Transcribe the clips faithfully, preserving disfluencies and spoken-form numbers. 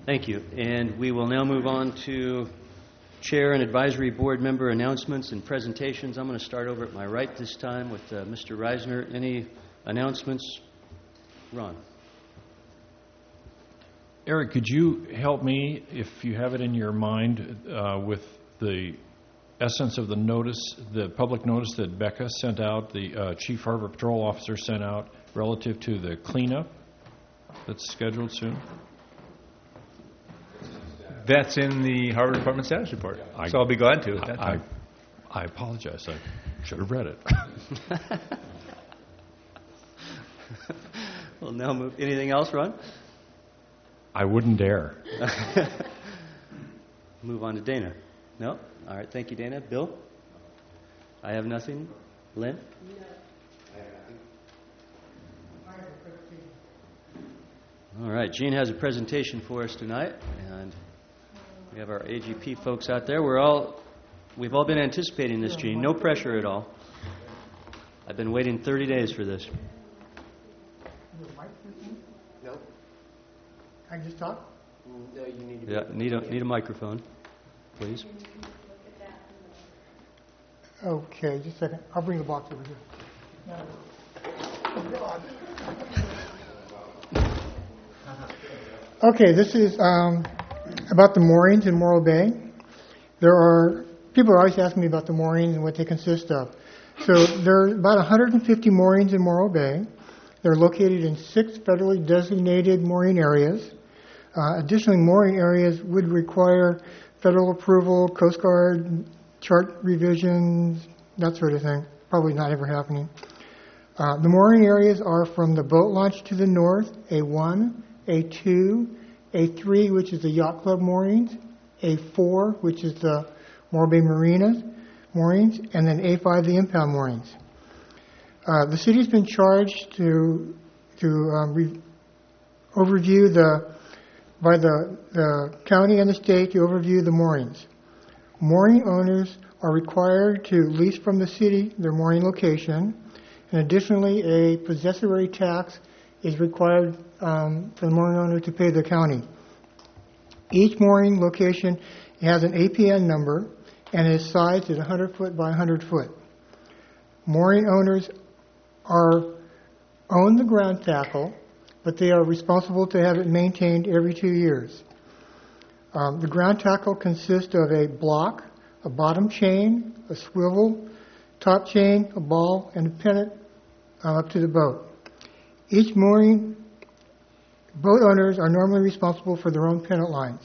Thank you. And we will now move on to Chair and Advisory Board member announcements and presentations. I'm going to start over at my right this time with uh, Mister Reisner. Any announcements? Ron. Eric, could you help me, if you have it in your mind, uh, with the essence of the notice, the public notice that Becca sent out, the uh, Chief Harbor Patrol Officer sent out relative to the cleanup that's scheduled soon? That's in the Harbor Department status report, I, so I'll be glad to at that I, time. I, I apologize. I should have read it. Well, now move. Anything else, Ron? I wouldn't dare. Move on to Dana. No? All right. Thank you, Dana. Bill? I have nothing. Lynn? No. I have nothing. All right. Gene has a presentation for us tonight, and we have our A G P folks out there. We're all, we've all been anticipating this, Gene. No pressure at all. I've been waiting thirty days for this. No. I just talk? No, you need to. Yeah, need a need a microphone, please. Okay, just a second. I'll bring the box over here. No. Oh, God. Okay, this is um, about the moorings in Morro Bay. There are people are always asking me about the moorings and what they consist of. So there are about one hundred fifty moorings in Morro Bay. They're located in six federally designated mooring areas. Uh, additionally, mooring areas would require federal approval, Coast Guard, chart revisions, that sort of thing. Probably not ever happening. Uh, the mooring areas are from the boat launch to the north, A one, A two, A three, which is the Yacht Club moorings, A four, which is the Morro Bay Marinas moorings, and then A five, the impound moorings. Uh, the city's been charged to to um, re- overview the by the, the county and the state to overview the moorings. Mooring owners are required to lease from the city their mooring location, and additionally, a possessory tax is required um, for the mooring owner to pay the county. Each mooring location has an A P N number and is sized at one hundred foot by one hundred foot. Mooring owners are own the ground tackle, but they are responsible to have it maintained every two years. Um, the ground tackle consists of a block, a bottom chain, a swivel, top chain, a ball, and a pennant uh, up to the boat. Each mooring, boat owners are normally responsible for their own pennant lines.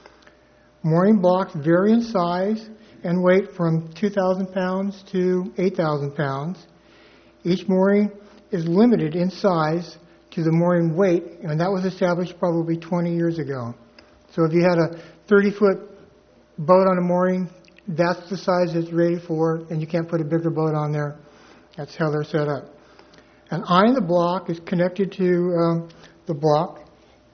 Mooring blocks vary in size and weight from two thousand pounds to eight thousand pounds. Each mooring is limited in size to the mooring weight, and that was established probably twenty years ago. So if you had a thirty-foot boat on a mooring, that's the size it's rated for, and you can't put a bigger boat on there. That's how they're set up. An eye in the block is connected to um, the block.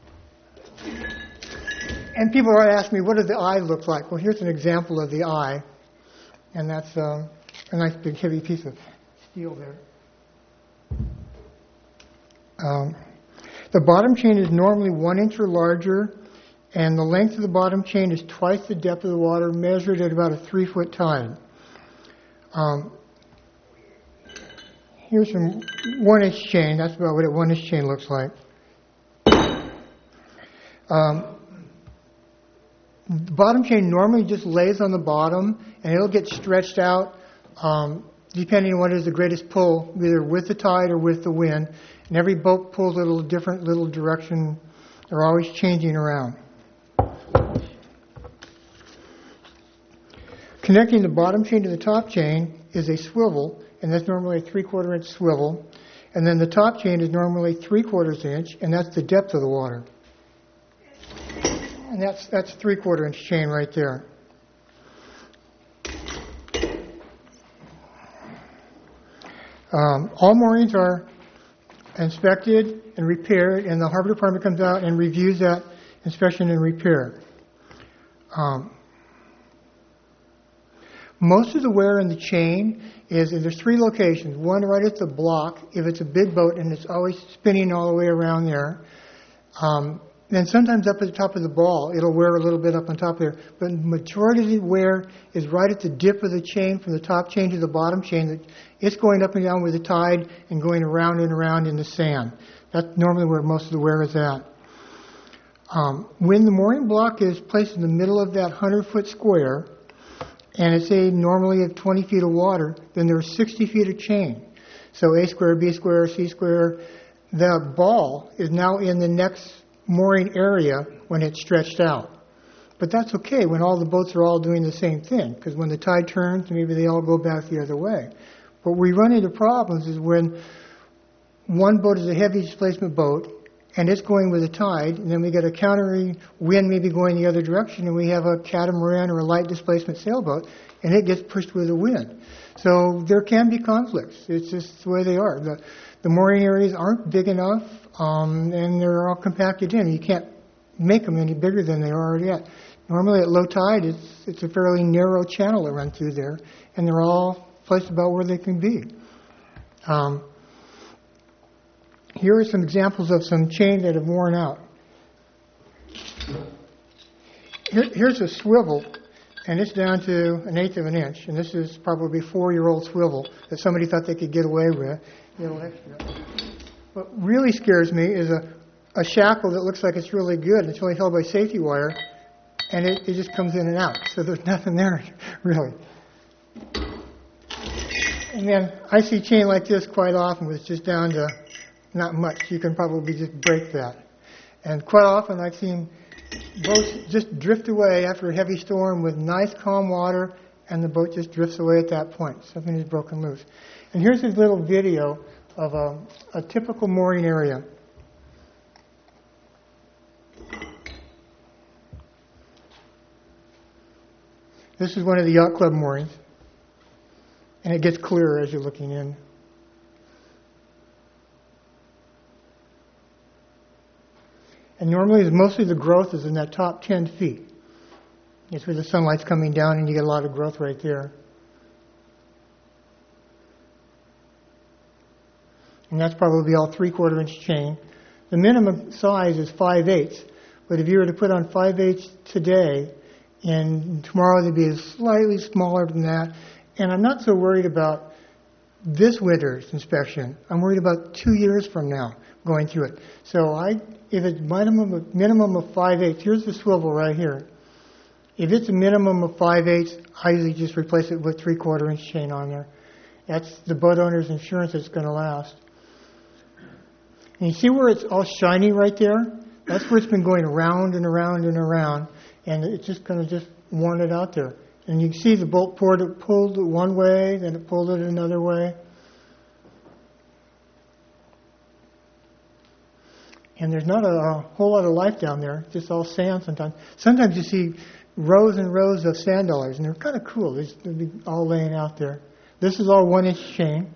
And people are asking me, what does the eye look like? Well, here's an example of the eye, and that's um, a nice big heavy piece of steel there. Um, the bottom chain is normally one inch or larger, and the length of the bottom chain is twice the depth of the water, measured at about a three-foot tide. Um, here's some one-inch chain. That's about what a one-inch chain looks like. Um, the bottom chain normally just lays on the bottom, and it'll get stretched out um, depending on what is the greatest pull, either with the tide or with the wind. And every boat pulls a little different little direction. They're always changing around. Connecting the bottom chain to the top chain is a swivel, and that's normally a three-quarter inch swivel. And then the top chain is normally three-quarters inch, and that's the depth of the water. And that's that's three-quarter inch chain right there. Um, all moorings are inspected and repaired, and the Harbor Department comes out and reviews that inspection and repair. Um, most of the wear in the chain is, and there's three locations. One right at the block, if it's a big boat and it's always spinning all the way around there. Um, then sometimes up at the top of the ball, it'll wear a little bit up on top there. But the majority of the wear is right at the dip of the chain, from the top chain to the bottom chain. It's going up and down with the tide and going around and around in the sand. That's normally where most of the wear is at. Um, when the mooring block is placed in the middle of that hundred-foot square, and it's say normally at twenty feet of water, then there's sixty feet of chain. So A square, B square, C square. The ball is now in the next mooring area when it's stretched out. But that's okay when all the boats are all doing the same thing, because when the tide turns, maybe they all go back the other way. But we run into problems is when one boat is a heavy displacement boat, and it's going with the tide, and then we get a countering wind maybe going the other direction, and we have a catamaran or a light displacement sailboat, and it gets pushed with the wind. So there can be conflicts. It's just the way they are. The, the mooring areas aren't big enough, um, and they're all compacted in. You can't make them any bigger than they are already at. Normally at low tide, it's, it's a fairly narrow channel that runs through there, and they're all placed about where they can be. Um, Here are some examples of some chain that have worn out. Here, here's a swivel, and it's down to an eighth of an inch, and this is probably four-year-old swivel that somebody thought they could get away with. What really scares me is a, a shackle that looks like it's really good, and it's only held by safety wire, and it, it just comes in and out, so there's nothing there, really. And then I see chain like this quite often, where it's just down to not much. You can probably just break that. And quite often I've seen boats just drift away after a heavy storm with nice calm water, and the boat just drifts away at that point. Something is broken loose. And here's a little video of a, a typical mooring area. This is one of the yacht club moorings, and it gets clearer as you're looking in. And normally, mostly the growth is in that top ten feet. It's where the sunlight's coming down, and you get a lot of growth right there. And that's probably all three-quarter inch chain. The minimum size is five eighths, but if you were to put on five eighths today, and tomorrow they'd be slightly smaller than that. And I'm not so worried about this winter's inspection. I'm worried about two years from now going through it. So I, if it's minimum of, minimum of five eighths, here's the swivel right here. If it's a minimum of five eighths, I usually just replace it with three-quarter inch chain on there. That's the boat owner's insurance that's going to last. And you see where it's all shiny right there? That's where it's been going around and around and around, and it's just kind of just worn it out there. And you can see the bolt pulled it, pulled it one way, then it pulled it another way. And there's not a, a whole lot of life down there, just all sand sometimes. Sometimes you see rows and rows of sand dollars, and they're kind of cool. They're just, they'll be all laying out there. This is all one-inch chain.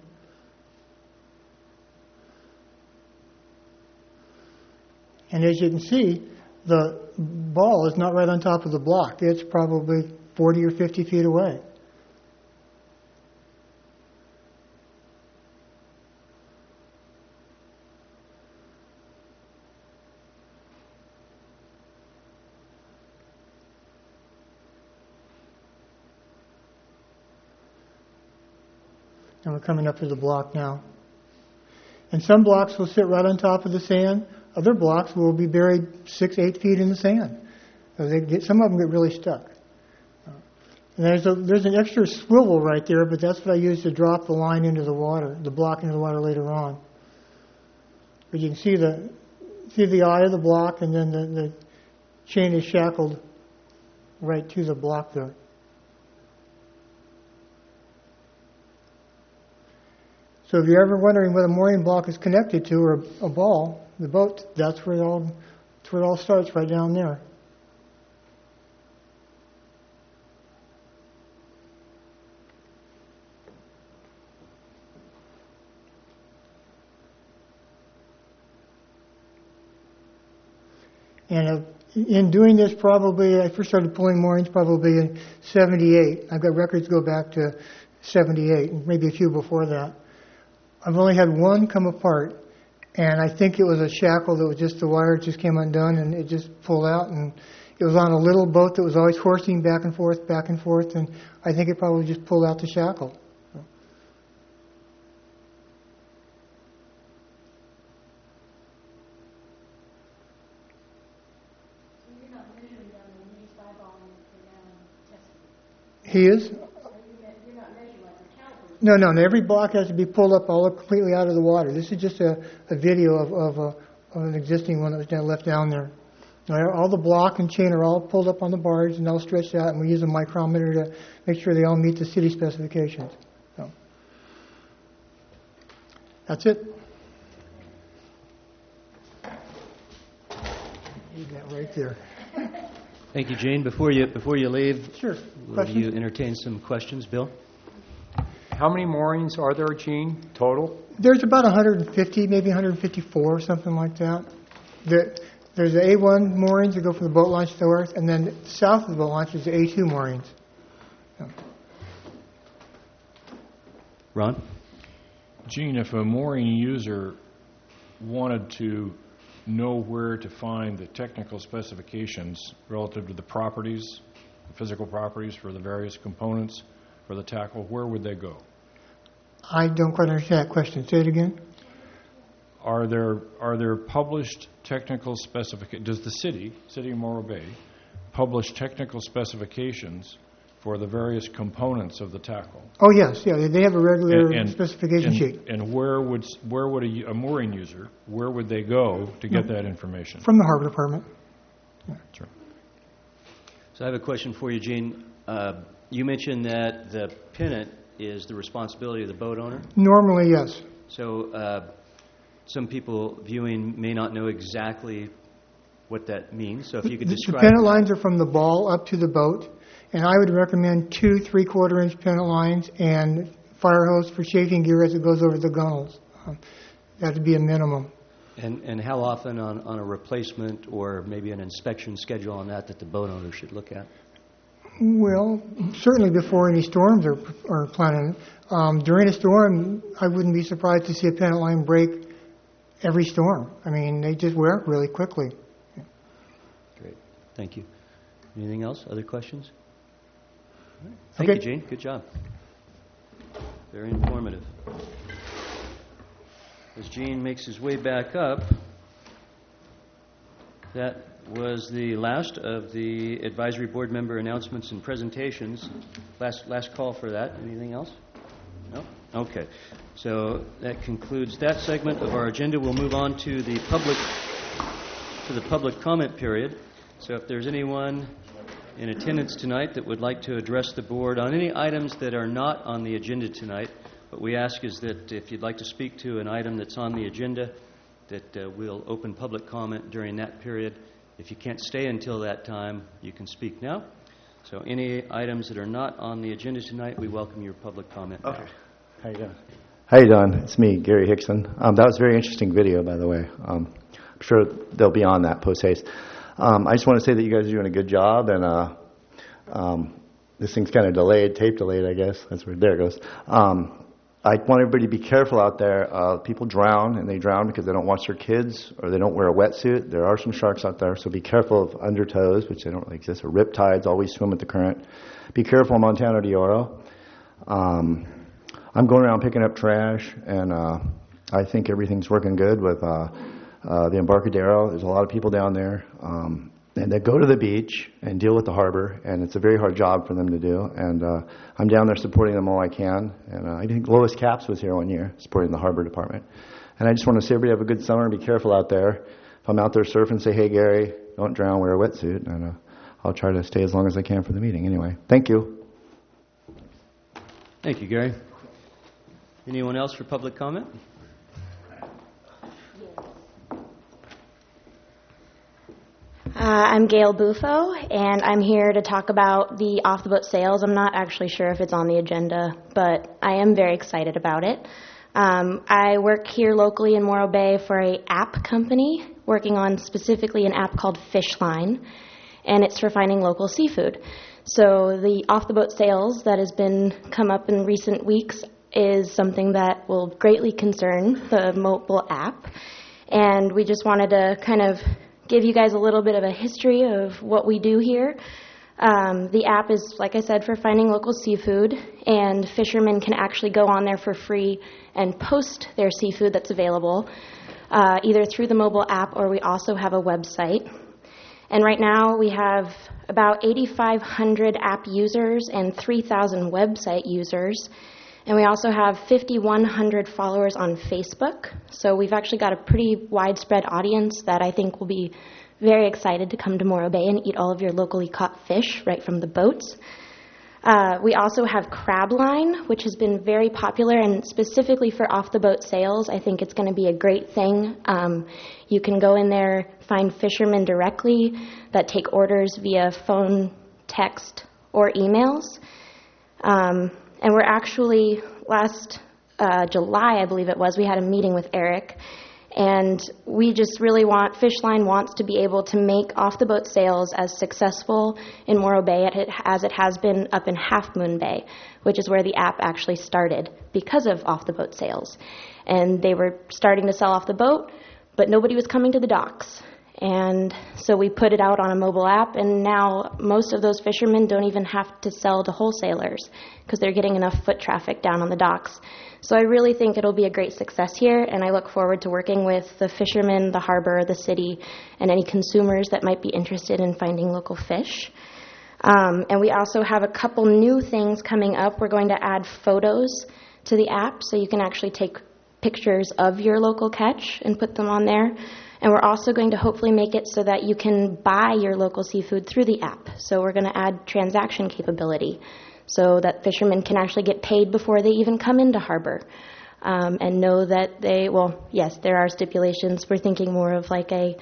And as you can see, the ball is not right on top of the block. It's probably forty or fifty feet away. And we're coming up to the block now. And some blocks will sit right on top of the sand. Other blocks will be buried six, eight feet in the sand. So they get, some of them get really stuck. And there's a, there's an extra swivel right there, but that's what I use to drop the line into the water, the block into the water later on. But you can see the see the eye of the block, and then the, the chain is shackled right to the block there. So if you're ever wondering what a mooring block is connected to, or a, a ball, the boat, that's where it all that's where it all starts, right down there. And uh, in doing this, probably, I first started pulling moorings probably in seventy-eight. I've got records go back to seventy-eight, maybe a few before that. I've only had one come apart, And I think it was a shackle that was just, the wire just came undone and it just pulled out, and it was on a little boat that was always horsing back and forth, back and forth, and I think it probably just pulled out the shackle. He is? No, no, no. Every block has to be pulled up all up completely out of the water. This is just a, a video of, of, a, of an existing one that was down, left down there. All, right, all the block and chain are all pulled up on the barge and all stretched out, and we use a micrometer to make sure they all meet the city specifications. So, that's it. Leave that right there. Thank you, Gene. Before you before you leave, Sure. will Questions? you entertain some questions, Bill? How many moorings are there, Gene, total? There's about one hundred fifty, maybe one hundred fifty-four, something like that. The, there's the A one moorings that go from the boat launch to the earth, and then south of the boat launch is the A two moorings. So, Ron? Gene, if a mooring user wanted to know where to find the technical specifications relative to the properties, the physical properties for the various components for the tackle, where would they go? I don't quite understand that question. Say it again. Are there are there published technical specifications? Does the city, City of Morro Bay, publish technical specifications for the various components of the tackle? Oh, yes, yeah, they have a regular And- and- specification and, sheet And where would where would a, a mooring user, where would they go to get No. that information? from the harbor department. Sure. So I have a question for you, Gene. Uh, you mentioned that the pennant is the responsibility of the boat owner. Normally, yes. So uh, some people viewing may not know exactly what that means. So if you could The- The describe pennant that. lines are from the ball up to the boat, and I would recommend two three-quarter inch pennant lines and fire hose for chafing gear as it goes over the gunnels. Um, that would be a minimum. And, and how often on, on a replacement or maybe an inspection schedule on that that the boat owner should look at? Well, certainly before any storms are, are planted. Um, during a storm, I wouldn't be surprised to see a pennant line break every storm. I mean, they just wear it really quickly. Great. Thank you. Anything else? Other questions? All right. Thank Okay. you, Gene. Good job. Very informative. As Gene makes his way back up, that was the last of the advisory board member announcements and presentations. Last last call for that. Anything else? No? Okay. So that concludes that segment of our agenda. We'll move on to the public to the public comment period. So if there's anyone in attendance tonight that would like to address the board on any items that are not on the agenda tonight, what we ask is that if you'd like to speak to an item that's on the agenda, that uh, we'll open public comment during that period. If you can't stay until that time, you can speak now. So any items that are not on the agenda tonight, we welcome your public comment. Okay. How you doing? How you doing? It's me, Gary Hickson. Um, that was a very interesting video, by the way. Um, I'm sure they'll be on that post haste. Um, I just want to say that you guys are doing a good job, and uh, um, this thing's kind of delayed, tape delayed, I guess. That's where there it goes. Um, I want everybody to be careful out there. Uh, people drown, and they drown because they don't watch their kids or they don't wear a wetsuit. There are some sharks out there, so be careful of undertows, which they don't really exist, or riptides. Always swim with the current. Be careful, Montana de Oro. Um, I'm going around picking up trash, and uh, I think everything's working good with uh, uh, the Embarcadero. There's a lot of people down there. Um, And they go to the beach and deal with the harbor, and it's a very hard job for them to do. And uh, I'm down there supporting them all I can. And uh, I think Lois Capps was here one year supporting the harbor department. And I just want to say everybody have a good summer and be careful out there. If I'm out there surfing, say, hey, Gary, don't drown, wear a wetsuit. And uh, I'll try to stay as long as I can for the meeting anyway. Thank you. Thank you, Gary. Anyone else for public comment? Uh, I'm Gail Bufo, and I'm here to talk about the off-the-boat sales. I'm not actually sure if it's on the agenda, but I am very excited about it. Um, I work here locally in Morro Bay for a app company, working on specifically an app called Fishline, and it's for finding local seafood. So the off-the-boat sales that has been come up in recent weeks is something that will greatly concern the mobile app. And we just wanted to kind of give you guys a little bit of a history of what we do here. Um, the app is, like I said, for finding local seafood, and fishermen can actually go on there for free and post their seafood that's available, uh, either through the mobile app, or we also have a website. And right now we have about eighty-five hundred app users and three thousand website users. And we also have fifty-one hundred followers on Facebook. So we've actually got a pretty widespread audience that I think will be very excited to come to Morro Bay and eat all of your locally caught fish right from the boats. Uh, we also have Crabline, which has been very popular, and specifically for off-the-boat sales, I think it's going to be a great thing. Um, you can go in there, find fishermen directly that take orders via phone, text, or emails. Um, and we're actually, last uh, July, I believe it was, we had a meeting with Eric, and we just really want, Fishline wants to be able to make off-the-boat sales as successful in Morro Bay as it has been up in Half Moon Bay, which is where the app actually started because of off-the-boat sales. And they were starting to sell off the boat, but nobody was coming to the docks. And so we put it out on a mobile app, and now most of those fishermen don't even have to sell to wholesalers because they're getting enough foot traffic down on the docks. So I really think it'll be a great success here, and I look forward to working with the fishermen, the harbor, the city, and any consumers that might be interested in finding local fish. Um, and we also have a couple new things coming up. We're going to add photos to the app so you can actually take pictures of your local catch and put them on there. And we're also going to hopefully make it so that you can buy your local seafood through the app. So we're going to add transaction capability so that fishermen can actually get paid before they even come into harbor, um, and know that they, well, yes, there are stipulations. We're thinking more of like a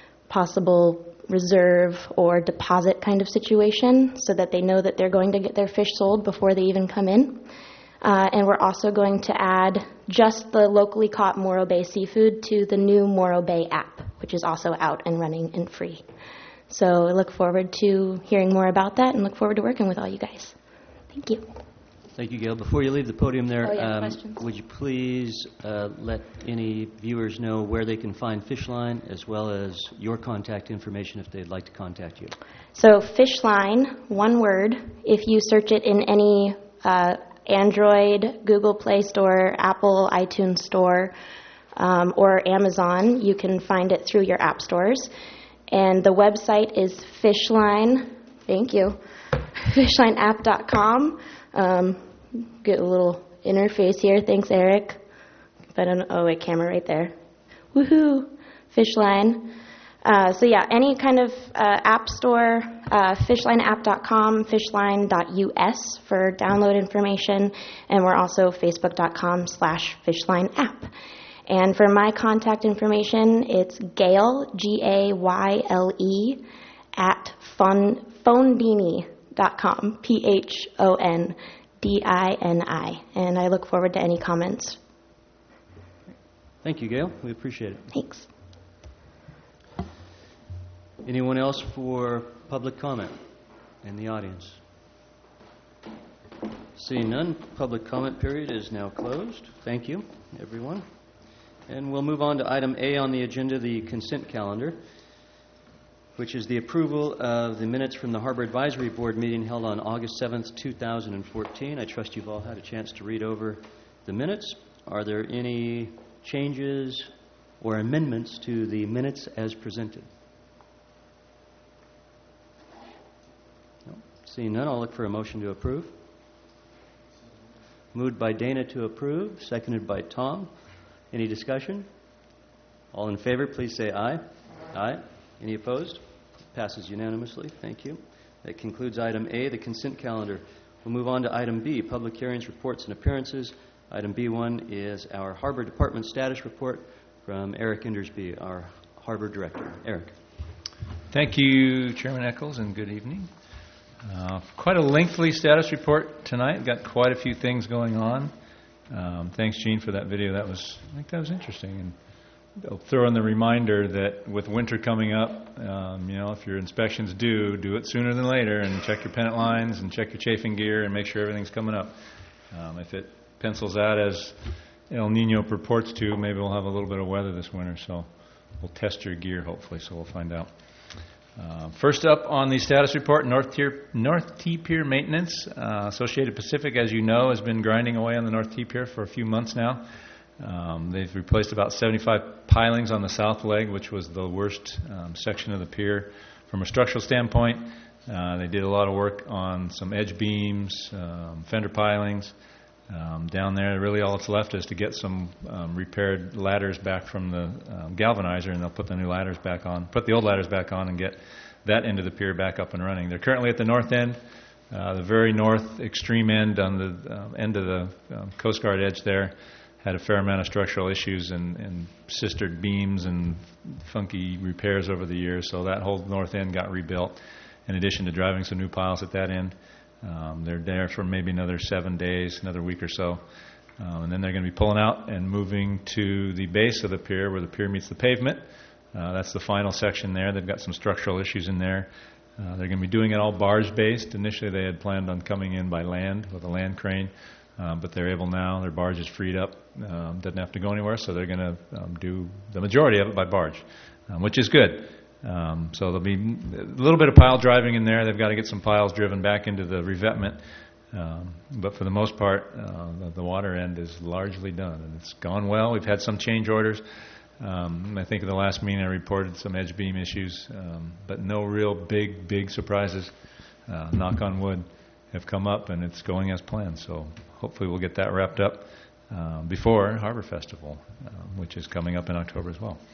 possible reserve or deposit kind of situation so that they know that they're going to get their fish sold before they even come in. Uh, and we're also going to add just the locally caught Morro Bay seafood to the new Morro Bay app, which is also out and running and free. So I look forward to hearing more about that and look forward to working with all you guys. Thank you. Thank you, Gail. Before you leave the podium there, Oh, yeah, um, questions? would you please uh, let any viewers know where they can find Fishline, as well as your contact information if they'd like to contact you? So Fishline, one word, if you search it in any uh, Android, Google Play Store, Apple iTunes Store, um, or Amazon, you can find it through your app stores. And the website is Fishline, thank you, fishline app dot com. Um, get a little interface here. Thanks, Eric. But I don't, oh, wait, camera right there. Woohoo! Fishline. Uh, so yeah, any kind of uh, app store, uh, fishline app dot com, fishline dot U S for download information, and we're also facebook dot com slash fishline app. And for my contact information, it's Gayle, G A Y L E, at phone, phonedini dot com, P H O N D I N I. And I look forward to any comments. Thank you, Gail. We appreciate it. Thanks. Anyone else for public comment in the audience? Seeing none, public comment period is now closed. Thank you, everyone. And we'll move on to item A on the agenda, the consent calendar, which is the approval of the minutes from the Harbor Advisory Board meeting held on August seventh, two thousand fourteen. I trust you've all had a chance to read over the minutes. Are there any changes or amendments to the minutes as presented? No. Seeing none, I'll look for a motion to approve. Moved by Dana to approve, seconded by Tom. Any discussion? All in favor, please say aye. Aye. Any opposed? Passes unanimously. Thank you. That concludes item A, the consent calendar. We'll move on to item B, public hearings, reports, and appearances. Item B one is our Harbor Department status report from Eric Indersby, our Harbor Director. Eric. Thank you, Chairman Eccles, and good evening. Uh, quite a lengthy status report tonight. Got quite a few things going on. Um, thanks, Gene, for that video. That was, I think that was interesting. And I'll throw in the reminder that with winter coming up, um, you know, if your inspections due, do it sooner than later, and check your pennant lines and check your chafing gear and make sure everything's coming up. Um, if it pencils out as El Nino purports to, maybe we'll have a little bit of weather this winter. So we'll test your gear, hopefully, so we'll find out. Uh, first up on the status report, North, Tier, North T-Pier maintenance. Uh, Associated Pacific, as you know, has been grinding away on the North T-Pier for a few months now. Um, they've replaced about seventy-five pilings on the south leg, which was the worst um, section of the pier from a structural standpoint. Uh, they did a lot of work on some edge beams, um, fender pilings. Um, down there, really all that's left is to get some um, repaired ladders back from the um, galvanizer, and they'll put the new ladders back on, put the old ladders back on, and get that end of the pier back up and running. They're currently at the north end, uh, the very north extreme end on the um, end of the um, Coast Guard edge there. Had a fair amount of structural issues and, and sistered beams and funky repairs over the years, so that whole north end got rebuilt, in addition to driving some new piles at that end. Um, they're there for maybe another seven days, another week or so. Um, and then they're going to be pulling out and moving to the base of the pier where the pier meets the pavement. Uh, that's the final section there. They've got some structural issues in there. Uh, they're going to be doing it all barge-based. Initially, they had planned on coming in by land with a land crane, um, but they're able now. Their barge is freed up. Um, doesn't have to go anywhere, so they're going to um, do the majority of it by barge, um, which is good. Um, so there'll be a little bit of pile driving in there. They've got to get some piles driven back into the revetment. Um, but for the most part, uh, the, the water end is largely done, and it's gone well. We've had some change orders. Um, I think in the last meeting I reported some edge beam issues, um, but no real big, big surprises, uh, knock on wood, have come up, and it's going as planned. So hopefully we'll get that wrapped up uh, before Harbor Festival, uh, which is coming up in October as well.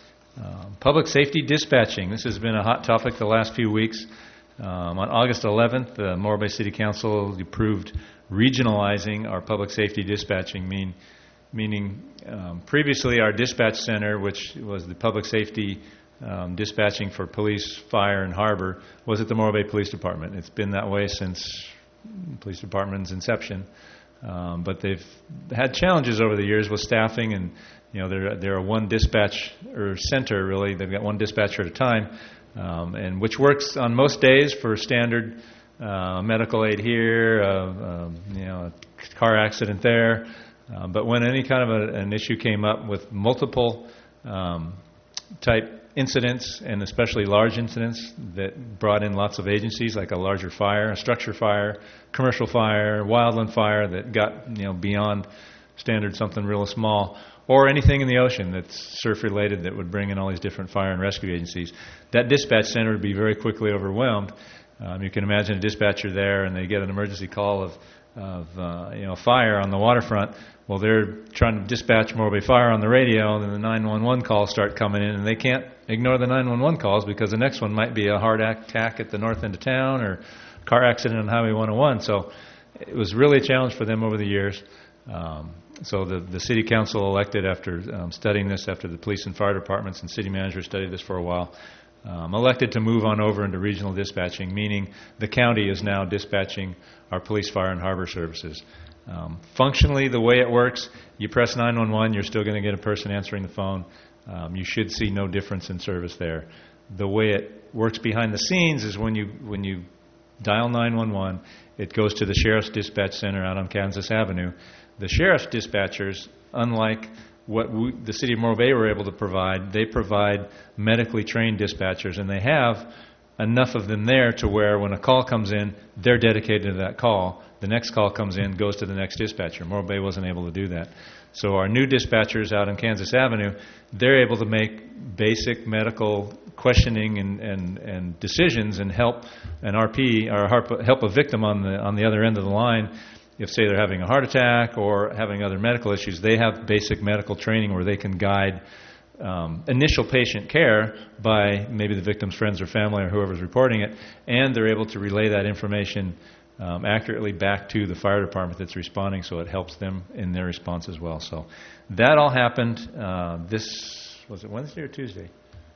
Uh, public safety dispatching. This has been a hot topic the last few weeks. Um, on August eleventh, the Morro Bay City Council approved regionalizing our public safety dispatching, mean, meaning um, previously our dispatch center, which was the public safety um, dispatching for police, fire, and harbor, was at the Morro Bay Police Department. It's been that way since the police department's inception. Um, but they've had challenges over the years with staffing, and you know they're they're a one dispatch or center really. They've got one dispatcher at a time, um, and which works on most days for standard uh, medical aid here, uh, um, you know, a car accident there. Uh, but when any kind of a, an issue came up with multiple um, type incidents, and especially large incidents that brought in lots of agencies, like a larger fire, a structure fire, commercial fire, wildland fire that got you know beyond standard something real small, or anything in the ocean that's surf related that would bring in all these different fire and rescue agencies, that dispatch center would be very quickly overwhelmed. Um, you can imagine a dispatcher there, and they get an emergency call of of uh, you know fire on the waterfront. Well, they're trying to dispatch Morro Bay Fire on the radio, and then the nine one one calls start coming in, and they can't ignore the nine one one calls because the next one might be a hard attack at the north end of town or a car accident on Highway one oh one. So it was really a challenge for them over the years. Um, so the, the city council elected, after um, studying this, after the police and fire departments and city managers studied this for a while, um, elected to move on over into regional dispatching, meaning the county is now dispatching our police, fire, and harbor services. Um, functionally, the way it works, you press nine one one, you're still going to get a person answering the phone. Um, you should see no difference in service there. The way it works behind the scenes is when you when you dial nine one one, it goes to the Sheriff's Dispatch Center out on Kansas Avenue. The Sheriff's dispatchers, unlike what we, the City of Morro Bay were able to provide, they provide medically trained dispatchers, and they have enough of them there to where when a call comes in, they're dedicated to that call. The next call comes in, goes to the next dispatcher. Morro Bay wasn't able to do that. So our new dispatchers out on Kansas Avenue, they're able to make basic medical questioning and, and, and decisions and help an R P or help a victim on the on the other end of the line. If, say, they're having a heart attack or having other medical issues, they have basic medical training where they can guide um, initial patient care by maybe the victim's friends or family or whoever's reporting it, and they're able to relay that information Um, accurately back to the fire department that's responding, so it helps them in their response as well. So that all happened uh, this, was it Wednesday or Tuesday?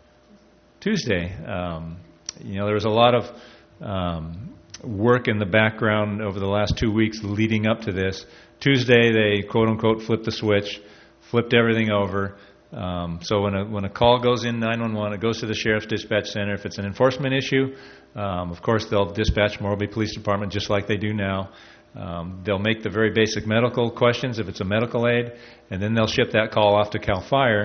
Tuesday. Um, you know, there was a lot of um, work in the background over the last two weeks leading up to this. Tuesday, they quote-unquote flipped the switch, flipped everything over. Um, so when a when a call goes in nine one one, it goes to the Sheriff's Dispatch Center. If it's an enforcement issue, um, of course they'll dispatch Morro Bay Police Department just like they do now. Um, they'll make the very basic medical questions if it's a medical aid, and then they'll ship that call off to CAL FIRE,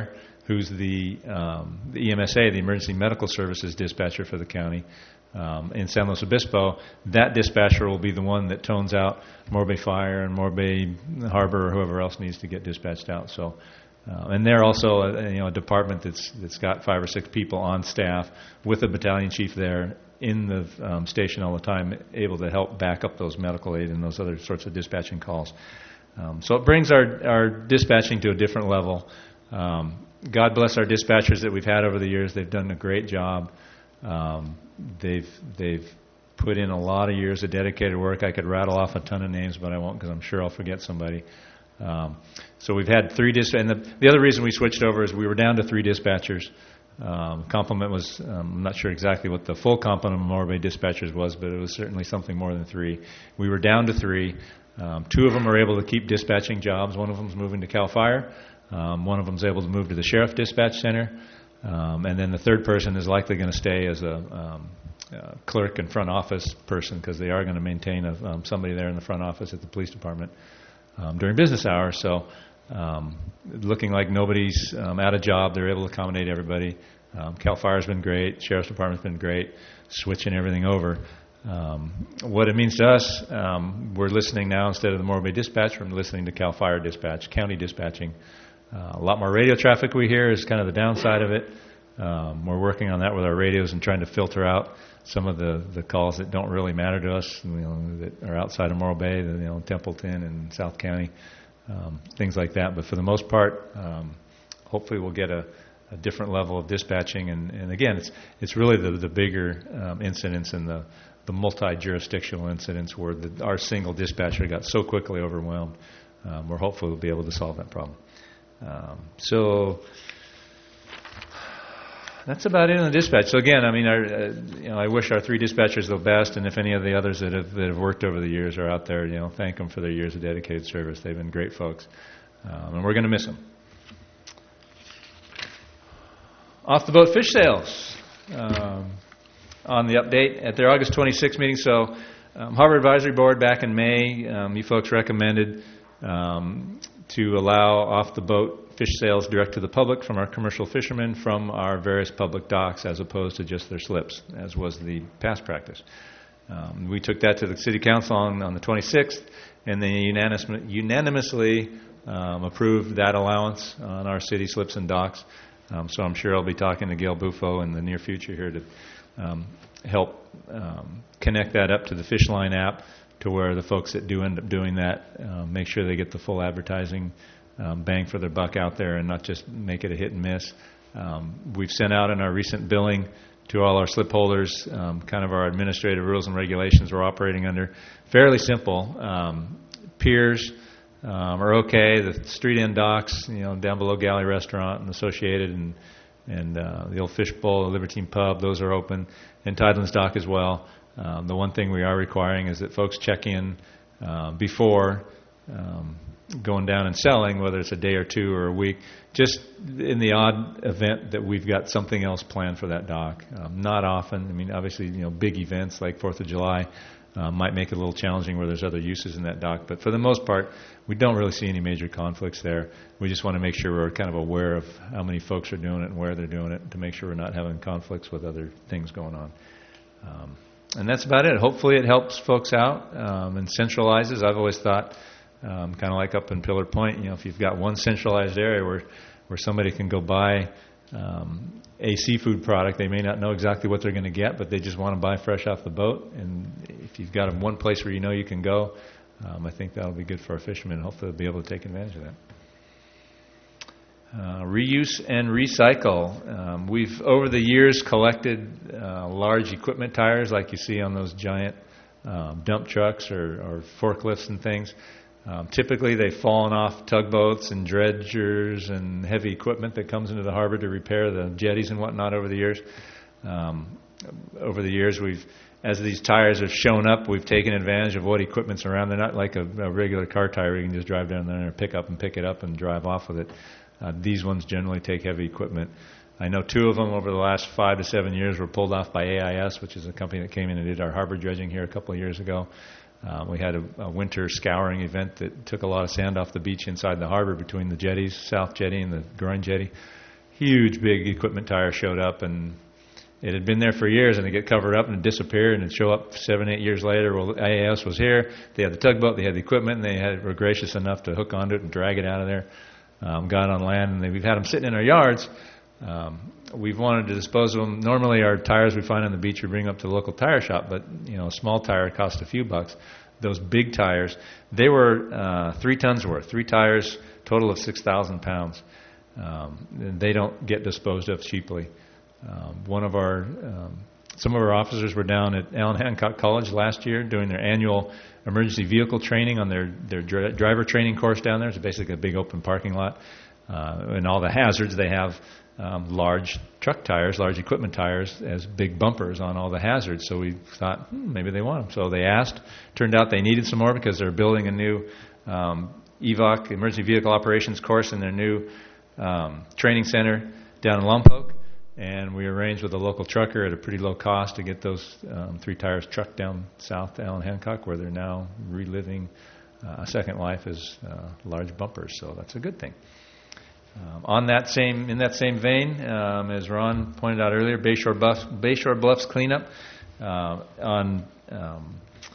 who's the, um, the E M S A, the Emergency Medical Services dispatcher for the county um, in San Luis Obispo. That dispatcher will be the one that tones out Morro Fire and Morro Harbor or whoever else needs to get dispatched out. So, uh, and they're also a, you know, a department that's that's got five or six people on staff with a battalion chief there in the um, station all the time, able to help back up those medical aid and those other sorts of dispatching calls. Um, so it brings our, our dispatching to a different level. Um, God bless our dispatchers that we've had over the years. They've done a great job. Um, they've they've put in a lot of years of dedicated work. I could rattle off a ton of names, but I won't because I'm sure I'll forget somebody. Um, so we've had three dis- and the, the other reason we switched over is we were down to three dispatchers. Um, complement was, um, I'm not sure exactly what the full complement of Morro Bay dispatchers was, but it was certainly something more than three. We were down to three. Um, two of them are able to keep dispatching jobs. One of them is moving to CAL FIRE. Um, one of them is able to move to the Sheriff Dispatch Center. Um, and then the third person is likely going to stay as a um, uh, clerk and front office person because they are going to maintain a, um, somebody there in the front office at the police department um, during business hours. So um, looking like nobody's um, out of job. They're able to accommodate everybody. Um, CAL FIRE's been great. Sheriff's Department's been great, switching everything over. Um, what it means to us, um, we're listening now instead of the Morro Bay Dispatch, we're listening to CAL FIRE Dispatch, county dispatching. Uh, a lot more radio traffic we hear is kind of the downside of it. Um, we're working on that with our radios and trying to filter out some of the, the calls that don't really matter to us, you know, that are outside of Morro Bay, you know, Templeton and South County, um, things like that. But for the most part, um, hopefully we'll get a, a different level of dispatching. And, and again, it's it's really the, the bigger um, incidents and the, the multi-jurisdictional incidents where the, our single dispatcher got so quickly overwhelmed. Um, we're hopeful we'll be able to solve that problem. Um, so that's about it on the dispatch. So again, I mean, our, uh, you know, I wish our three dispatchers the best, and if any of the others that have that have worked over the years are out there, you know, thank them for their years of dedicated service. They've been great folks, um, and we're going to miss them. Off the boat fish sales. Um, on the update at their August twenty-sixth meeting. So um, Harbor Advisory Board back in May, um, you folks recommended um, to allow off-the-boat fish sales direct to the public from our commercial fishermen from our various public docks as opposed to just their slips, as was the past practice. Um, we took that to the City Council on, on the twenty-sixth, and they unanimous, unanimously um, approved that allowance on our city slips and docks. Um, so I'm sure I'll be talking to Gail Bufo in the near future here to um, help um, connect that up to the Fishline app to where the folks that do end up doing that uh, make sure they get the full advertising um, bang for their buck out there and not just make it a hit and miss. Um, we've sent out in our recent billing to all our slip holders um, kind of our administrative rules and regulations we're operating under. Fairly simple. Um, piers um, are okay. The street end docks, you know, down below Galley Restaurant and Associated and and uh, the old Fish Bowl, the Libertine Pub, those are open, and Tidelands Dock as well. Um, the one thing we are requiring is that folks check in uh, before um, going down and selling, whether it's a day or two or a week, just in the odd event that we've got something else planned for that dock. Um, not often. I mean, obviously, you know, big events like fourth of July uh, might make it a little challenging where there's other uses in that dock. But for the most part, we don't really see any major conflicts there. We just want to make sure we're kind of aware of how many folks are doing it and where they're doing it to make sure we're not having conflicts with other things going on. Um, and that's about it. Hopefully it helps folks out um, and centralizes. I've always thought, um, kind of like up in Pillar Point, you know, if you've got one centralized area where, where somebody can go buy um, a seafood product, they may not know exactly what they're going to get, but they just want to buy fresh off the boat. And if you've got one place where you know you can go, um, I think that'll be good for our fishermen. Hopefully they'll be able to take advantage of that. Uh, reuse and recycle. Um, we've, over the years, collected uh, large equipment tires like you see on those giant um, dump trucks or, or forklifts and things. Um, typically, they've fallen off tugboats and dredgers and heavy equipment that comes into the harbor to repair the jetties and whatnot over the years. Um, over the years, we've, as these tires have shown up, we've taken advantage of what equipment's around. They're not like a, a regular car tire. You can just drive down there and pick up and pick it up and drive off with it. Uh, these ones generally take heavy equipment. I know two of them over the last five to seven years were pulled off by A I S, which is a company that came in and did our harbor dredging here a couple of years ago. Uh, we had a, a winter scouring event that took a lot of sand off the beach inside the harbor between the jetties, South Jetty and the Groin Jetty. huge big equipment tire showed up, and it had been there for years, and it get covered up and it disappeared, and it'd show up seven, eight years later. Well, I A S was here. They had the tugboat, they had the equipment, and they had, were gracious enough to hook onto it and drag it out of there. Um, got on land, and they, we've had them sitting in our yards. Um, we've wanted to dispose of them. Normally, our tires we find on the beach we bring up to the local tire shop, but you know, a small tire costs a few bucks. Those big tires, they were uh, three tons worth, three tires, total of six thousand pounds. Um, and they don't get disposed of cheaply. Um, one of our, um, some of our officers were down at Allen Hancock College last year doing their annual emergency vehicle training on their, their dri- driver training course down there. It's basically a big open parking lot. Uh, and all the hazards, they have um, large truck tires, large equipment tires as big bumpers on all the hazards. So we thought, hmm, maybe they want them. So they asked. Turned out they needed some more because they're building a new um, E V O C, Emergency Vehicle Operations course, in their new um, training center down in Lompoc. And we arranged with a local trucker at a pretty low cost to get those um, three tires trucked down south to Allen Hancock, where they're now reliving uh, a second life as uh, large bumpers. So that's a good thing. Um, on that same, in that same vein, um, as Ron pointed out earlier, Bayshore Bluffs, Bayshore Bluffs cleanup uh, on um,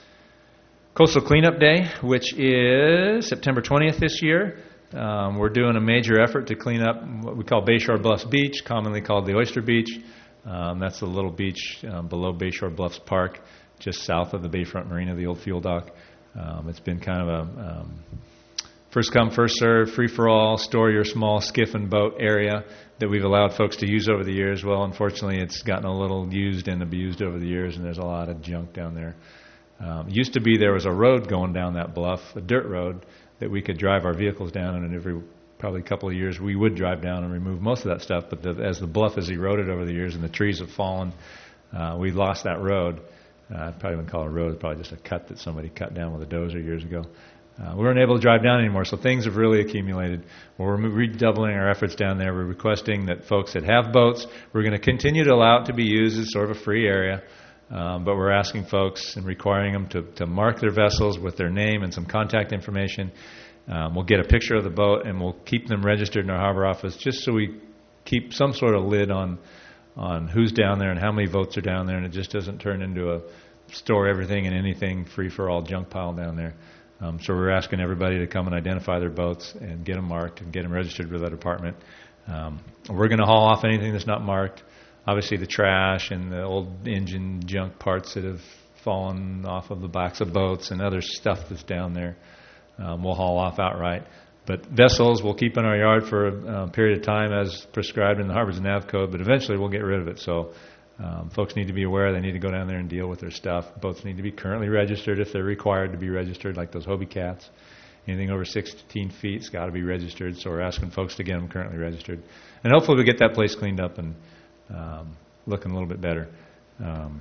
Coastal Cleanup Day, which is September twentieth this year. Um, we're doing a major effort to clean up what we call Bayshore Bluffs Beach, commonly called the Oyster Beach. Um, that's the little beach um, below Bayshore Bluffs Park, just south of the Bayfront Marina, the old fuel dock. Um, it's been kind of a um, first come, first served, free-for-all, store your small skiff and boat area that we've allowed folks to use over the years. Well, unfortunately, it's gotten a little used and abused over the years, and there's a lot of junk down there. Um, used to be there was a road going down that bluff, a dirt road, that we could drive our vehicles down, and every probably couple of years we would drive down and remove most of that stuff. But the, as the bluff has eroded over the years and the trees have fallen, uh, we lost that road. Uh, I probably wouldn't call it a road, it's probably just a cut that somebody cut down with a dozer years ago. Uh, we weren't able to drive down anymore, so things have really accumulated. We're redoubling our efforts down there. We're requesting that folks that have boats, we're going to continue to allow it to be used as sort of a free area. Um, but we're asking folks and requiring them to, to mark their vessels with their name and some contact information. Um, we'll get a picture of the boat, and we'll keep them registered in our harbor office just so we keep some sort of lid on on who's down there and how many boats are down there, and it just doesn't turn into a store everything and anything free-for-all junk pile down there. Um, so we're asking everybody to come and identify their boats and get them marked and get them registered with our department. Um, we're going to haul off anything that's not marked. Obviously, the trash and the old engine junk parts that have fallen off of the backs of boats and other stuff that's down there, um, we'll haul off outright. But vessels we'll keep in our yard for a uh, period of time as prescribed in the Harbor's Nav Code, but eventually we'll get rid of it. So um, folks need to be aware they need to go down there and deal with their stuff. Boats need to be currently registered if they're required to be registered, like those Hobie Cats. Anything over sixteen feet has got to be registered, so we're asking folks to get them currently registered. And hopefully we'll get that place cleaned up and Um, looking a little bit better. Um,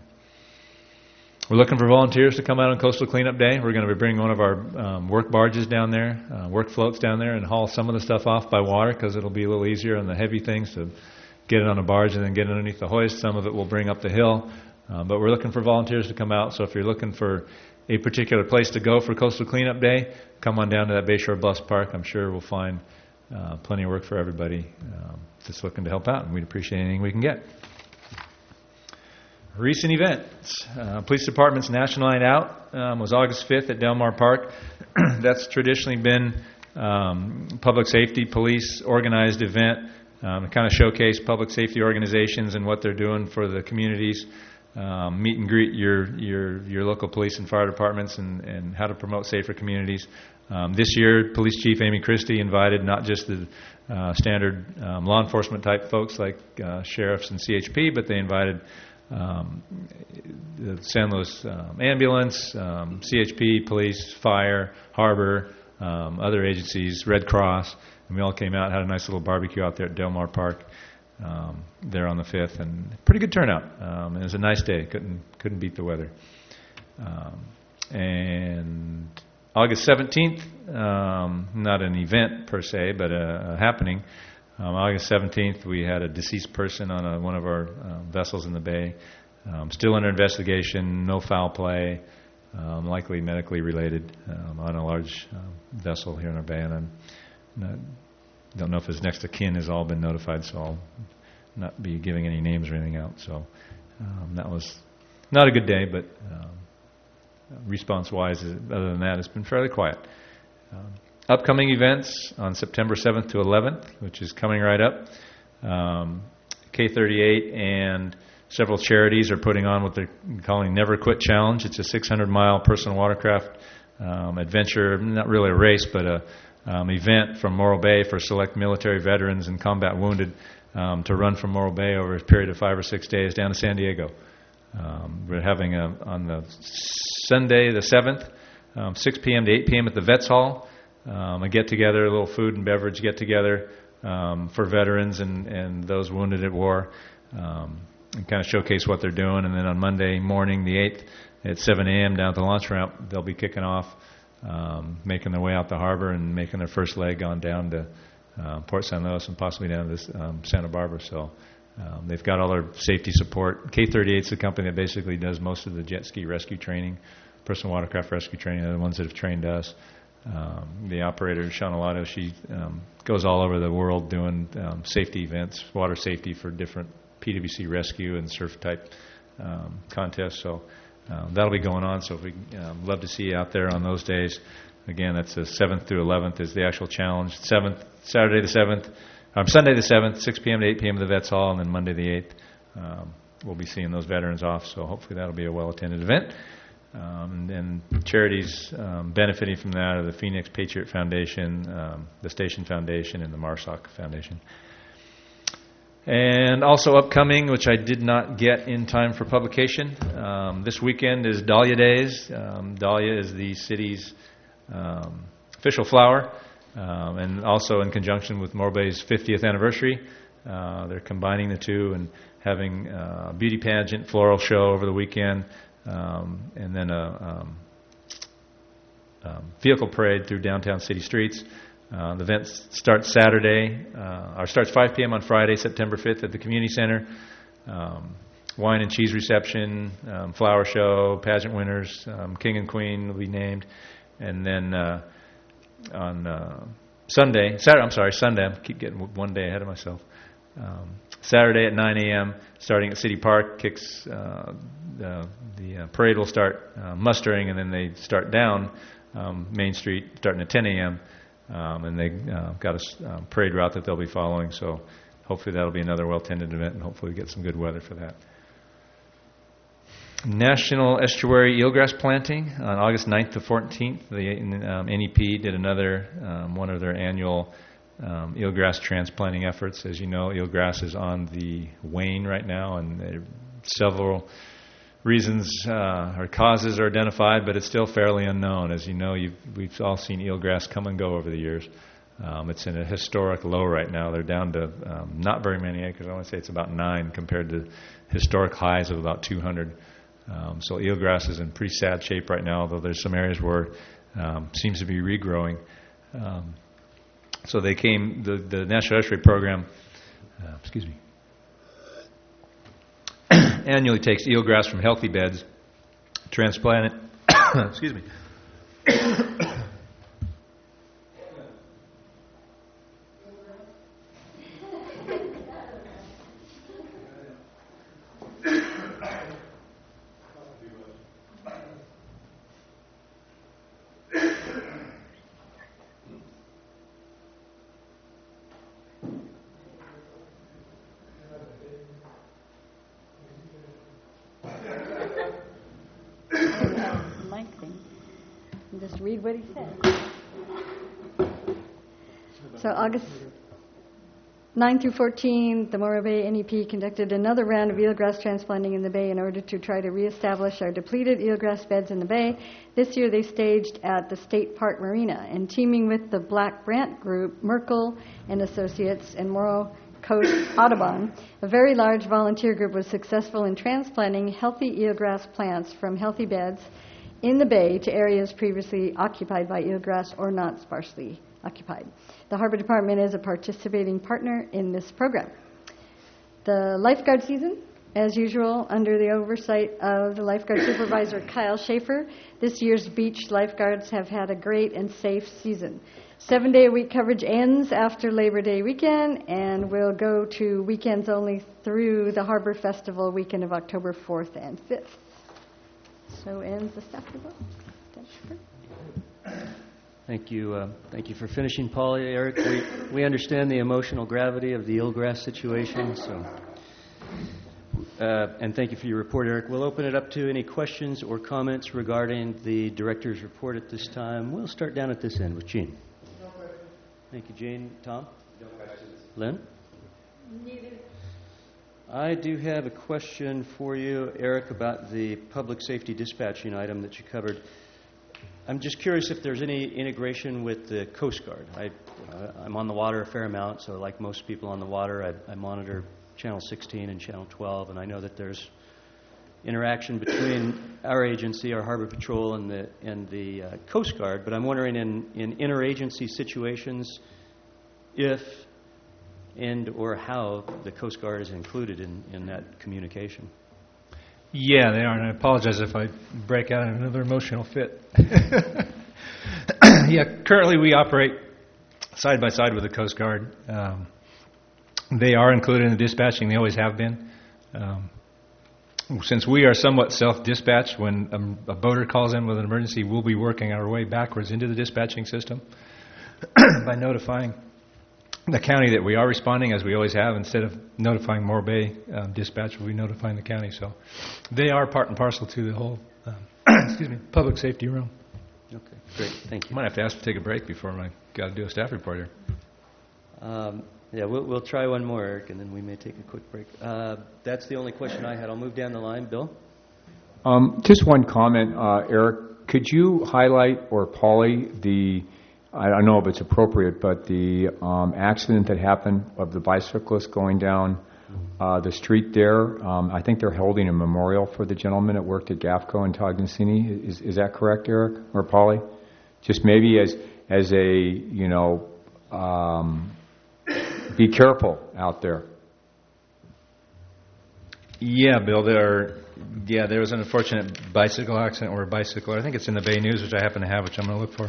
we're looking for volunteers to come out on Coastal Cleanup Day. We're going to be bringing one of our um, work barges down there, uh, work floats down there, and haul some of the stuff off by water because it'll be a little easier on the heavy things to get it on a barge and then get it underneath the hoist. Some of it we'll bring up the hill. Um, but we're looking for volunteers to come out. So if you're looking for a particular place to go for Coastal Cleanup Day, come on down to that Bayshore Bluffs Park. I'm sure we'll find uh, plenty of work for everybody um, that's looking to help out, and we'd appreciate anything we can get. Recent events. Uh, Police Department's National Night Out um, was August fifth at Del Mar Park. That's traditionally been um, public safety, police organized event um, to kind of showcase public safety organizations and what they're doing for the communities. Um, meet and greet your your your local police and fire departments and, and how to promote safer communities. Um, this year, Police Chief Amy Christie invited not just the uh, standard um, law enforcement type folks like uh, sheriffs and C H P, but they invited um, the San Luis um, Ambulance, um, C H P, police, fire, harbor, um, other agencies, Red Cross, and we all came out and had a nice little barbecue out there at Del Mar Park. Um, there on the fifth, and pretty good turnout. Um, it was a nice day. Couldn't couldn't beat the weather. Um, and August seventeenth, um, not an event per se, but a, a happening. Um, August seventeenth, we had a deceased person on a, one of our um, vessels in the bay. Um, still under investigation, no foul play, um, likely medically related um, on a large um, vessel here in our bay. And I'm not don't know if his next of kin has all been notified, so I'll not be giving any names or anything out. So um, that was not a good day, but um, response-wise, other than that, it's been fairly quiet. Um, upcoming events on September seventh to eleventh, which is coming right up. Um, K thirty-eight and several charities are putting on what they're calling Never Quit Challenge. It's a six hundred mile personal watercraft um, adventure, not really a race, but a um, event from Morro Bay for select military veterans and combat wounded um, to run from Morro Bay over a period of five or six days down to San Diego. Um, we're having a, on the Sunday the seventh, um, six p.m. to eight p.m. at the Vets Hall, um, a get-together, a little food and beverage get-together um, for veterans and, and those wounded at war, um, and kind of showcase what they're doing. And then on Monday morning, the eighth, at seven a.m. down at the launch ramp, they'll be kicking off, um, making their way out the harbor and making their first leg on down to uh, Port San Luis and possibly down to this, um, Santa Barbara. So um, they've got all their safety support. K thirty-eight is the company that basically does most of the jet ski rescue training, personal watercraft rescue training. They're the ones that have trained us. Um, the operator, Shauna Lotto, she um, goes all over the world doing um, safety events, water safety for different P W C rescue and surf type um, contests. So um, that'll be going on. So if we um, love to see you out there on those days. Again, that's the seventh through eleventh is the actual challenge. Seventh, Saturday the seventh, um, Sunday the seventh, six p.m. to eight p.m. at the Vets Hall, and then Monday the eighth, um, we'll be seeing those veterans off. So hopefully that'll be a well-attended event. Um, and charities um, benefiting from that are the Phoenix Patriot Foundation, um, the Station Foundation, and the MARSOC Foundation. And also upcoming, which I did not get in time for publication, um, this weekend is Dahlia Days. Um, Dahlia is the city's um, official flower, um, and also in conjunction with Morro Bay's fiftieth anniversary. Uh, they're combining the two and having a beauty pageant, floral show over the weekend, um, and then a um, um, vehicle parade through downtown city streets. Uh, the event starts Saturday, uh, or starts five p.m. on Friday, September fifth at the Community Center. Um, wine and cheese reception, um, flower show, pageant winners, um, king and queen will be named. And then uh, on uh, Sunday, Saturday, I'm sorry, Sunday, I keep getting one day ahead of myself. Um, Saturday at nine a.m., starting at City Park, kicks uh, the, the uh, parade will start uh, mustering, and then they start down um, Main Street, starting at ten a.m., Um, and they uh, got a uh, parade route that they'll be following, so hopefully that'll be another well-attended event, and hopefully we get some good weather for that. National Estuary Eelgrass Planting on August ninth to fourteenth. The um, N E P did another um, one of their annual um, eelgrass transplanting efforts. As you know, eelgrass is on the wane right now, and there are several reasons uh, or causes are identified, but it's still fairly unknown. As you know, you've, we've all seen eelgrass come and go over the years. Um, it's in a historic low right now. They're down to um, not very many acres. I want to say it's about nine compared to historic highs of about two hundred. Um, so eelgrass is in pretty sad shape right now, although there's some areas where um, seems to be regrowing. Um, so they came, the, the National Estuary Program, uh, excuse me, annually takes eelgrass from healthy beds, transplant it, excuse me, Just read what he said. So August ninth through fourteenth, the Morro Bay N E P conducted another round of eelgrass transplanting in the bay in order to try to reestablish our depleted eelgrass beds in the bay. This year they staged at the State Park Marina, and teaming with the Black Brant Group, Merkel and Associates, and Morro Coast Audubon, a very large volunteer group was successful in transplanting healthy eelgrass plants from healthy beds in the bay to areas previously occupied by eelgrass or not sparsely occupied. The Harbor Department is a participating partner in this program. The lifeguard season As usual, under the oversight of the lifeguard supervisor Kyle Schaefer, this year's beach lifeguards have had a great and safe season. Seven-day-a-week coverage ends after Labor Day weekend and will go to weekends only through the Harbor Festival weekend of October fourth and fifth. So ends the staff report. Thank you. Uh, thank you for finishing, Polly. Eric, we, we understand the emotional gravity of the eelgrass situation, so... Uh, and thank you for your report, Eric. We'll open it up to any questions or comments regarding the director's report at this time. We'll start down at this end with Gene. No questions. Thank you, Gene. Tom? No questions. Lynn? Neither. I do have a question for you, Eric, about the public safety dispatching item that you covered. I'm just curious if there's any integration with the Coast Guard. I, uh, I'm on the water a fair amount, so like most people on the water, I, I monitor Channel sixteen and Channel twelve, and I know that there's interaction between our agency, our Harbor Patrol, and the and the uh, Coast Guard. But I'm wondering, in, in interagency situations, if and or how the Coast Guard is included in, in that communication. Yeah, they are, and I apologize if I break out in another emotional fit. Yeah, currently we operate side by side with the Coast Guard. Um, They are included in the dispatching. They always have been. Um, since we are somewhat self-dispatched, when a, a boater calls in with an emergency, we'll be working our way backwards into the dispatching system by notifying the county that we are responding, as we always have. Instead of notifying Morro Bay um, dispatch, we'll be notifying the county. So they are part and parcel to the whole um, excuse me, public safety realm. Okay, great. Thank I you. might have to ask to take a break before I got to do a staff report here. Um, Yeah, we'll, we'll try one more, Eric, and then we may take a quick break. Uh, that's the only question I had. I'll move down the line. Bill? Um, just one comment, uh, Eric. Could you highlight, or Polly, the, I don't know if it's appropriate, but the um, accident that happened of the bicyclist going down uh, the street there? Um, I think they're holding a memorial for the gentleman that worked at GAFCO in Tognassini. Is, is that correct, Eric or Polly? Just maybe as as a, you know, um, be careful out there. Yeah, Bill, there are, yeah, there was an unfortunate bicycle accident where a bicycler, I think it's in the Bay News, which I happen to have, which I'm going to look for.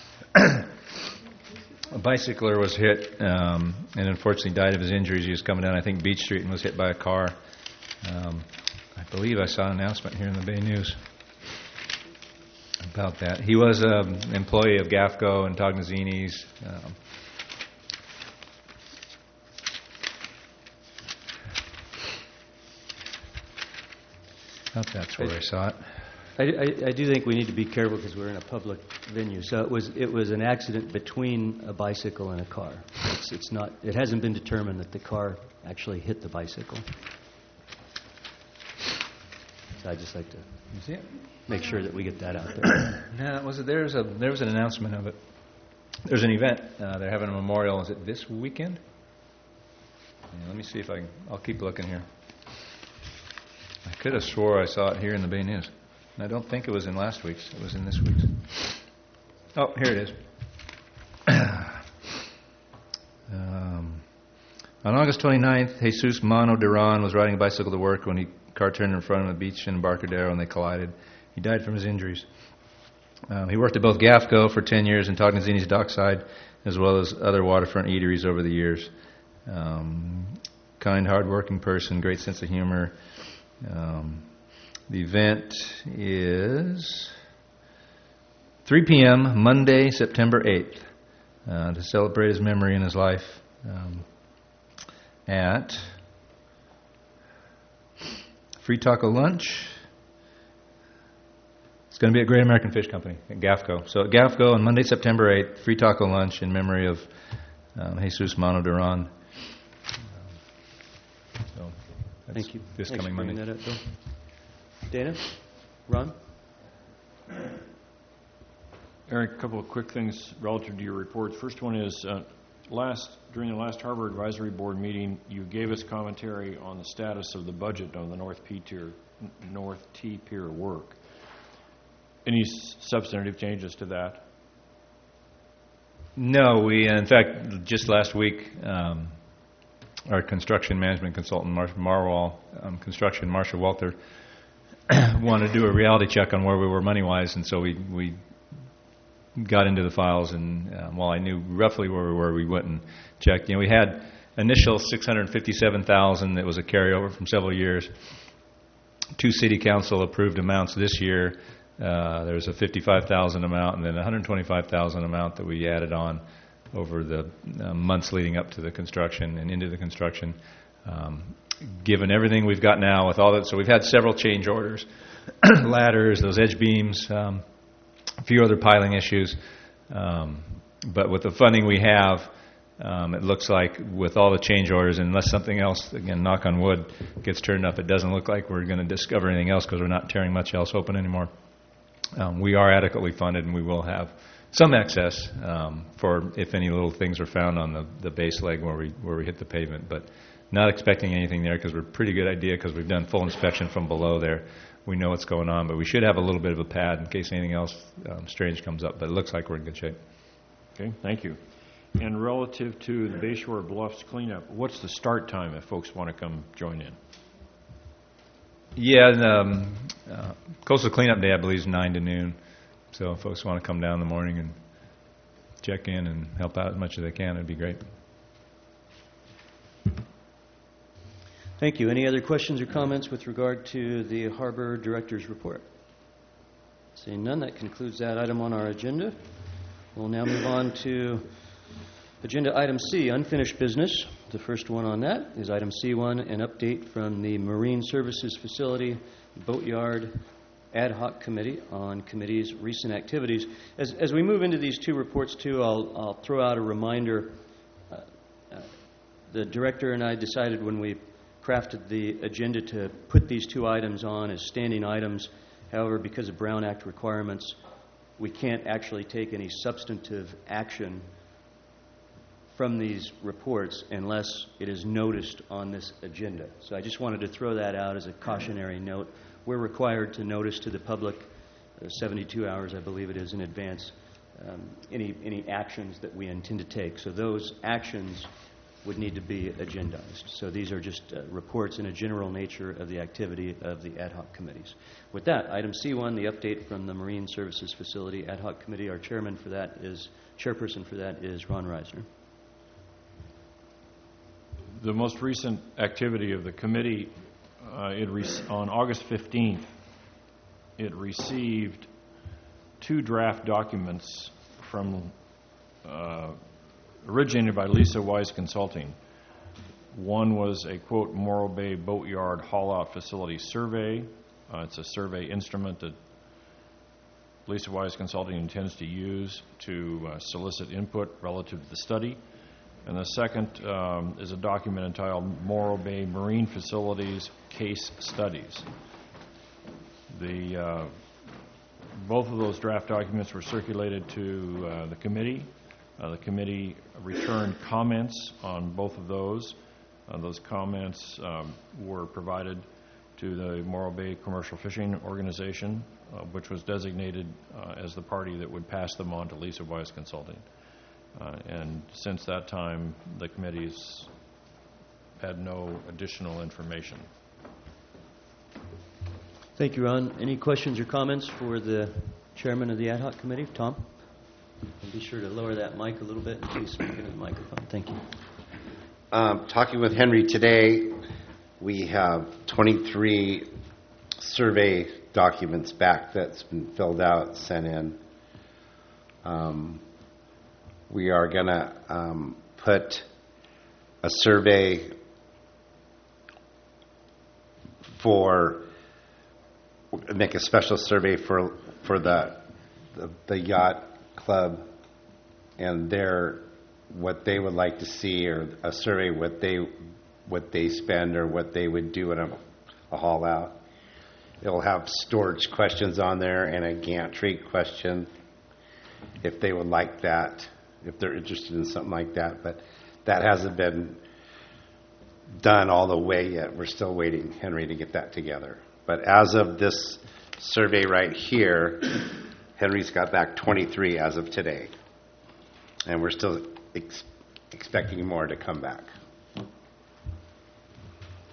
A bicycler was hit um, and unfortunately died of his injuries. He was coming down, I think, Beach Street and was hit by a car. Um, I believe I saw an announcement here in the Bay News about that. He was an employee of GAFCO and Tognazzini's. Um, I thought that's where I saw it. I, I, I do think we need to be careful because we're in a public venue. So it was it was an accident between a bicycle and a car. It's, it's not. It hasn't been determined that the car actually hit the bicycle. So I'd just like to You see it? make sure that we get that out there. No, was it? There was a there was an announcement of it. There's an event. Uh, they're having a memorial. Is it this weekend? Yeah, let me see if I can. I'll keep looking here. I could have swore I saw it here in the Bay News. And I don't think it was in last week's. It was in this week's. Oh, here it is. um, on August twenty-ninth, Jesus Mano Duran was riding a bicycle to work when he car turned in front of a beach in Embarcadero and they collided. He died from his injuries. Um, he worked at both GAFCO for ten years and Tognazzini's Dockside, as well as other waterfront eateries over the years. Um, kind, hard-working person, great sense of humor. Um, the event is three p.m. Monday, September eighth, uh, to celebrate his memory and his life um, at Free Taco Lunch. It's going to be at Great American Fish Company at GAFCO. So at GAFCO on Monday, September eighth, Free Taco Lunch in memory of um, Jesus Mano Duran. So that's Thank you. This Thanks coming for bringing Monday. that up, Bill. Dana? Ron? Eric, a couple of quick things relative to your report. First one is, uh, last during the last Harbor Advisory Board meeting, you gave us commentary on the status of the budget on the North P Tier, North T Pier work. Any s- substantive changes to that? No, we, in fact, just last week, um, our construction management consultant, Mar- Marwell um, Construction, Marcia Walter, wanted to do a reality check on where we were money-wise, and so we, we got into the files, and um, while I knew roughly where we were, we went and checked. You know, we had initial six hundred fifty-seven thousand dollars that was a carryover from several years. Two city council approved amounts this year. Uh, there was a fifty-five thousand dollars amount and then a one hundred twenty-five thousand dollars amount that we added on over the uh, months leading up to the construction and into the construction. Um, given everything we've got now with all that, so we've had several change orders, ladders, those edge beams, um, a few other piling issues. Um, but with the funding we have, um, it looks like with all the change orders, unless something else, again, knock on wood, gets turned up, it doesn't look like we're going to discover anything else because we're not tearing much else open anymore. Um, we are adequately funded, and we will have some excess um, for if any little things are found on the, the base leg where we where we hit the pavement, but not expecting anything there because we're a pretty good idea because we've done full inspection from below there. We know what's going on, but we should have a little bit of a pad in case anything else um, strange comes up, but it looks like we're in good shape. Okay, thank you. And relative to the Bayshore Bluffs cleanup, what's the start time if folks want to come join in? Yeah, and, um, uh, Coastal Cleanup Day, I believe, is nine to noon. So if folks want to come down in the morning and check in and help out as much as they can, it'd be great. Thank you. Any other questions or comments with regard to the Harbor Director's report? Seeing none, that concludes that item on our agenda. We'll now move on to agenda item C, unfinished business. The first one on that is item C one, an update from the Marine Services Facility Boatyard Ad Hoc Committee on committee's recent activities. As, as we move into these two reports, too, I'll, I'll throw out a reminder. Uh, uh, the director and I decided when we crafted the agenda to put these two items on as standing items. However, because of Brown Act requirements, we can't actually take any substantive action from these reports unless it is noticed on this agenda. So I just wanted to throw that out as a cautionary note. We're required to notice to the public uh, seventy-two hours, I believe it is, in advance, um, any, any actions that we intend to take. So those actions would need to be agendized. So these are just uh, reports in a general nature of the activity of the ad hoc committees. With that, item C one, the update from the Marine Services Facility Ad Hoc Committee. Our chairman for that is, chairperson for that is Ron Reisner. The most recent activity of the committee, uh, it re- on August fifteenth, it received two draft documents from uh, originated by Lisa Wise Consulting. One was a, quote, Morro Bay Boatyard Haul-Out Facility Survey. Uh, it's a survey instrument that Lisa Wise Consulting intends to use to uh, solicit input relative to the study. And the second um, is a document entitled Morro Bay Marine Facilities Case Studies. The, uh, both of those draft documents were circulated to uh, the committee. Uh, the committee returned comments on both of those. Uh, those comments um, were provided to the Morro Bay Commercial Fishing Organization, uh, which was designated uh, as the party that would pass them on to Lisa Wise Consulting. Uh, and since that time, the committee's had no additional information. Thank you, Ron. Any questions or comments for the chairman of the ad hoc committee? Tom? And be sure to lower that mic a little bit and please speak into the microphone. Thank you. Um, talking with Henry today, we have twenty-three survey documents back that's been filled out, sent in. Um, we are going to um, put a survey for, make a special survey for for the the, the yacht club and their what they would like to see, or a survey what they what they spend or what they would do in a, a haul out. It'll have storage questions on there and a gantry question if they would like that, if they're interested in something like that. But that hasn't been done all the way yet. We're still waiting, Henry, to get that together. But as of this survey right here, Henry's got back twenty-three as of today. And we're still ex- expecting more to come back.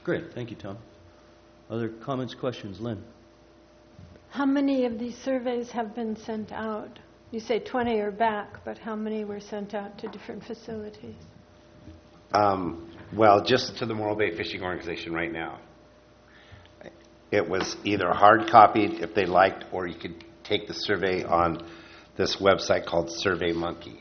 Great, thank you, Tom. Other comments, questions? Lynn? How many of these surveys have been sent out? You say twenty are back, but how many were sent out to different facilities? Um, well, just to the Morro Bay Fishing Organization right now. It was either hard copied if they liked, or you could take the survey on this website called SurveyMonkey.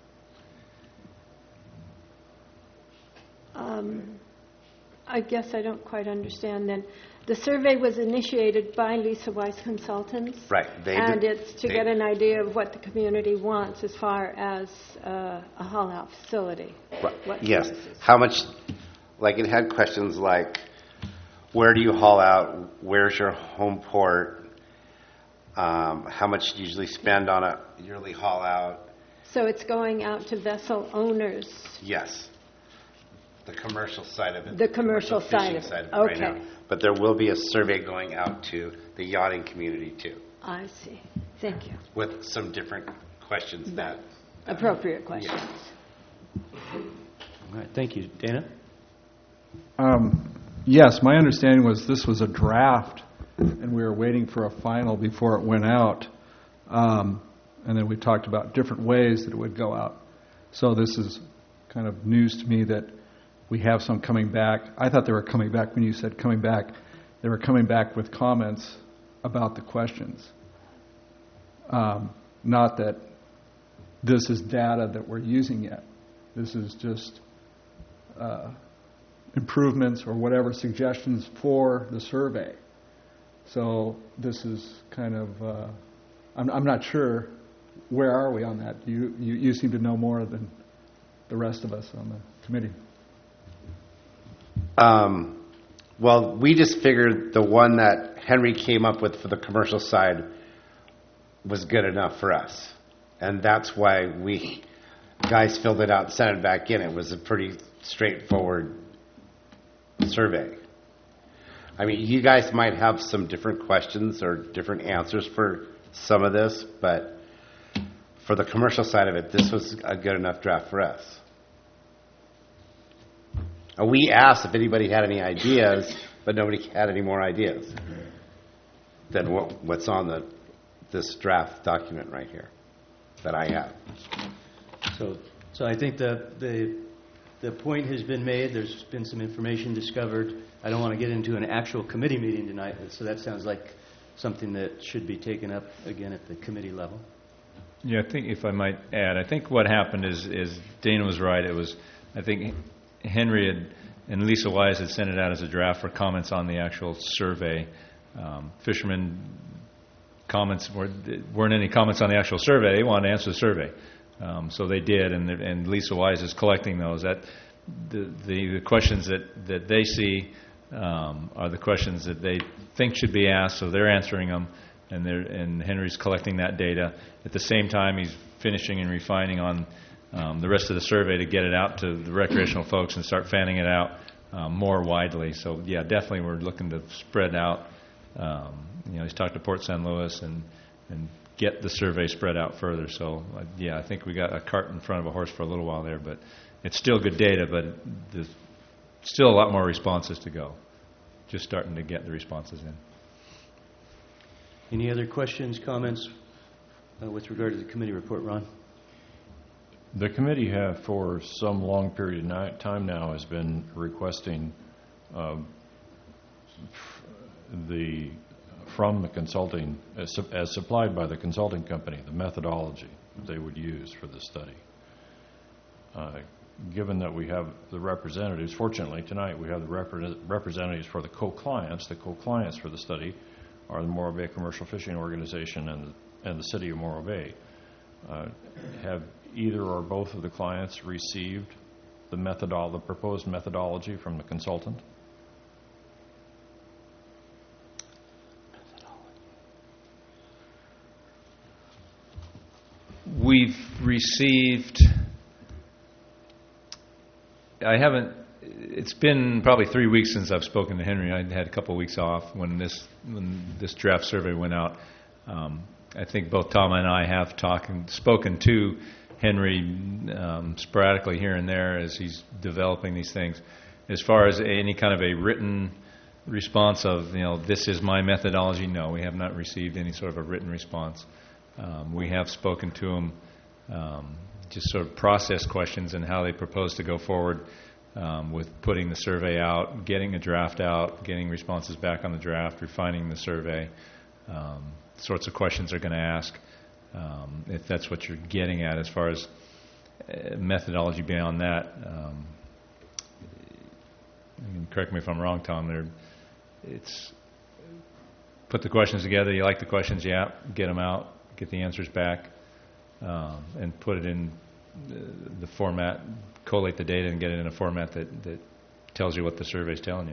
Um, I guess I don't quite understand then. The survey was initiated by Lisa Weiss Consultants. Right. They and did, it's to they, get an idea of what the community wants as far as uh, a haul-out facility. Right. What Yes. services. How much, like it had questions like, where do you haul out? Where's your home port? Um, how much do you usually spend on a yearly haul out? So it's going out to vessel owners. Yes. The commercial side of it. The commercial fishing side of it. side of it Okay. right now. But there will be a survey going out to the yachting community too, I see. Thank you. with some different questions that. Appropriate questions. All right, thank you. Dana? Um, yes, my understanding was this was a draft, and we were waiting for a final before it went out. Um, and then we talked about different ways that it would go out. So this is kind of news to me that we have some coming back. I thought they were coming back when you said coming back. They were coming back with comments about the questions. Um, not that this is data that we're using yet. This is just uh, improvements or whatever suggestions for the survey. So this is kind of, uh, I'm, I'm not sure, where are we on that? You, you, you seem to know more than the rest of us on the committee. Um, well, we just figured the one that Henry came up with for the commercial side was good enough for us. And that's why we guys filled it out and sent it back in. It was a pretty straightforward survey. I mean, you guys might have some different questions or different answers for some of this, but for the commercial side of it, this was a good enough draft for us. We asked if anybody had any ideas, but nobody had any more ideas than what, what's on the this draft document right here that I have. So, so I think the, the, the point has been made. There's been some information discovered. I don't want to get into an actual committee meeting tonight, so that sounds like something that should be taken up again at the committee level. Yeah, I think if I might add, I think what happened is, is Dana was right. It was, I think Henry had, and Lisa Wise had sent it out as a draft for comments on the actual survey. Um, fishermen comments were, weren't any comments on the actual survey. They wanted to answer the survey. Um, so they did, and, and Lisa Wise is collecting those. That the, the, the questions that, that they see um, are the questions that they think should be asked, so they're answering them, and, they're, and Henry's collecting that data. At the same time, he's finishing and refining on um, the rest of the survey to get it out to the recreational folks and start fanning it out um, more widely. So, yeah, definitely we're looking to spread out. Um, you know, he's talked to Port San Luis and, and get the survey spread out further. So, uh, yeah, I think we got a cart in front of a horse for a little while there, but it's still good data, but there's still a lot more responses to go. Just starting to get the responses in. Any other questions, comments uh, with regard to the committee report, Ron? The committee have, for some long period of time now, has been requesting uh, the from the consulting, as, as supplied by the consulting company, the methodology they would use for the study. Uh, given that we have the representatives, fortunately tonight we have the repre- representatives for the co-clients. The co-clients for the study are the Morro Bay Commercial Fishing Organization and, and the City of Morro Bay. Uh, have either or both of the clients received the methodol- the proposed methodology from the consultant? We've received, I haven't, it's been probably three weeks since I've spoken to Henry. I had a couple of weeks off when this when this draft survey went out. Um, I think both Tom and I have talked and spoken to Henry um, sporadically here and there as he's developing these things. as far as any kind of a written response of, you know, this is my methodology, no, we have not received any sort of a written response. Um, we have spoken to them, um, just sort of process questions and how they propose to go forward um, with putting the survey out, getting a draft out, getting responses back on the draft, refining the survey, um, sorts of questions they're going to ask, um, if that's what you're getting at as far as uh, methodology beyond that. Um, I mean, correct me if I'm wrong, Tom, they're, it's put the questions together, you like the questions, yeah, get them out, get the answers back, um, and put it in the, the format, collate the data and get it in a format that, that tells you what the survey is telling you.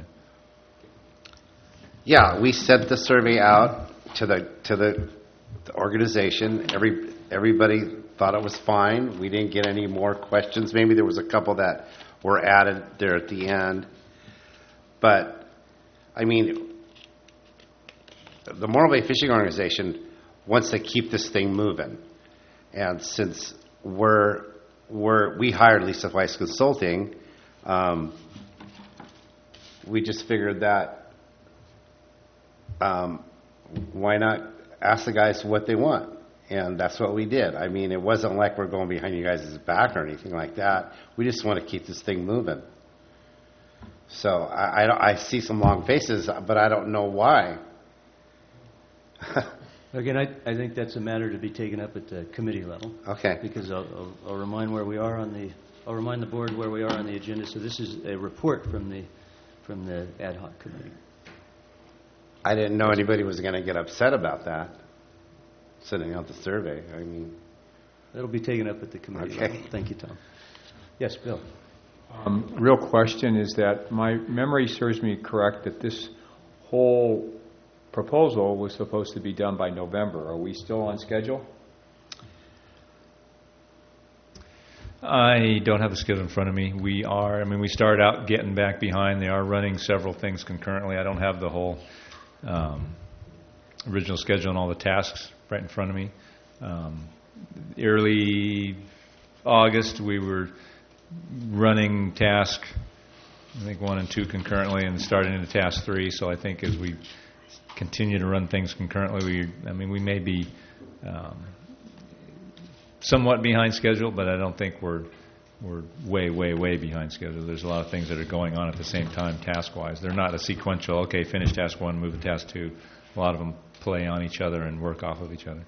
Yeah, we sent the survey out to the to the, the organization. Every everybody thought it was fine. We didn't get any more questions. Maybe there was a couple that were added there at the end. But, I mean, the Morro Bay Fishing Organization wants to keep this thing moving. And since we're, we're, we hired Lisa Weiss Consulting, um, we just figured that um, why not ask the guys what they want? And that's what we did. I mean, it wasn't like we're going behind you guys' back or anything like that. We just want to keep this thing moving. So I, I, I see some long faces, but I don't know why. Again, I, I think that's a matter to be taken up at the committee level. Okay. Because I'll, I'll, I'll remind where we are on the, I'll remind the board where we are on the agenda. So this is a report from the, from the ad hoc committee. I didn't know anybody was going to get upset about that, sending out the survey. I mean, that'll be taken up at the committee okay. level. Thank you, Tom. Yes, Bill. Um, real question is that my memory serves me correct that this whole proposal was supposed to be done by November. Are we still on schedule? I don't have the schedule in front of me. We are, I mean, we started out getting back behind. They are running several things concurrently. I don't have the whole um, original schedule and all the tasks right in front of me. Um, early August, we were running task, I think one and two concurrently, and starting into task three. So I think as we continue to run things concurrently, we, I mean, we may be um, somewhat behind schedule, but I don't think we're we're way, way, way behind schedule. There's a lot of things that are going on at the same time, task-wise. They're not a sequential. Okay, finish task one, move to task two. A lot of them play on each other and work off of each other.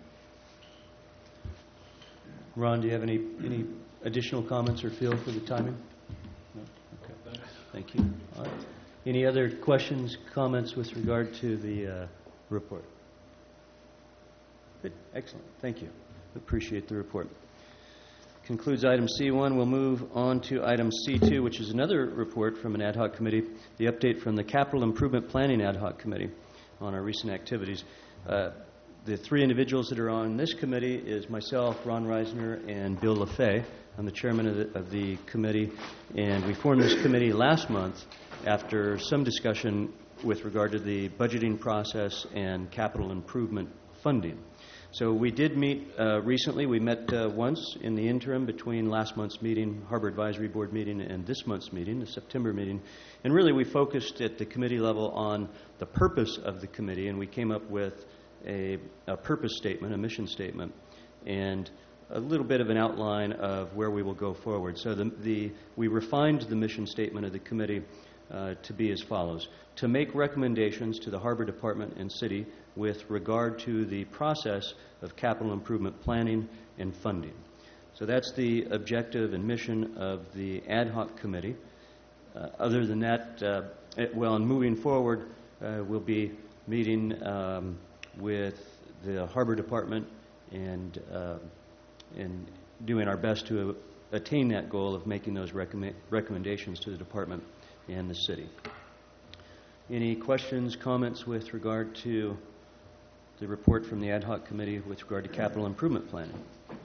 Ron, do you have any any additional comments or feel for the timing? No? Okay. Thank you. All right. Any other questions, comments with regard to the uh, report? Good. Excellent. Thank you. Appreciate the report. Concludes item C one. We'll move on to item C two, which is another report from an ad hoc committee, the update from the Capital Improvement Planning Ad Hoc Committee on our recent activities. Uh, the three individuals that are on this committee is myself, Ron Reisner, and Bill LaFay. I'm the chairman of the, of the committee, and we formed this committee last month after some discussion with regard to the budgeting process and capital improvement funding. So we did meet uh, recently. We met uh, once in the interim between last month's meeting, Harbor Advisory Board meeting, and this month's meeting, the September meeting. And really we focused at the committee level on the purpose of the committee, and we came up with a, a purpose statement, a mission statement, and a little bit of an outline of where we will go forward. So the, the, we refined the mission statement of the committee uh, to be as follows: to make recommendations to the Harbor Department and City with regard to the process of capital improvement planning and funding. So that's the objective and mission of the ad hoc committee. Uh, other than that, uh, it, well, and moving forward, uh, we'll be meeting um, with the Harbor Department and uh, and doing our best to attain that goal of making those recommend recommendations to the department and the city. Any questions, comments with regard to the report from the ad hoc committee with regard to capital improvement planning?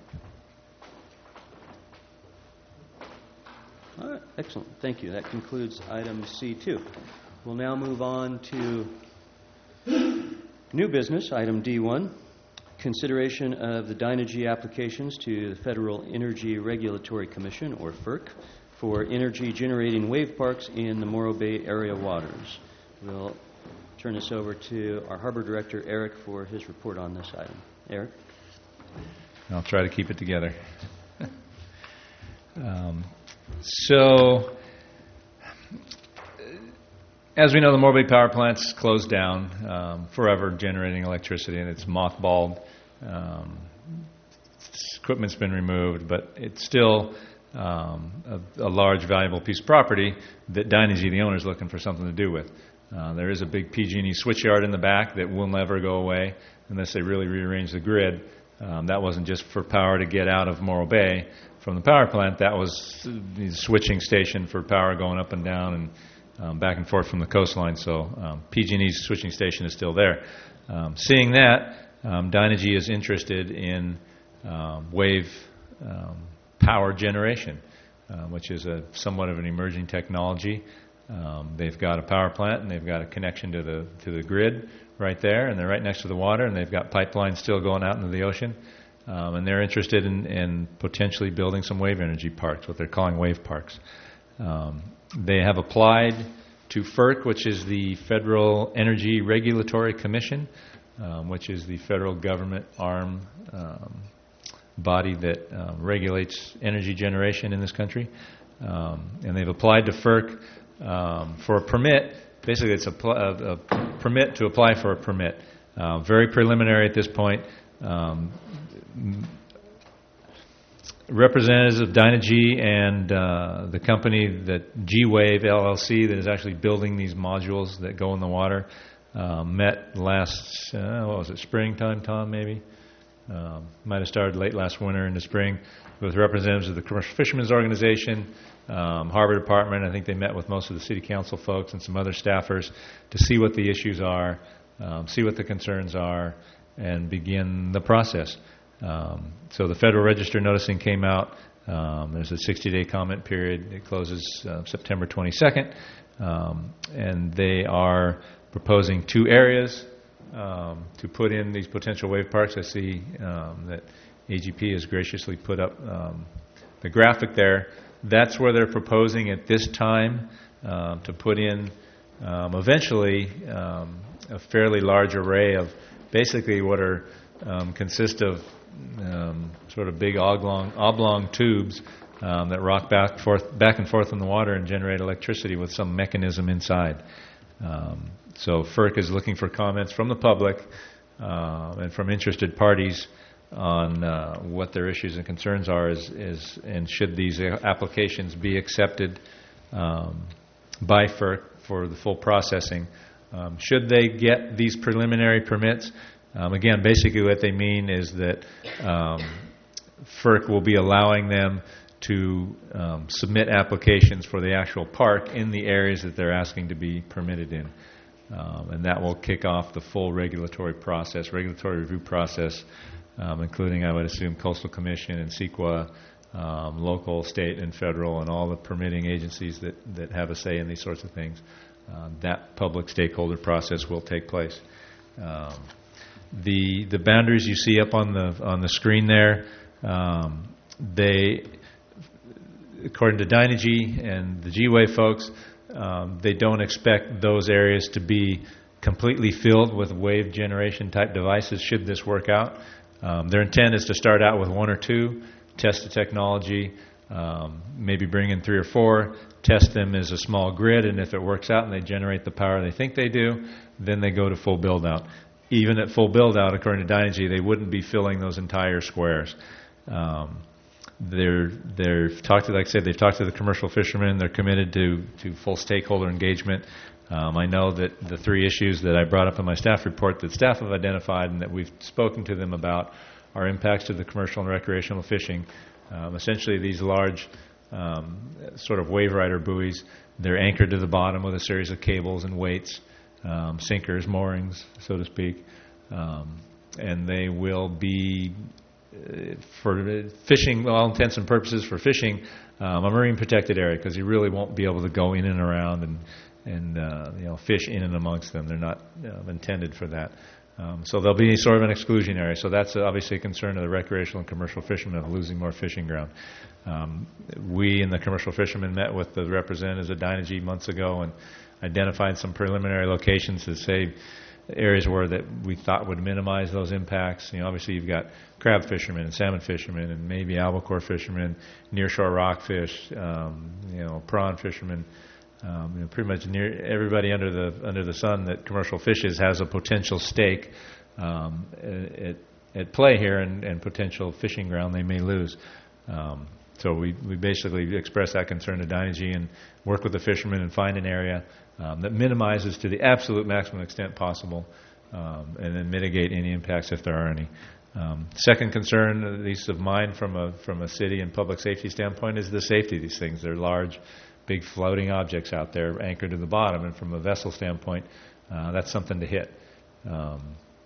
All right, excellent. Thank you. That concludes item C two. We'll now move on to new business, item D one. Consideration of the Dynegy applications to the Federal Energy Regulatory Commission, or FERC, for energy-generating wave parks in the Morro Bay area waters. We'll turn this over to our Harbor Director, Eric, for his report on this item. Eric? I'll try to keep it together. um, so, as we know, the Morro Bay Power Plant's closed down um, forever, generating electricity, and it's mothballed. Um, equipment's been removed, but it's still um, a, a large, valuable piece of property that Dynegy, the owner, is looking for something to do with. Uh, there is a big P G and E switchyard in the back that will never go away unless they really rearrange the grid. Um, that wasn't just for power to get out of Morro Bay from the power plant. That was the switching station for power going up and down and um, back and forth from the coastline. So um, P G and E's switching station is still there. Um, seeing that, um, Dynegy is interested in um, wave um, power generation, uh, which is a somewhat of an emerging technology. Um, they've got a power plant and they've got a connection to the to the grid right there, and they're right next to the water, and they've got pipelines still going out into the ocean, um, and they're interested in, in potentially building some wave energy parks, what they're calling wave parks. Um, they have applied to F E R C, which is the Federal Energy Regulatory Commission, um, which is the federal government arm um, body that um, regulates energy generation in this country, um, and they've applied to F E R C Um, for a permit. Basically, it's a, pl- a, a permit to apply for a permit. Uh, very preliminary at this point. Um, representatives of Dynegy and uh, the company that G-Wave L L C that is actually building these modules that go in the water uh, met last, uh, what was it, springtime, Tom, maybe? Um, might have started late last winter into spring with representatives of the Commercial Fishermen's Organization, um, Harbor Department. I think they met with most of the city council folks and some other staffers to see what the issues are, um, see what the concerns are, and begin the process. Um, so the Federal Register noticing came out. Um, there's a sixty-day comment period. It closes uh, September twenty-second, um, and they are proposing two areas um, to put in these potential wave parks. I see um, that A G P has graciously put up um, the graphic there. That's where they're proposing at this time uh, to put in um, eventually um, a fairly large array of basically what are um, consist of um, sort of big oblong, oblong tubes um, that rock back, forth, back and forth in the water and generate electricity with some mechanism inside. Um, so F E R C is looking for comments from the public uh, and from interested parties on uh, what their issues and concerns are, is, is and should these applications be accepted um, by F E R C for the full processing. Um, should they get these preliminary permits? Um, again, basically what they mean is that um, F E R C will be allowing them to um, submit applications for the actual park in the areas that they're asking to be permitted in. Um, and that will kick off the full regulatory process, regulatory review process, Um, including, I would assume, Coastal Commission and CEQA, um, local, state, and federal, and all the permitting agencies that, that have a say in these sorts of things. Uh, that public stakeholder process will take place. Um, the the boundaries you see up on the on the screen there, um, they, according to Dynegy and the G-Wave folks, um, they don't expect those areas to be completely filled with wave generation type devices should this work out. Um, their intent is to start out with one or two, test the technology, um, maybe bring in three or four, test them as a small grid, and if it works out and they generate the power they think they do, then they go to full build-out. Even at full build-out, according to Dynegy, they wouldn't be filling those entire squares. Um, they're they've talked to, like I said, they've talked to the commercial fishermen. They're committed to to full stakeholder engagement. Um, I know that the three issues that I brought up in my staff report that staff have identified and that we've spoken to them about are impacts to the commercial and recreational fishing. Um, essentially, these large um, sort of wave rider buoys, they're anchored to the bottom with a series of cables and weights, um, sinkers, moorings, so to speak, um, and they will be uh, for fishing, well, all intents and purposes for fishing, um, a marine protected area, because you really won't be able to go in and around and and uh, you know, fish in and amongst them. They're not uh, intended for that. Um, so there'll be sort of an exclusion area. So that's obviously a concern of the recreational and commercial fishermen of losing more fishing ground. Um, we and the commercial fishermen met with the representatives of Dynegy months ago and identified some preliminary locations to say areas where that we thought would minimize those impacts. You know, obviously you've got crab fishermen and salmon fishermen and maybe albacore fishermen, nearshore rockfish, um, you know, prawn fishermen. Um, you know, pretty much near everybody under the under the sun that commercial fishes has a potential stake um, at, at play here and, and potential fishing ground they may lose. Um, so we, we basically express that concern to Dynegy and work with the fishermen and find an area um, that minimizes to the absolute maximum extent possible um, and then mitigate any impacts if there are any. Um, second concern, at least of mine from a from a city and public safety standpoint, is the safety of these things. They're large, big floating objects out there anchored to the bottom, and from a vessel standpoint, uh, that's something to hit. Um,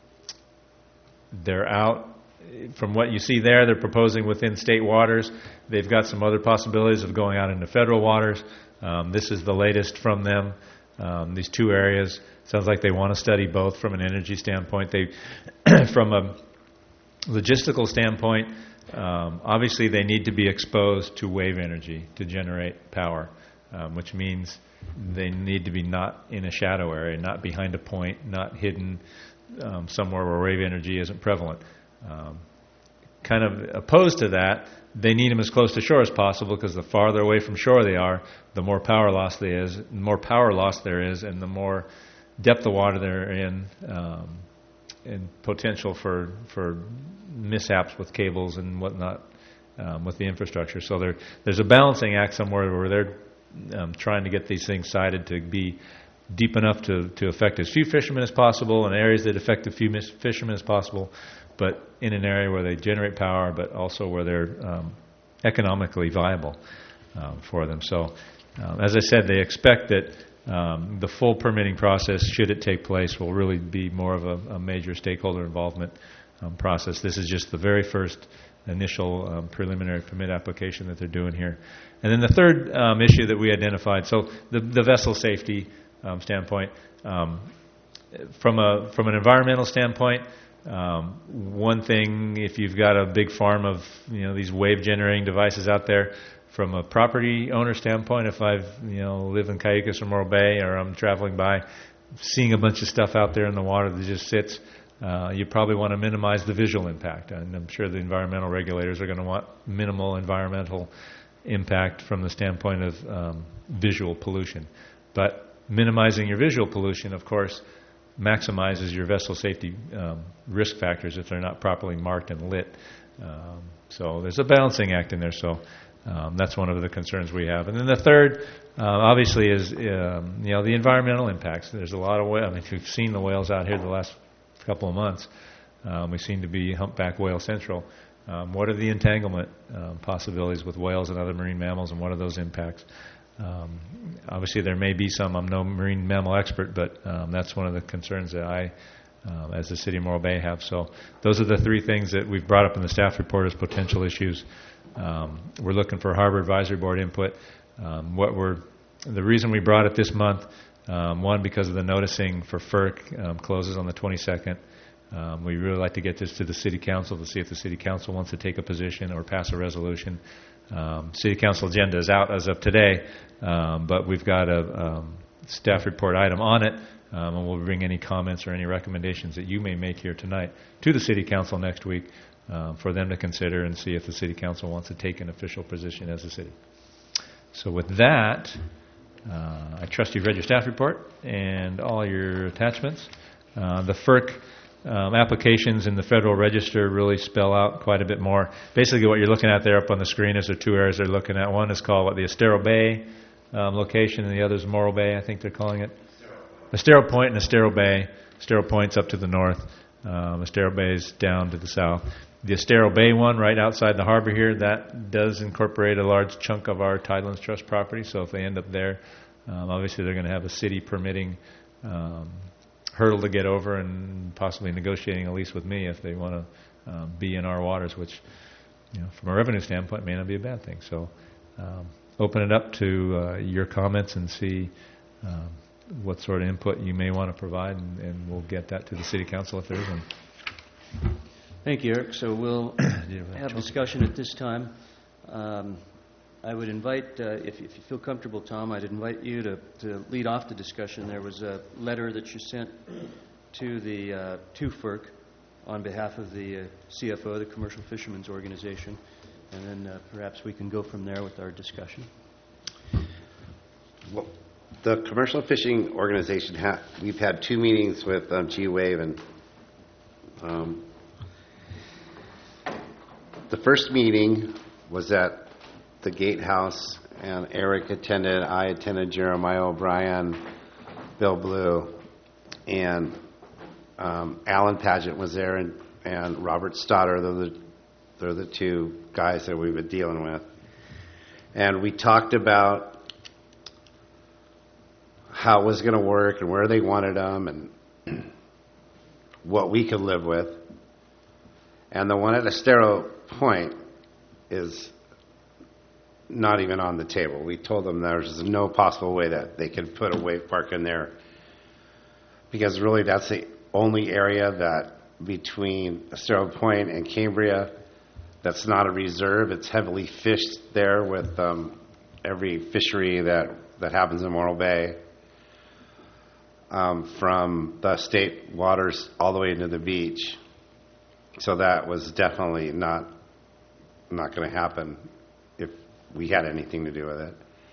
they're out, from what you see there, they're proposing within state waters. They've got some other possibilities of going out into federal waters. Um, this is the latest from them, um, these two areas. Sounds like they want to study both from an energy standpoint. They, from a logistical standpoint, um, obviously they need to be exposed to wave energy to generate power. Um, which means they need to be not in a shadow area, not behind a point, not hidden um, somewhere where wave energy isn't prevalent. Um, kind of opposed to that, they need them as close to shore as possible, because the farther away from shore they are, the more power loss there is, the more power loss there is, and the more depth of water they're in, um, and potential for for mishaps with cables and whatnot um, with the infrastructure. So there, there's a balancing act somewhere where they're Um, trying to get these things sited to be deep enough to, to affect as few fishermen as possible, in areas that affect as few mis- fishermen as possible, but in an area where they generate power, but also where they're um, economically viable um, for them. So, um, as I said, they expect that um, the full permitting process, should it take place, will really be more of a, a major stakeholder involvement um, process. This is just the very first initial um, preliminary permit application that they're doing here. And then the third um, issue that we identified, so the, the vessel safety um, standpoint, um, from a from an environmental standpoint, um, one thing, if you've got a big farm of you know these wave generating devices out there, from a property owner standpoint, if I've you know live in Cayucos or Morro Bay, or I'm traveling by, seeing a bunch of stuff out there in the water that just sits, Uh, you probably want to minimize the visual impact, and I'm sure the environmental regulators are going to want minimal environmental impact from the standpoint of um, visual pollution. But minimizing your visual pollution, of course, maximizes your vessel safety um, risk factors if they're not properly marked and lit. Um, so there's a balancing act in there, so um, that's one of the concerns we have. And then the third, uh, obviously, is um, you know the environmental impacts. There's a lot of whales. I mean, if you've seen the whales out here the last couple of months, um, we seem to be humpback whale central. Um, what are the entanglement um, possibilities with whales and other marine mammals, and what are those impacts? Um, obviously, there may be some. I'm no marine mammal expert, but um, that's one of the concerns that I, um, as the City of Morro Bay, have. So those are the three things that we've brought up in the staff report as potential issues. Um, we're looking for Harbor Advisory Board input. Um, what we're the reason we brought it this month. Um, one, because of the noticing for F E R C um, closes on the twenty-second. Um, we really like to get this to the City Council to see if the City Council wants to take a position or pass a resolution. Um, City Council agenda is out as of today, um, but we've got a um, staff report item on it, um, and we'll bring any comments or any recommendations that you may make here tonight to the City Council next week um, for them to consider and see if the City Council wants to take an official position as a city. So with that, Uh, I trust you've read your staff report and all your attachments. Uh, the F E R C um, applications in the Federal Register really spell out quite a bit more. Basically, what you're looking at there up on the screen is there two areas they're looking at. One is called what, the Estero Bay um, location, and the other is Morro Bay, I think they're calling it. Estero Point and Estero Bay. Estero Point's up to the north. Um, Estero Bay is down to the south. The Estero Bay one, right outside the harbor here, that does incorporate a large chunk of our Tidelands Trust property. So if they end up there, um, obviously they're going to have a city permitting um, hurdle to get over, and possibly negotiating a lease with me if they want to um, be in our waters, which, you know, from a revenue standpoint, may not be a bad thing. So um, open it up to uh, your comments and see um, what sort of input you may want to provide, and, and we'll get that to the city council if there is one. Thank you, Eric. So we'll have discussion at this time. Um, I would invite, uh, if, if you feel comfortable, Tom, I'd invite you to, to lead off the discussion. There was a letter that you sent to the uh, to F E R C on behalf of the uh, C F O, the Commercial Fishermen's Organization, and then uh, perhaps we can go from there with our discussion. Well, the Commercial Fishing Organization, ha- we've had two meetings with um, G-Wave, and um, the first meeting was at the Gatehouse, and Eric attended, I attended, Jeremiah O'Brien, Bill Blue, and um, Alan Paget was there, and, and Robert Stoddard. They're the, they're the two guys that we've been dealing with. And we talked about how it was going to work and where they wanted them and what we could live with. And the one at Estero Point is not even on the table. We told them there's no possible way that they could put a wave park in there, because really that's the only area that between Estero Point and Cambria that's not a reserve. It's heavily fished there with um, every fishery that, that happens in Morro Bay, um, from the state waters all the way into the beach. So that was definitely not not going to happen if we had anything to do with it.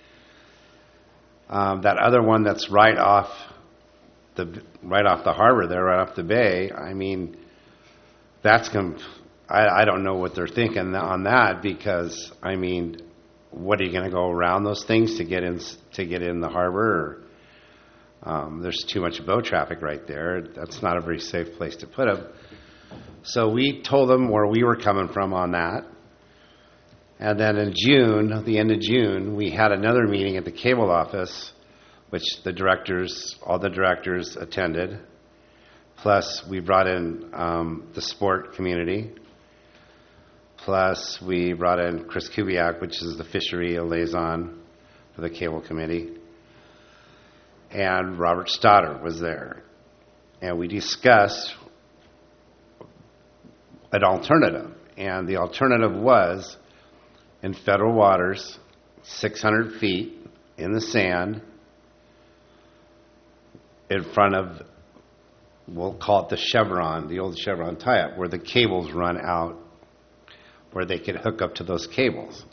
Um, that other one that's right off the right off the harbor there, right off the bay. I mean, that's com- I, I don't know what they're thinking on that, because I mean, what are you going to go around those things to get in to get in the harbor? Or, um, there's too much boat traffic right there. That's not a very safe place to put them. So we told them where we were coming from on that. And then in June, at the end of June, we had another meeting at the cable office, which the directors, all the directors attended. Plus, we brought in um, the sport community. Plus, we brought in Chris Kubiak, which is the fishery liaison for the cable committee. And Robert Stoddard was there. And we discussed an alternative. And the alternative was, in federal waters, six hundred feet in the sand, in front of, we'll call it the Chevron, the old Chevron tie-up, where the cables run out, where they could hook up to those cables.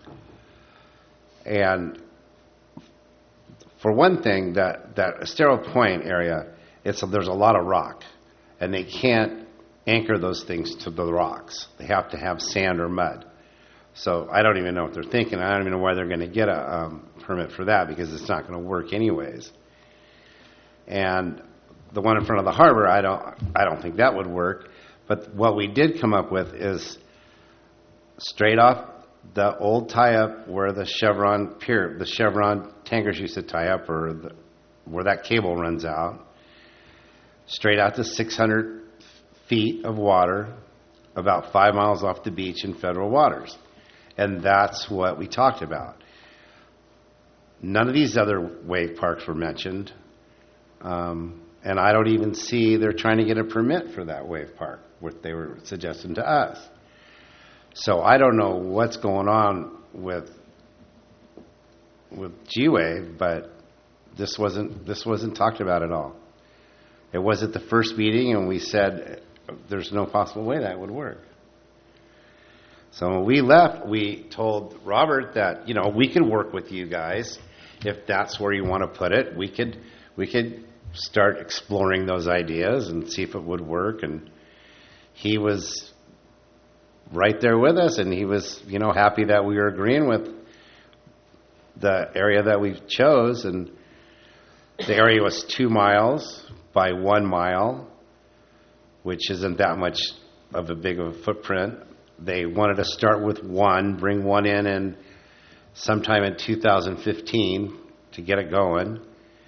And for one thing, that, that Estero Point area, it's a, there's a lot of rock, and they can't anchor those things to the rocks. They have to have sand or mud. So I don't even know what they're thinking. I don't even know why they're going to get a um, permit for that, because it's not going to work anyways. And the one in front of the harbor, I don't, I don't think that would work. But what we did come up with is straight off the old tie-up where the Chevron pier, the Chevron tankers used to tie up, or the, where that cable runs out, straight out to six hundred feet of water, about five miles off the beach in federal waters. And that's what we talked about. None of these other wave parks were mentioned. Um, and I don't even see they're trying to get a permit for that wave park, what they were suggesting to us. So I don't know what's going on with with G-Wave, but this wasn't this wasn't talked about at all. It was at the first meeting, and we said there's no possible way that would work. So when we left, we told Robert that, you know, we could work with you guys if that's where you want to put it. We could we could start exploring those ideas and see if it would work. And he was right there with us, and he was, you know, happy that we were agreeing with the area that we chose. And the area was two miles by one mile, which isn't that much of a big of a footprint. They wanted to start with one, bring one in, in sometime in two thousand fifteen to get it going.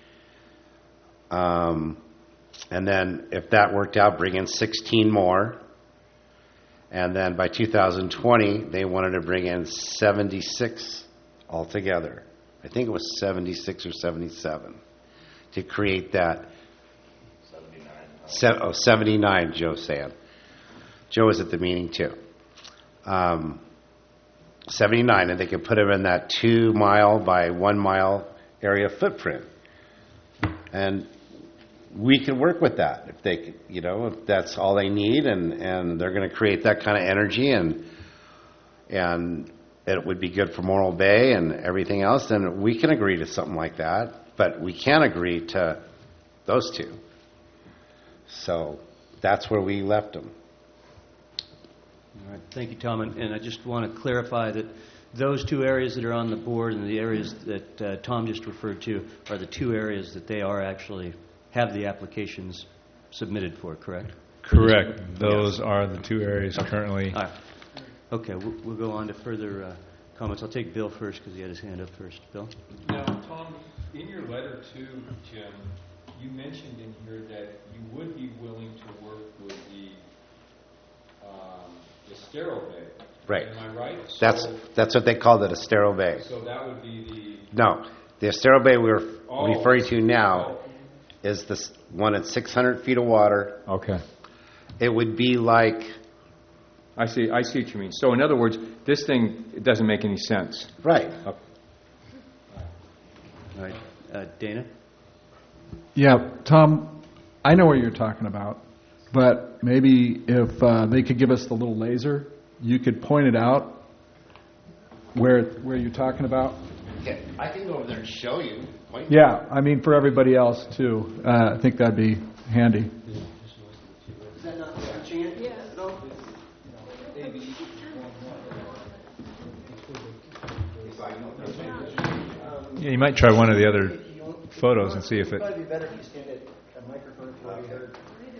Um, and then if that worked out, bring in sixteen more. And then by two thousand twenty, they wanted to bring in seventy-six altogether. I think it was seventy-six or seventy-seven to create that. Se- oh, seventy-nine, Joe's saying. Joe was at the meeting too. Um, seventy-nine, and they could put them in that two mile by one mile area footprint. And we can work with that if they could, you know, if that's all they need, and, and they're going to create that kind of energy, and and it would be good for Morro Bay and everything else, then we can agree to something like that. But we can't agree to those two. So that's where we left them. All right, thank you, Tom. And, and I just want to clarify that those two areas that are on the board and the areas that uh, Tom just referred to are the two areas that they are actually have the applications submitted for, correct? Correct. Those are the two areas currently. All right. Okay, we'll, we'll go on to further uh, comments. I'll take Bill first because he had his hand up first. Bill? Now, Tom, in your letter to Jim, you mentioned in here that you would be willing to work with the um, Estero Bay. Right. Am I right? That's So- that's what they called it, Estero Bay. So that would be No, the Estero Bay we're Oh. referring to now is this one at six hundred feet of water. Okay. It would be like, I see, I see what you mean. So in other words, this thing, it doesn't make any sense. right. All right. Uh, Dana? Yeah, Tom, I know what you're talking about, but maybe if uh, they could give us the little laser, you could point it out where where you're talking about. Okay, I can go over there and show you. Point. Yeah, I mean for everybody else too. Uh, I think that'd be handy. Is that not touching it? Yes. No? Yeah, you might try one of the other photos and see if it. It'd probably be better if you stand at a microphone if you want to be heard.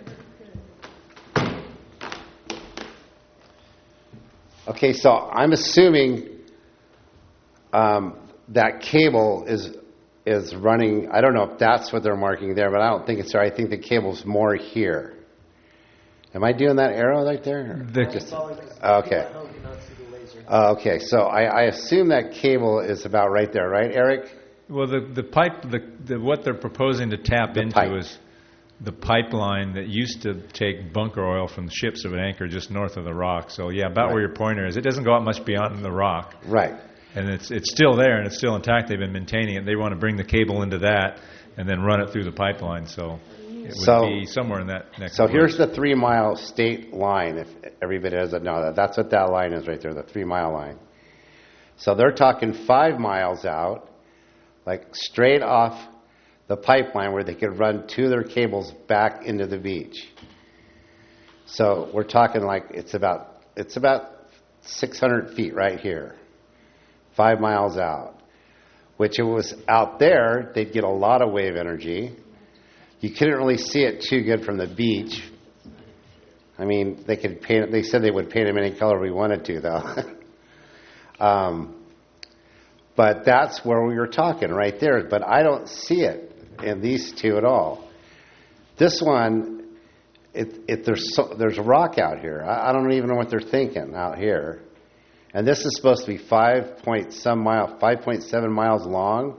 Okay, so I'm assuming um, that cable is is running. I don't know if that's what they're marking there, but I don't think it's there. I think the cable's more here. Am I doing that arrow right there? The- Just- okay. Uh, okay, so I, I assume that cable is about right there, right, Eric? Well, the the pipe, the, the what they're proposing to tap into pipe. is the pipeline that used to take bunker oil from the ships that would anchor just north of the rock. So yeah, about Right. where your pointer is. It doesn't go out much beyond the rock, Right. and it's it's still there and it's still intact. They've been maintaining it. They want to bring the cable into that and then run it through the pipeline. So it would So- be somewhere in that next. So here's the three-mile state line, if everybody doesn't know that. That's what that line is right there, the three-mile line. So they're talking five miles out, like straight off the pipeline where they could run two of their cables back into the beach. So we're talking like it's about it's about six hundred feet right here, five miles out. Which it was out there, they'd get a lot of wave energy. You couldn't really see it too good from the beach. I mean, they could paint it. They said they would paint them any color we wanted to, though. um, but that's where we were talking, right there. But I don't see it in these two at all. This one, it, it there's so, there's a rock out here. I, I don't even know what they're thinking out here. And this is supposed to be five point some mile, five point seven miles long.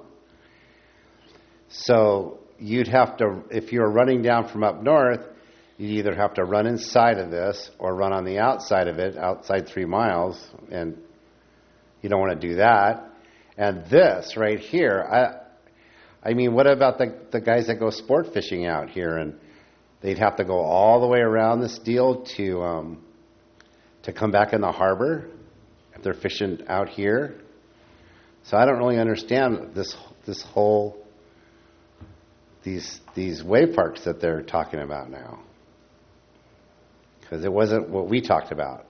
So you'd have to, if you're running down from up north, you'd either have to run inside of this or run on the outside of it, outside three miles, and you don't want to do that. And this right here, I, I mean, what about the the guys that go sport fishing out here, and they'd have to go all the way around this deal to um, to come back in the harbor if they're fishing out here. So I don't really understand this this whole these these wave parks that they're talking about now, because it wasn't what we talked about.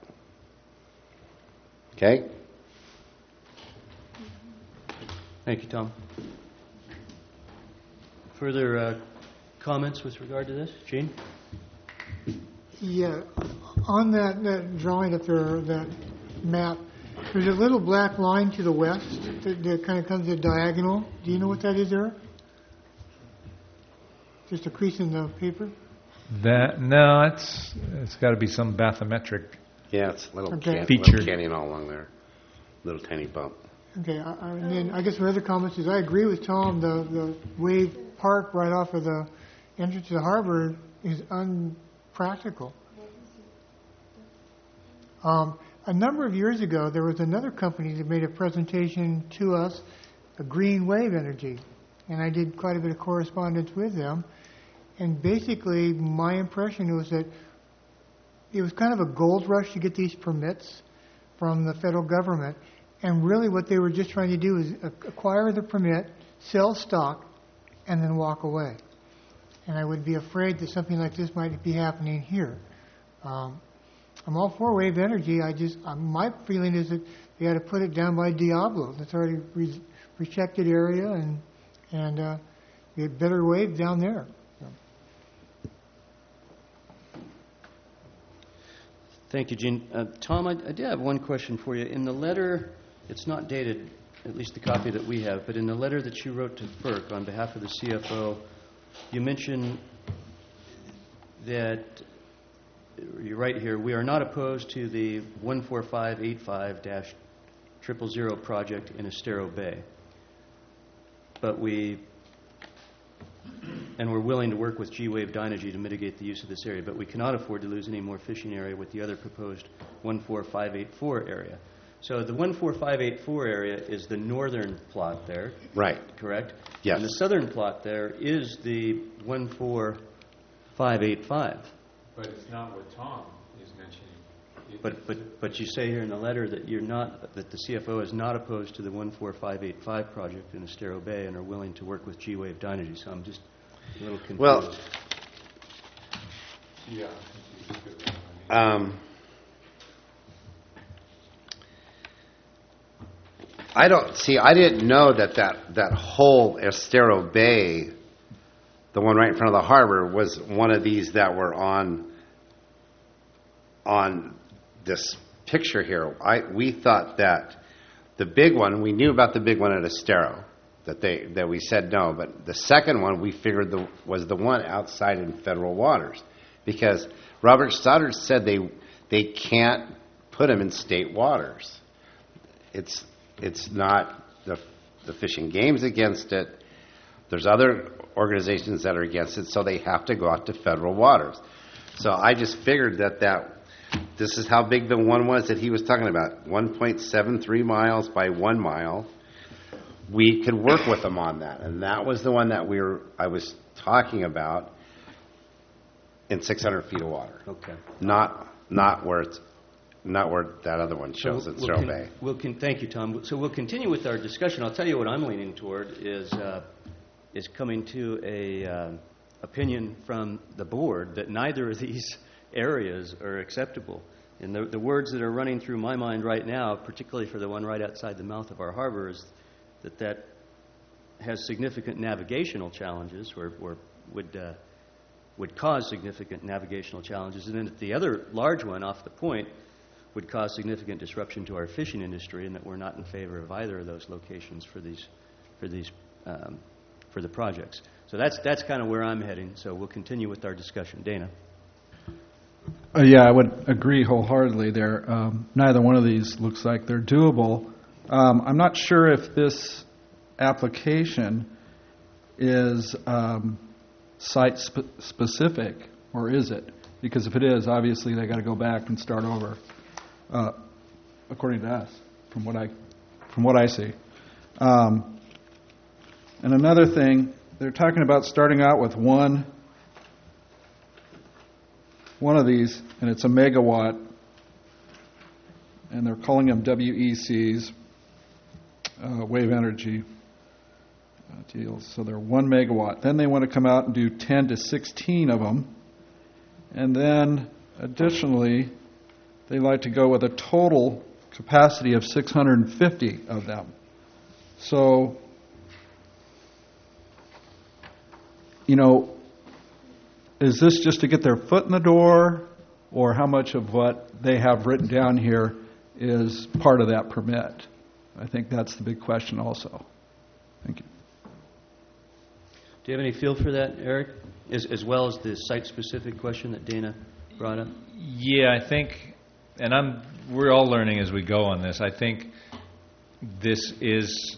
Okay. Thank you, Tom. Further uh, comments with regard to this? Gene? Yeah, on that, that drawing up there, that map, there's a little black line to the west that, that kind of comes at diagonal. Do you know what that is there? Just a crease in the paper? That no, it's it's got to be some bathymetric. Yeah, it's a little, Okay. can, Feature. little canyon all along there, little tiny bump. Okay, I, I, and then I guess my other comments is I agree with Tom, the, the wave park right off of the entrance to the harbor is unpractical. Um, a number of years ago, there was another company that made a presentation to us, a Green Wave Energy, and I did quite a bit of correspondence with them. And basically, my impression was that it was kind of a gold rush to get these permits from the federal government. And really what they were just trying to do is acquire the permit, sell stock, and then walk away. And I would be afraid that something like this might be happening here. Um, I'm all for wave energy. I just, uh, my feeling is that they ought to put it down by Diablo. That's already a re- protected area, and and uh, get better wave down there. So. Thank you, Gene. Uh, Tom, I, I did have one question for you. In the letter, it's not dated, at least the copy that we have, but in the letter that you wrote to FERC on behalf of the C F O, you mentioned that, you're right here, we are not opposed to the one four five eight five dash zero zero zero project in Estero Bay. But we, and we're willing to work with G-Wave Dynegy to mitigate the use of this area, but we cannot afford to lose any more fishing area with the other proposed one four five eight four area. So the one four five eight four area is the northern plot there. Right. Correct? Yes. And the southern plot there is the one four five eight five. But it's not what Tom is mentioning. But but but you say here in the letter that you're not, that the C F O is not opposed to the one four five eight five project in Estero Bay and are willing to work with G-Wave Dynegy. So I'm just a little confused. Well, Yeah. um, I don't see. I didn't know that that that whole Estero Bay, the one right in front of the harbor, was one of these that were on on this picture here. I we thought that the big one, we knew about the big one at Estero, that they that we said no, but the second one we figured the, was the one outside in federal waters, because Robert Stoddard said they they can't put them in state waters. It's it's not the the Fish and Game's against it. There's other organizations that are against it, so they have to go out to federal waters. So I just figured that that this is how big the one was that he was talking about, one point seven three miles by one mile. We could work with them on that, and that was the one that we were I was talking about in six hundred feet of water. Okay. Not not where it's not where that other one shows in we'll, Estero con- Bay. We'll con- thank you, Tom. So we'll continue with our discussion. I'll tell you what I'm leaning toward is uh, is coming to a uh, opinion from the board that neither of these areas are acceptable. And the, the words that are running through my mind right now, particularly for the one right outside the mouth of our harbor, is that that has significant navigational challenges, or, or would uh, would cause significant navigational challenges, and then the other large one off the point would cause significant disruption to our fishing industry, and that we're not in favor of either of those locations for these for these um, for the projects. So that's that's kind of where I'm heading. So we'll continue with our discussion. Dana. Uh, yeah, I would agree wholeheartedly there. Um, neither one of these looks like they're doable. Um, I'm not sure if this application is um, site-specific, or is it? Because if it is, obviously they got to go back and start over, uh, according to us, from what I from what I see. Um, and another thing, they're talking about starting out with one. One of these, and it's a megawatt, and they're calling them W E Cs, uh, wave energy uh, deals. So they're one megawatt. Then they want to come out and do ten to sixteen of them, and then additionally, they like to go with a total capacity of six hundred fifty of them. So, you know, is this just to get their foot in the door, or how much of what they have written down here is part of that permit? I think that's the big question also. Thank you. Do you have any feel for that, Eric, as, as well as the site-specific question that Dana brought up? Yeah, I think, and I'm we're all learning as we go on this. I think this is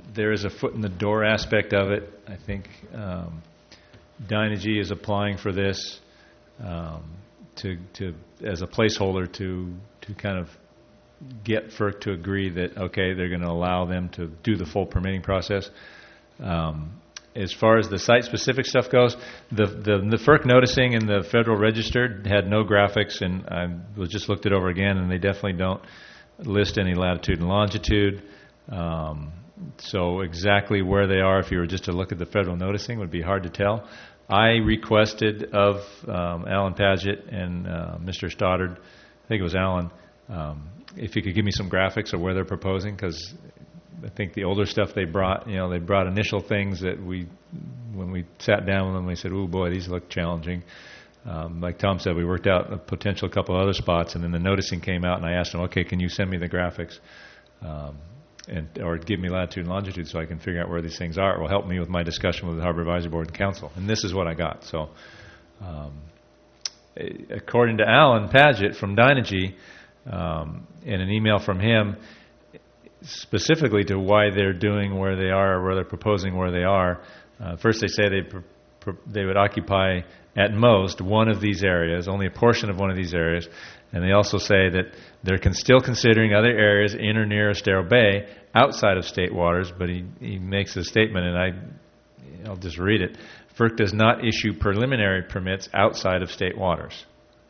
there is a foot in the door aspect of it. I think um, Dynegy is applying for this um, to, to as a placeholder to to kind of get FERC to agree that, okay, they're going to allow them to do the full permitting process. Um, as far as the site-specific stuff goes, the, the the FERC noticing in the Federal Register had no graphics, and I was just looked it over again, and they definitely don't list any latitude and longitude. Um, so exactly where they are, if you were just to look at the federal noticing, would be hard to tell. I requested of um, Alan Paget and uh, Mister Stoddard, I think it was Alan, um, if he could give me some graphics of where they're proposing, because I think the older stuff they brought, you know, they brought initial things that we, when we sat down with them, we said, "Ooh, boy, these look challenging." Um, like Tom said, we worked out a potential couple of other spots, and then the noticing came out, and I asked them, "Okay, can you send me the graphics, um, and or give me latitude and longitude so I can figure out where these things are? It will help me with my discussion with the Harbor Advisory Board and Council." And this is what I got. So, um, according to Alan Paget from Dynegy, um, in an email from him, specifically to why they're doing where they are, or where they're proposing where they are. Uh, first, they say they pr- pr- they would occupy at most one of these areas, only a portion of one of these areas, and they also say that they're con- still considering other areas in or near Estero Bay outside of state waters. But he, he makes a statement, and I I'll just read it. FERC does not issue preliminary permits outside of state waters,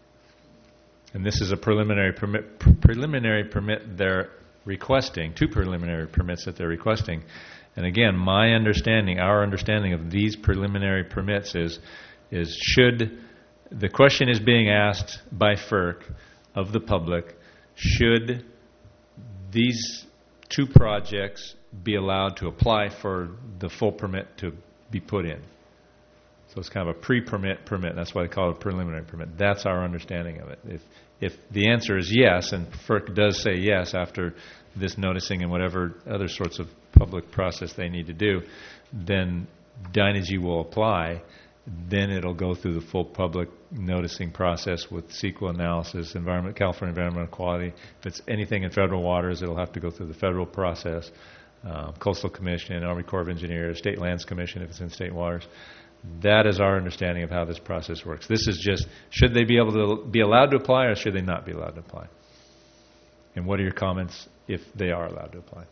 and this is a preliminary permit. Pr- preliminary permit they're requesting, two preliminary permits that they're requesting. And again, my understanding, our understanding of these preliminary permits is, is should, the question is being asked by FERC of the public, should these two projects be allowed to apply for the full permit to be put in? So it's kind of a pre-permit permit. That's why they call it a preliminary permit. That's our understanding of it. If if the answer is yes, and FERC does say yes after this noticing and whatever other sorts of public process they need to do, then Dynegy will apply. Then it'll go through the full public noticing process with S Q L analysis, environment, California Environmental Quality. If it's anything in federal waters, it'll have to go through the federal process, uh, Coastal Commission, Army Corps of Engineers, State Lands Commission if it's in state waters. That is our understanding of how this process works. This is just, should they be able to be allowed to apply, or should they not be allowed to apply? And what are your comments if they are allowed to apply?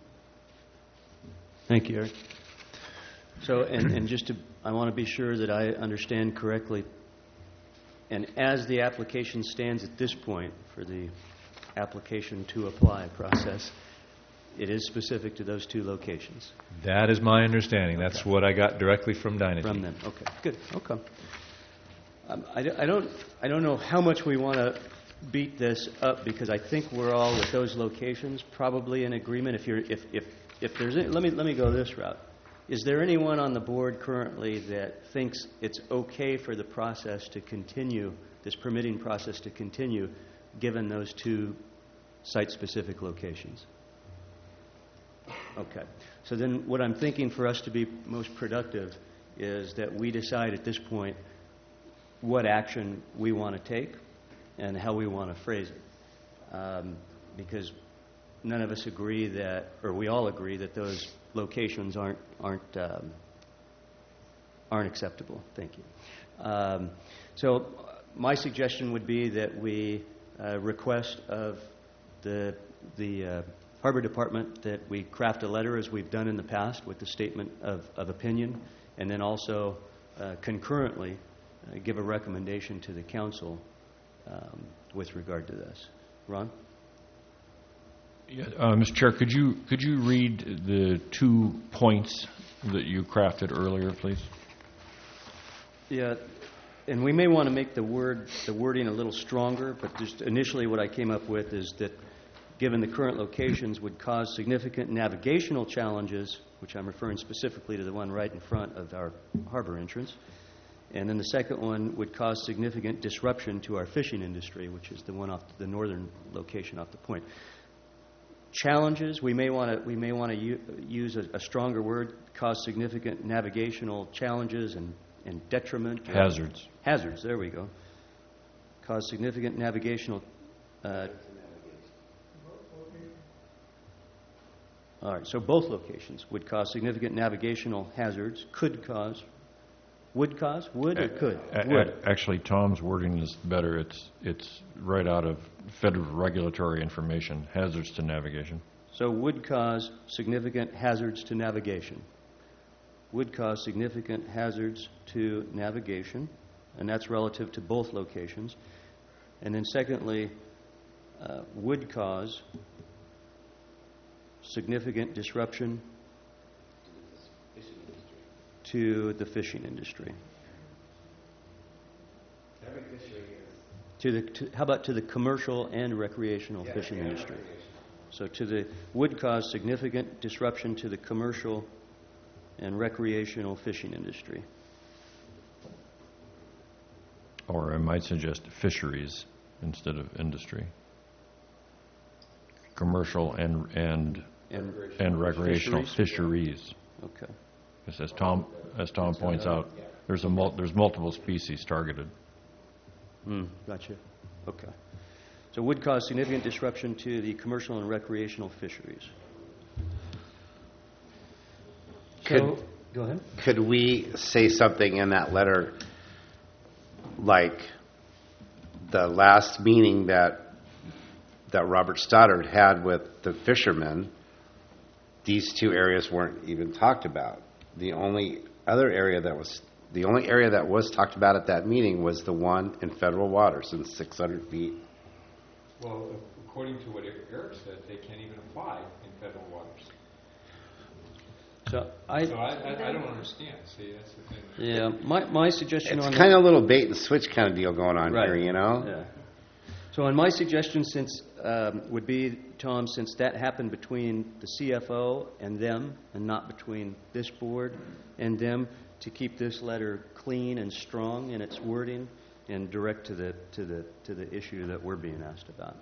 Thank you, Eric. So, and, and just to, I want to be sure that I understand correctly. And as the application stands at this point for the application to apply process, it is specific to those two locations. That is my understanding. That's Okay. what I got directly from Dynegy. From them. Okay, good. Okay. Um, I, I don't. I don't know how much we want to beat this up, because I think we're all with those locations probably in agreement. If you're, if if if there's, any, let me let me go this route. Is there anyone on the board currently that thinks it's okay for the process to continue, this permitting process to continue, given those two site-specific locations? Okay. So then what I'm thinking for us to be most productive is that we decide at this point what action we want to take and how we want to phrase it. Um, because none of us agree that, or we all agree that those locations aren't aren't um, aren't acceptable. Thank you. Um, so my suggestion would be that we uh, request of the the uh, Harbor Department that we craft a letter, as we've done in the past, with the statement of, of opinion, and then also uh, concurrently uh, give a recommendation to the council um, with regard to this. Ron? Yeah, uh, Mister Chair, could you could you read the two points that you crafted earlier, please? Yeah, and we may want to make the word the wording a little stronger, but just initially what I came up with is that given the current locations would cause significant navigational challenges, which I'm referring specifically to the one right in front of our harbor entrance. And then the second one would cause significant disruption to our fishing industry, which is the one off the northern location off the point. Challenges, we may want to we may want to u- use a, a stronger word, cause significant navigational challenges and, and detriment. Hazards. Hazards, there we go. Cause significant navigational uh, All right, so both locations would cause significant navigational hazards, could cause, would cause, would or could? A- Would. a- Actually, Tom's wording is better. It's, it's right out of federal regulatory information, hazards to navigation. So would cause significant hazards to navigation. Would cause significant hazards to navigation, and that's relative to both locations. And then secondly, uh, would cause significant disruption to the fishing industry. To the, to, how about to the commercial and recreational Yeah, fishing and industry? recreation. So to the, would cause significant disruption to the commercial and recreational fishing industry. Or I might suggest fisheries instead of industry. Commercial and, and, And, and recreational fisheries? fisheries. Okay. Because as Tom, as Tom points out, there's a mul, there's multiple species targeted. Hmm, gotcha. Okay. So would cause significant disruption to the commercial and recreational fisheries. Could, So, go ahead. could we say something in that letter like the last meeting that that Robert Stoddard had with the fishermen, these two areas weren't even talked about. The only other area that was the only area that was talked about at that meeting was the one in federal waters in six hundred feet. Well, according to what Eric said, they can't even apply in federal waters. So I, So I, I, I don't understand. See, that's the thing. yeah, my, my suggestion It's on kind of a little bait and switch kind of deal going on Right. here, you know? Yeah. So, on my suggestion, since um, would be, Tom, since that happened between the C F O and them, and not between this board and them, to keep this letter clean and strong in its wording and direct to the to the to the issue that we're being asked about.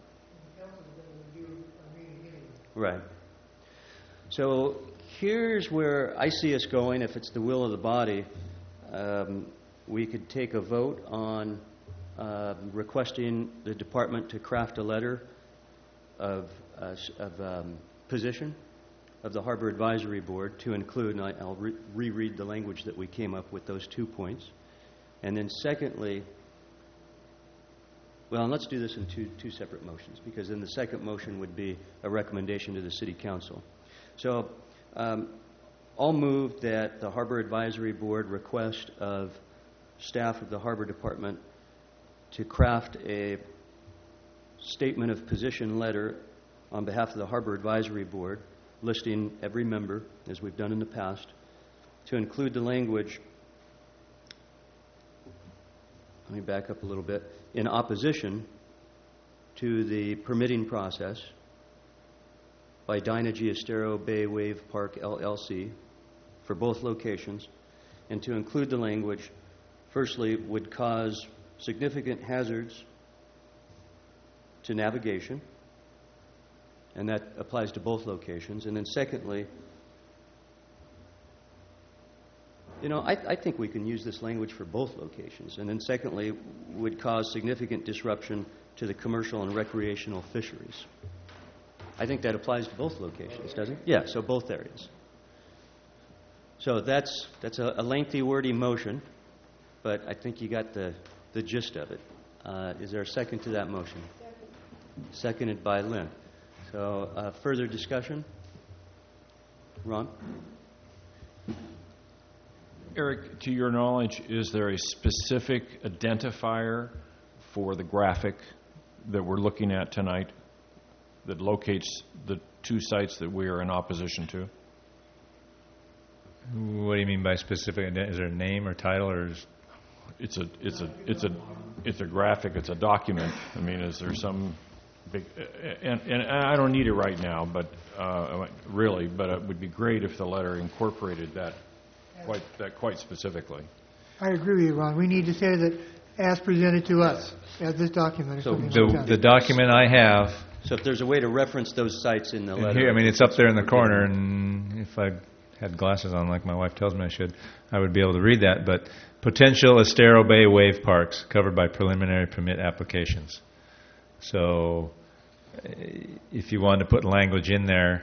Right. So here's where I see us going. If it's the will of the body, um, we could take a vote on uh, requesting the department to craft a letter of, uh, of um, position of the Harbor Advisory Board to include, and I, I'll re- reread the language that we came up with those two points. And then secondly, well, and let's do this in two, two separate motions, because then the second motion would be a recommendation to the City Council. So um, I'll move that the Harbor Advisory Board request of staff of the Harbor Department to craft a statement of position letter on behalf of the Harbor Advisory Board, listing every member, as we've done in the past, to include the language, let me back up a little bit, in opposition to the permitting process by Dynegy Estero Bay Wave Park L L C for both locations, and to include the language, firstly, would cause significant hazards to navigation, and that applies to both locations. And then secondly, you know, I, I think we can use this language for both locations. And then secondly, would cause significant disruption to the commercial and recreational fisheries. I think that applies to both locations, doesn't it? Yeah, so both areas. So that's that's a, a lengthy, wordy motion, but I think you got the, the gist of it. Uh, is there a second to that motion? Second. Seconded by Lynn. So uh, further discussion? Ron? Eric, to your knowledge, is there a specific identifier for the graphic that we're looking at tonight that locates the two sites that we are in opposition to? What do you mean by specific? Is there a name or title, or is It's a it's a it's a it's a graphic. It's a document. I mean, is there some big? And and I don't need it right now, but uh, really, but it would be great if the letter incorporated that quite that quite specifically. I agree with you, Ron. We need to say that as presented to us, as this document. or so something the like that. the document I have? So if there's a way to reference those sites in the letter. Here, I mean, it's up there in the corner, and if I had glasses on, like my wife tells me I should, I would be able to read that. But potential Estero Bay wave parks covered by preliminary permit applications. So, if you wanted to put language in there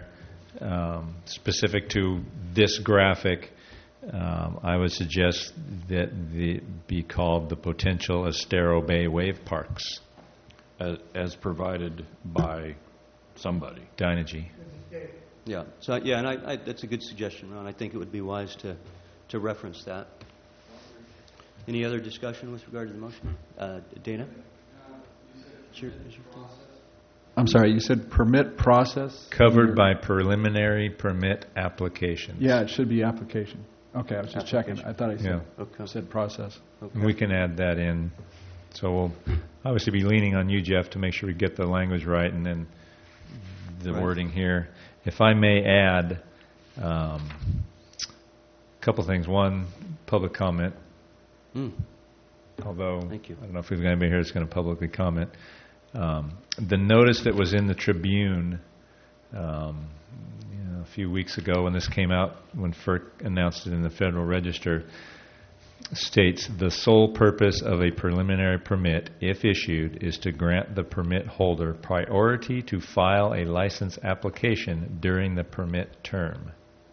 um, specific to this graphic, um, I would suggest that the be called the potential Estero Bay Wave Parks. As, as provided by somebody. Dynegy. Yeah, so, yeah, and I, I, that's a good suggestion, Ron. I think it would be wise to, to reference that. Any other discussion with regard to the motion? Uh, Dana? Is your, is your I'm sorry, you said permit process? Covered by preliminary permit applications. Yeah, it should be application. Okay, I was just checking. I thought I said, Yeah. Okay. said process. And we can add that in. So we'll obviously be leaning on you, Jeff, to make sure we get the language right and then the Right. wording here. If I may add um, a couple things. One, public comment. Mm. Although Thank you. I don't know if we've got anybody here that's going to publicly comment. Um, the notice that was in the Tribune um, you know, a few weeks ago when this came out, when FERC announced it in the Federal Register, states the sole purpose of a preliminary permit, if issued, is to grant the permit holder priority to file a license application during the permit term.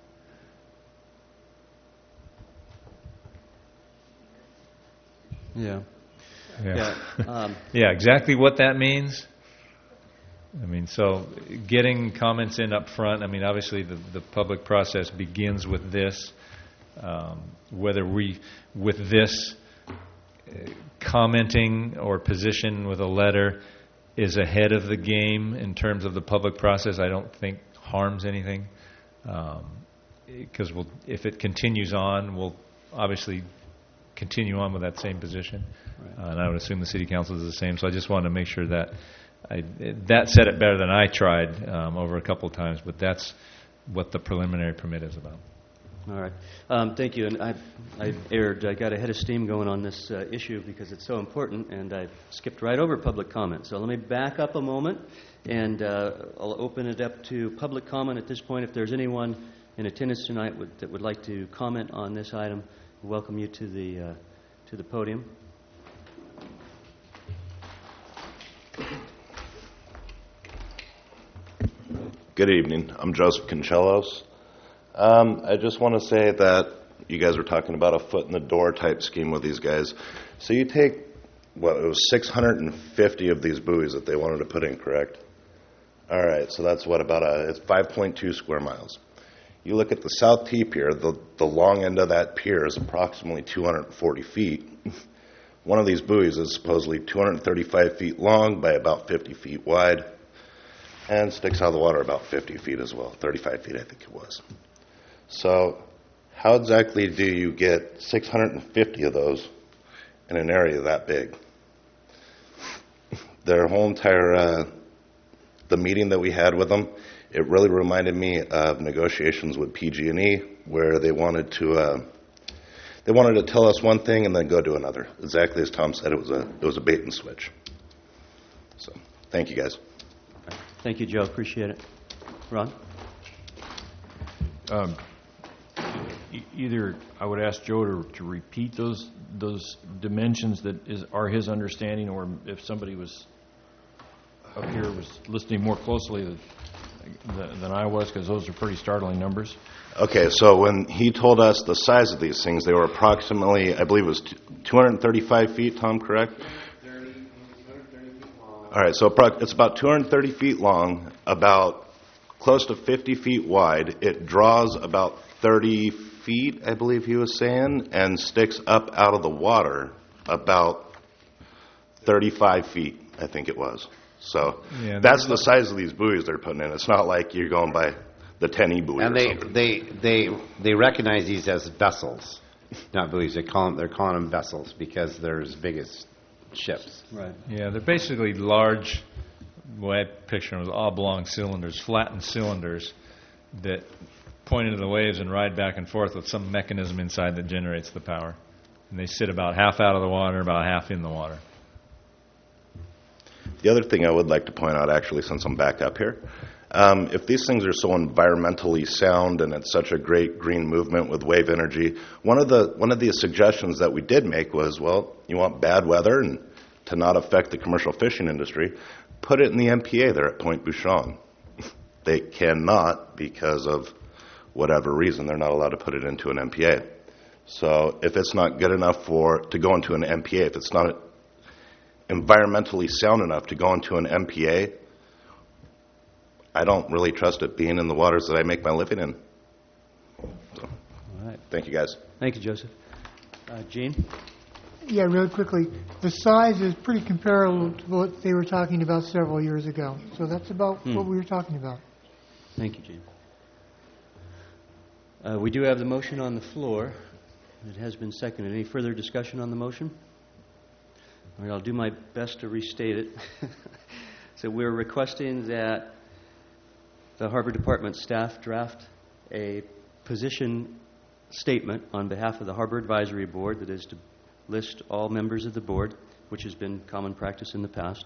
Yeah. Yeah. Yeah, um, yeah, exactly what that means. I mean, so getting comments in up front, I mean, obviously the, the public process begins with this. Um, whether we, with this uh, commenting or position with a letter is ahead of the game in terms of the public process, I don't think harms anything. Because um, we'll, if it continues on, we'll obviously continue on with that same position. Right. Uh, and I would assume the City Council is the same. So I just wanted to make sure that I, that said it better than I tried um, over a couple of times, but that's what the preliminary permit is about. All right. Um, thank you. And I, I erred. I got a head of steam going on this uh, issue because it's so important, and I skipped right over public comment. So let me back up a moment, and uh, I'll open it up to public comment at this point. If there's anyone in attendance tonight would, that would like to comment on this item, I welcome you to the uh, to the podium. Good evening. I'm Joseph Conchelos. Um, I just want to say that you guys were talking about a foot in the door type scheme with these guys. So you take, what, it was six hundred fifty of these buoys that they wanted to put in, correct? All right, so that's what, about a, it's five point two square miles. You look at the South T Pier, the, the long end of that pier is approximately two hundred forty feet. One of these buoys is supposedly two hundred thirty-five feet long by about fifty feet wide, and sticks out of the water about fifty feet as well, thirty-five feet I think it was. So how exactly do you get six hundred fifty of those in an area that big? Their whole entire, uh, the meeting that we had with them, it really reminded me of negotiations with P G and E, where they wanted to, uh, they wanted to tell us one thing and then go do another. Exactly as Tom said, it was a, it was a bait and switch. So, thank you guys. Thank you, Joe. Appreciate it. Ron? Um, e- either I would ask Joe to, to repeat those those dimensions that is are his understanding, or if somebody was up here was listening more closely than, than I was, because those are pretty startling numbers. Okay, so when he told us the size of these things, they were approximately, I believe it was two hundred thirty-five feet, Tom, correct? All right, so it's about two hundred thirty feet long, about close to fifty feet wide. It draws about thirty feet, I believe he was saying, and sticks up out of the water about thirty-five feet, I think it was. So Yeah, that's the size of these buoys they're putting in. It's not like you're going by the ten E buoy And or they, something. they, they, they recognize these as vessels, not buoys. They call them, they're calling them vessels because they're as big as ships. Right. Yeah, they're basically large, the way I picture them as oblong cylinders, flattened cylinders that point into the waves and ride back and forth with some mechanism inside that generates the power. And they sit about half out of the water, about half in the water. The other thing I would like to point out, actually, since I'm back up here, um, if these things are so environmentally sound and it's such a great green movement with wave energy, one of the one of the suggestions that we did make was, well, you want bad weather and to not affect the commercial fishing industry, put it in the M P A there at Point Bouchon. they cannot because of whatever reason. They're not allowed to put it into an M P A. So if it's not good enough for to go into an M P A, if it's not environmentally sound enough to go into an M P A, I don't really trust it being in the waters that I make my living in. So, All right. Thank you, guys. Thank you, Joseph. Uh, Gene? Yeah, really quickly, the size is pretty comparable to what they were talking about several years ago. So that's about Hmm. what we were talking about. Thank you, Gene. Uh, we do have the motion on the floor. It has been seconded. Any further discussion on the motion? All right, I'll do my best to restate it. So we're requesting that the Harbor Department staff draft a position statement on behalf of the Harbor Advisory Board that is to list all members of the board, which has been common practice in the past,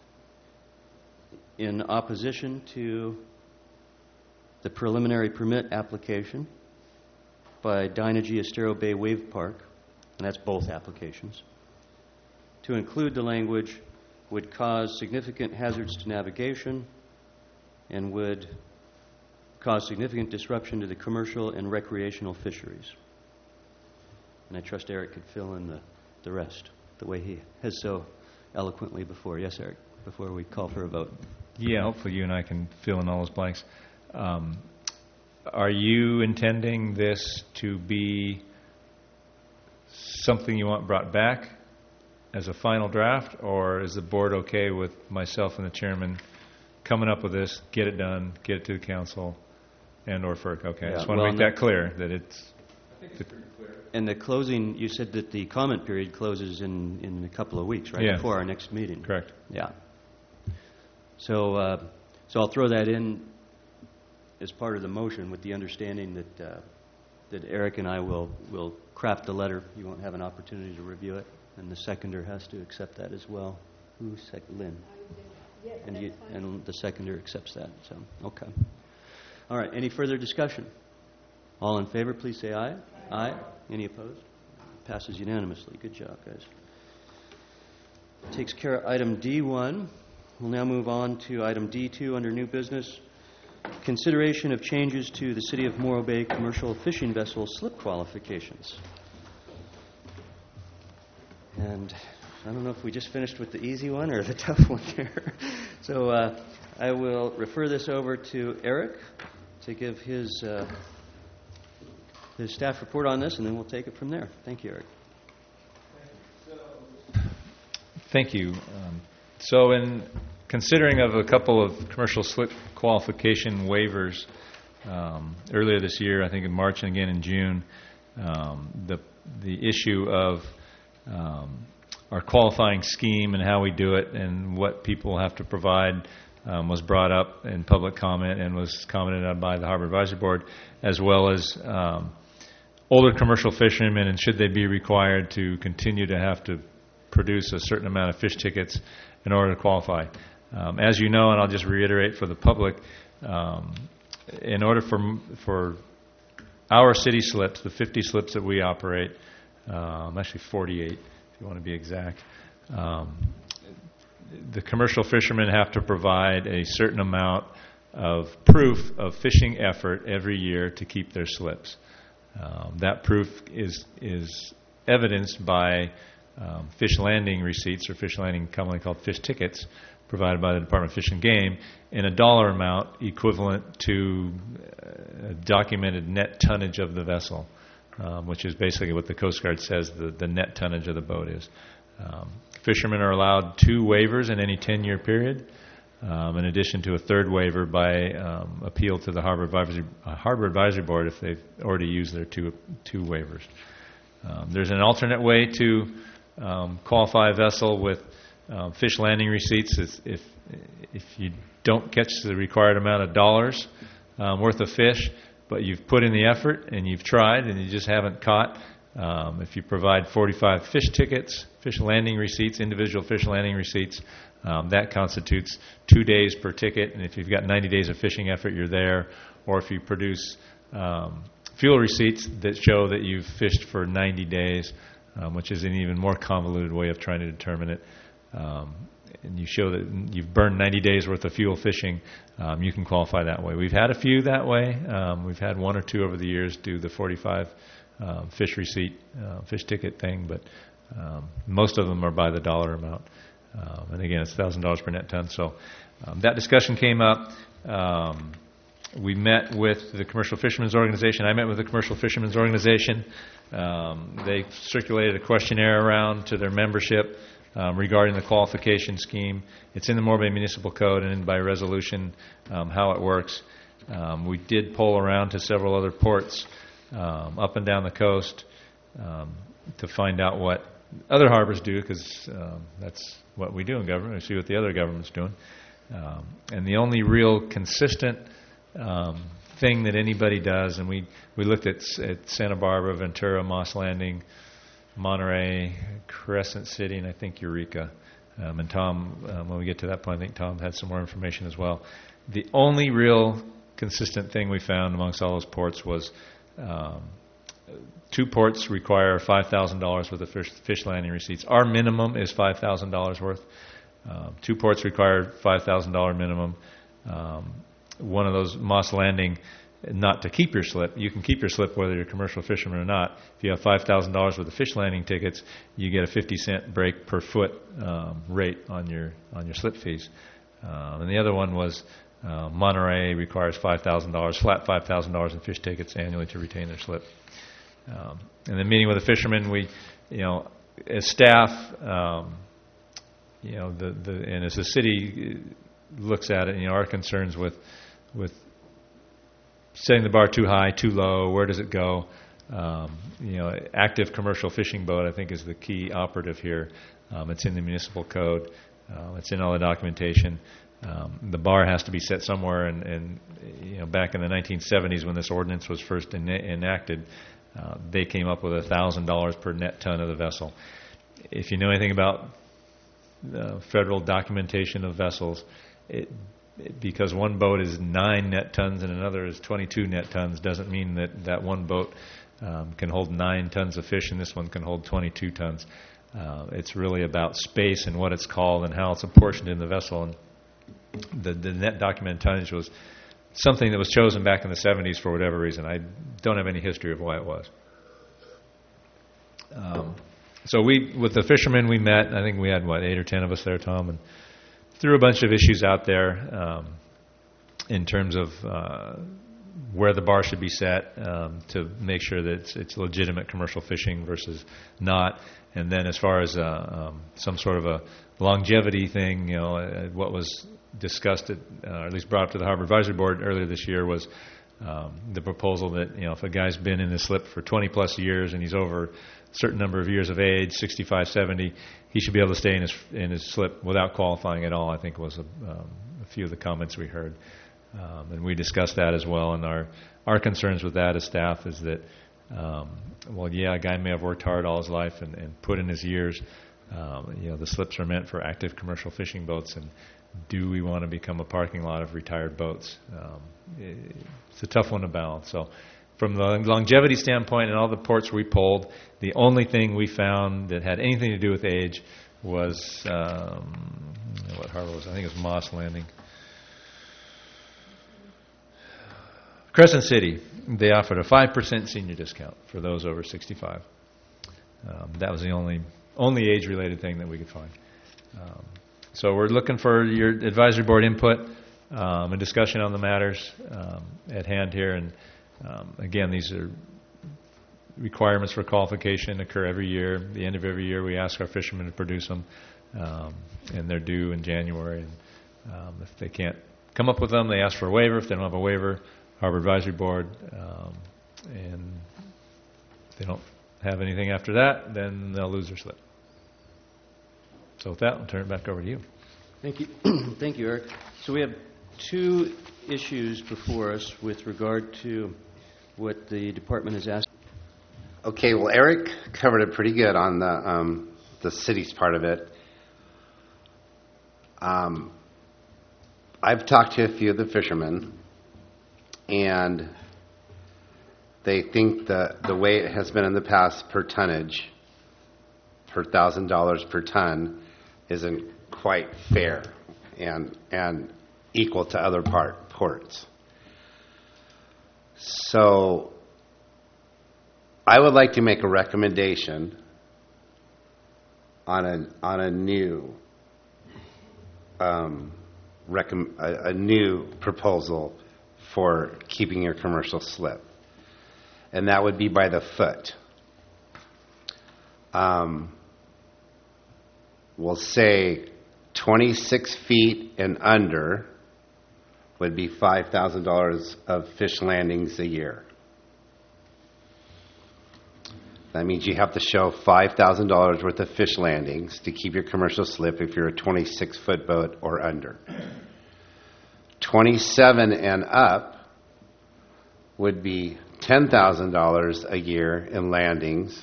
in opposition to the preliminary permit application by Dynegy Estero Bay Wave Park, and that's both applications, to include the language would cause significant hazards to navigation and would cause significant disruption to the commercial and recreational fisheries. And I trust Eric could fill in the, the rest, the way he has so eloquently before. Yes, Eric, before we call for a vote. Yeah, hopefully you and I can fill in all those blanks. Um, are you intending this to be something you want brought back as a final draft, or is the board okay with myself and the chairman coming up with this, get it done, get it to the council, and or FERC? Okay, I Yeah, just want well, to make that clear, that it's... I think it's pretty clear. And the closing, you said that the comment period closes in, in a couple of weeks, right? Yeah. Before our next meeting. Correct. Yeah. So, uh, so I'll throw that in as part of the motion with the understanding that uh, that Eric and I will will craft the letter. You won't have an opportunity to review it, and the seconder has to accept that as well. Who sec- Lynn? Yes, and that's you, fine. and the seconder accepts that. So, okay. All right. Any further discussion? All in favor, please say aye. Aye. Any opposed? Passes unanimously. Good job, guys. Takes care of item D one. We'll now move on to item D two under new business. Consideration of changes to the City of Morro Bay commercial fishing vessel slip qualifications. And I don't know if we just finished with the easy one or the tough one here. So uh, I will refer this over to Eric to give his uh, his staff report on this, and then we'll take it from there. Thank you, Eric. Thank you. Um, so in considering of a couple of commercial slip qualification waivers um, earlier this year, I think in March and again in June, um, the the issue of um, our qualifying scheme and how we do it and what people have to provide um, was brought up in public comment and was commented on by the Harbor Advisory Board, as well as um, older commercial fishermen, and should they be required to continue to have to produce a certain amount of fish tickets in order to qualify. Um, as you know, and I'll just reiterate for the public, um, in order for for our city slips, the fifty slips that we operate, um, actually forty-eight if you want to be exact, um, the commercial fishermen have to provide a certain amount of proof of fishing effort every year to keep their slips. Um, that proof is is evidenced by um, fish landing receipts, or fish landing commonly called fish tickets, provided by the Department of Fish and Game, in a dollar amount equivalent to uh, documented net tonnage of the vessel, um, which is basically what the Coast Guard says the, the net tonnage of the boat is. Um, fishermen are allowed two waivers in any ten-year period, um, in addition to a third waiver by um, appeal to the Harbor Advisory, uh, Harbor Advisory Board if they've already used their two, two waivers. Um, there's an alternate way to um, qualify a vessel with Um, fish landing receipts. Is if if you don't catch the required amount of dollars um, worth of fish, but you've put in the effort and you've tried and you just haven't caught, um, if you provide forty-five fish tickets, fish landing receipts, individual fish landing receipts, um, that constitutes two days per ticket. And if you've got ninety days of fishing effort, you're there. Or if you produce um, fuel receipts that show that you've fished for ninety days, um, which is an even more convoluted way of trying to determine it, um, and you show that you've burned ninety days worth of fuel fishing, um, you can qualify that way. We've had a few that way. Um, we've had one or two over the years do the forty-five um, fish receipt, uh, fish ticket thing, but um, most of them are by the dollar amount. Um, and again, it's one thousand dollars per net ton. So um, that discussion came up. Um, we met with the Commercial Fishermen's Organization. I met with the Commercial Fishermen's Organization. Um, they circulated a questionnaire around to their membership um, regarding the qualification scheme. It's in the Morro Bay Municipal Code and by resolution um, how it works. Um, we did poll around to several other ports um, up and down the coast um, to find out what other harbors do, because um, that's what we do in government. We see what the other government's doing. Um, and the only real consistent um, thing that anybody does, and we, we looked at, at Santa Barbara, Ventura, Moss Landing, Monterey, Crescent City, and I think Eureka. Um, and Tom, um, when we get to that point, I think Tom had some more information as well. The only real consistent thing we found amongst all those ports was um, two ports require five thousand dollars worth of fish, fish landing receipts. Our minimum is five thousand dollars worth. Um, two ports require five thousand dollars minimum. Um, one of those, Moss Landing, not to keep your slip. You can keep your slip whether you're a commercial fisherman or not. If you have five thousand dollars worth of fish landing tickets, you get a fifty cent break per foot um, rate on your on your slip fees. Um, and the other one was uh, Monterey requires five thousand dollars, flat five thousand dollars in fish tickets annually to retain their slip. Um, and then meeting with the fishermen, we, you know, as staff, um, you know, the, the and as the city looks at it, you know, our concerns with with setting the bar too high, too low, where does it go? Um, you know, active commercial fishing boat, I think, is the key operative here. Um, it's in the municipal code. Uh, it's in all the documentation. Um, the bar has to be set somewhere, and, and you know, back in the nineteen seventies when this ordinance was first en- enacted, uh, they came up with one thousand dollars per net ton of the vessel. If you know anything about uh, federal documentation of vessels, it, it, because one boat is nine net tons and another is twenty-two net tons, doesn't mean that that one boat um, can hold nine tons of fish and this one can hold twenty-two tons. Uh, it's really about space and what it's called and how it's apportioned in the vessel. And the, the net documented tonnage was something that was chosen back in the seventies for whatever reason. I don't have any history of why it was. Um, so we, with the fishermen we met, I think we had, what, eight or ten of us there, Tom, and threw a bunch of issues out there um, in terms of uh, where the bar should be set um, to make sure that it's, it's legitimate commercial fishing versus not. And then as far as uh, um, some sort of a longevity thing, you know, uh, what was discussed, at, uh, or at least brought up to the Harbor Advisory Board earlier this year was um, the proposal that, you know, if a guy's been in his slip for twenty plus years and he's over a certain number of years of age, sixty-five, seventy, he should be able to stay in his in his slip without qualifying at all, I think was a, um, a few of the comments we heard. Um, and we discussed that as well. And our, our concerns with that as staff is that, um, well, yeah, a guy may have worked hard all his life and, and put in his years. Um, you know, the slips are meant for active commercial fishing boats, and do we want to become a parking lot of retired boats? Um, it's a tough one to balance. So from the longevity standpoint and all the ports we polled, the only thing we found that had anything to do with age was, um, what harbor was it? I think it was Moss Landing. Crescent City, they offered a five percent senior discount for those over sixty-five. Um, that was the only only age-related thing that we could find. Um, so we're looking for your advisory board input um, and discussion on the matters um, at hand here. And um, again, these are requirements for qualification occur every year. At the end of every year, we ask our fishermen to produce them, um, and they're due in January. And um, if they can't come up with them, they ask for a waiver. If they don't have a waiver, Harbor Advisory Board, um, and if they don't have anything after that, then they'll lose their slip. So with that, I'll turn it back over to you. Thank you. Thank you, Eric. So we have two issues before us with regard to what the department has asked. Okay, well, Eric covered it pretty good on the um, the city's part of it. Um, I've talked to a few of the fishermen, and they think that the way it has been in the past per tonnage, per thousand dollars per ton, isn't quite fair and and equal to other part ports. So I would like to make a recommendation on a on a new um, recom- a, a new proposal for keeping your commercial slip, and that would be by the foot. Um, we'll say twenty-six feet and under would be five thousand dollars of fish landings a year. That means you have to show five thousand dollars worth of fish landings to keep your commercial slip if you're a twenty-six foot boat or under. twenty-seven and up would be ten thousand dollars a year in landings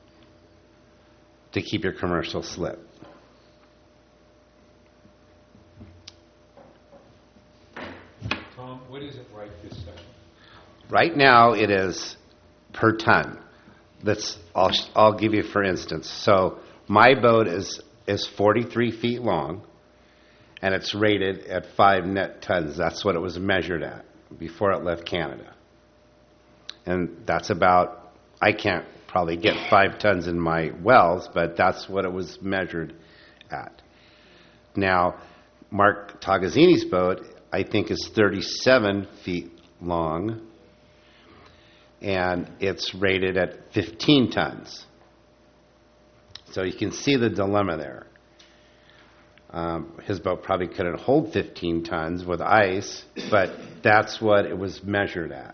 to keep your commercial slip. Tom, what is it right this second? Right now it is per ton. That's I'll I'll give you for instance. So my boat is is forty-three feet long, and it's rated at five net tons. That's what it was measured at before it left Canada. And that's about, I can't probably get five tons in my wells, but that's what it was measured at. Now, Mark Tagazzini's boat, I think, is thirty-seven feet long, and it's rated at fifteen tons. So you can see the dilemma there. Um, his boat probably couldn't hold fifteen tons with ice, but that's what it was measured at.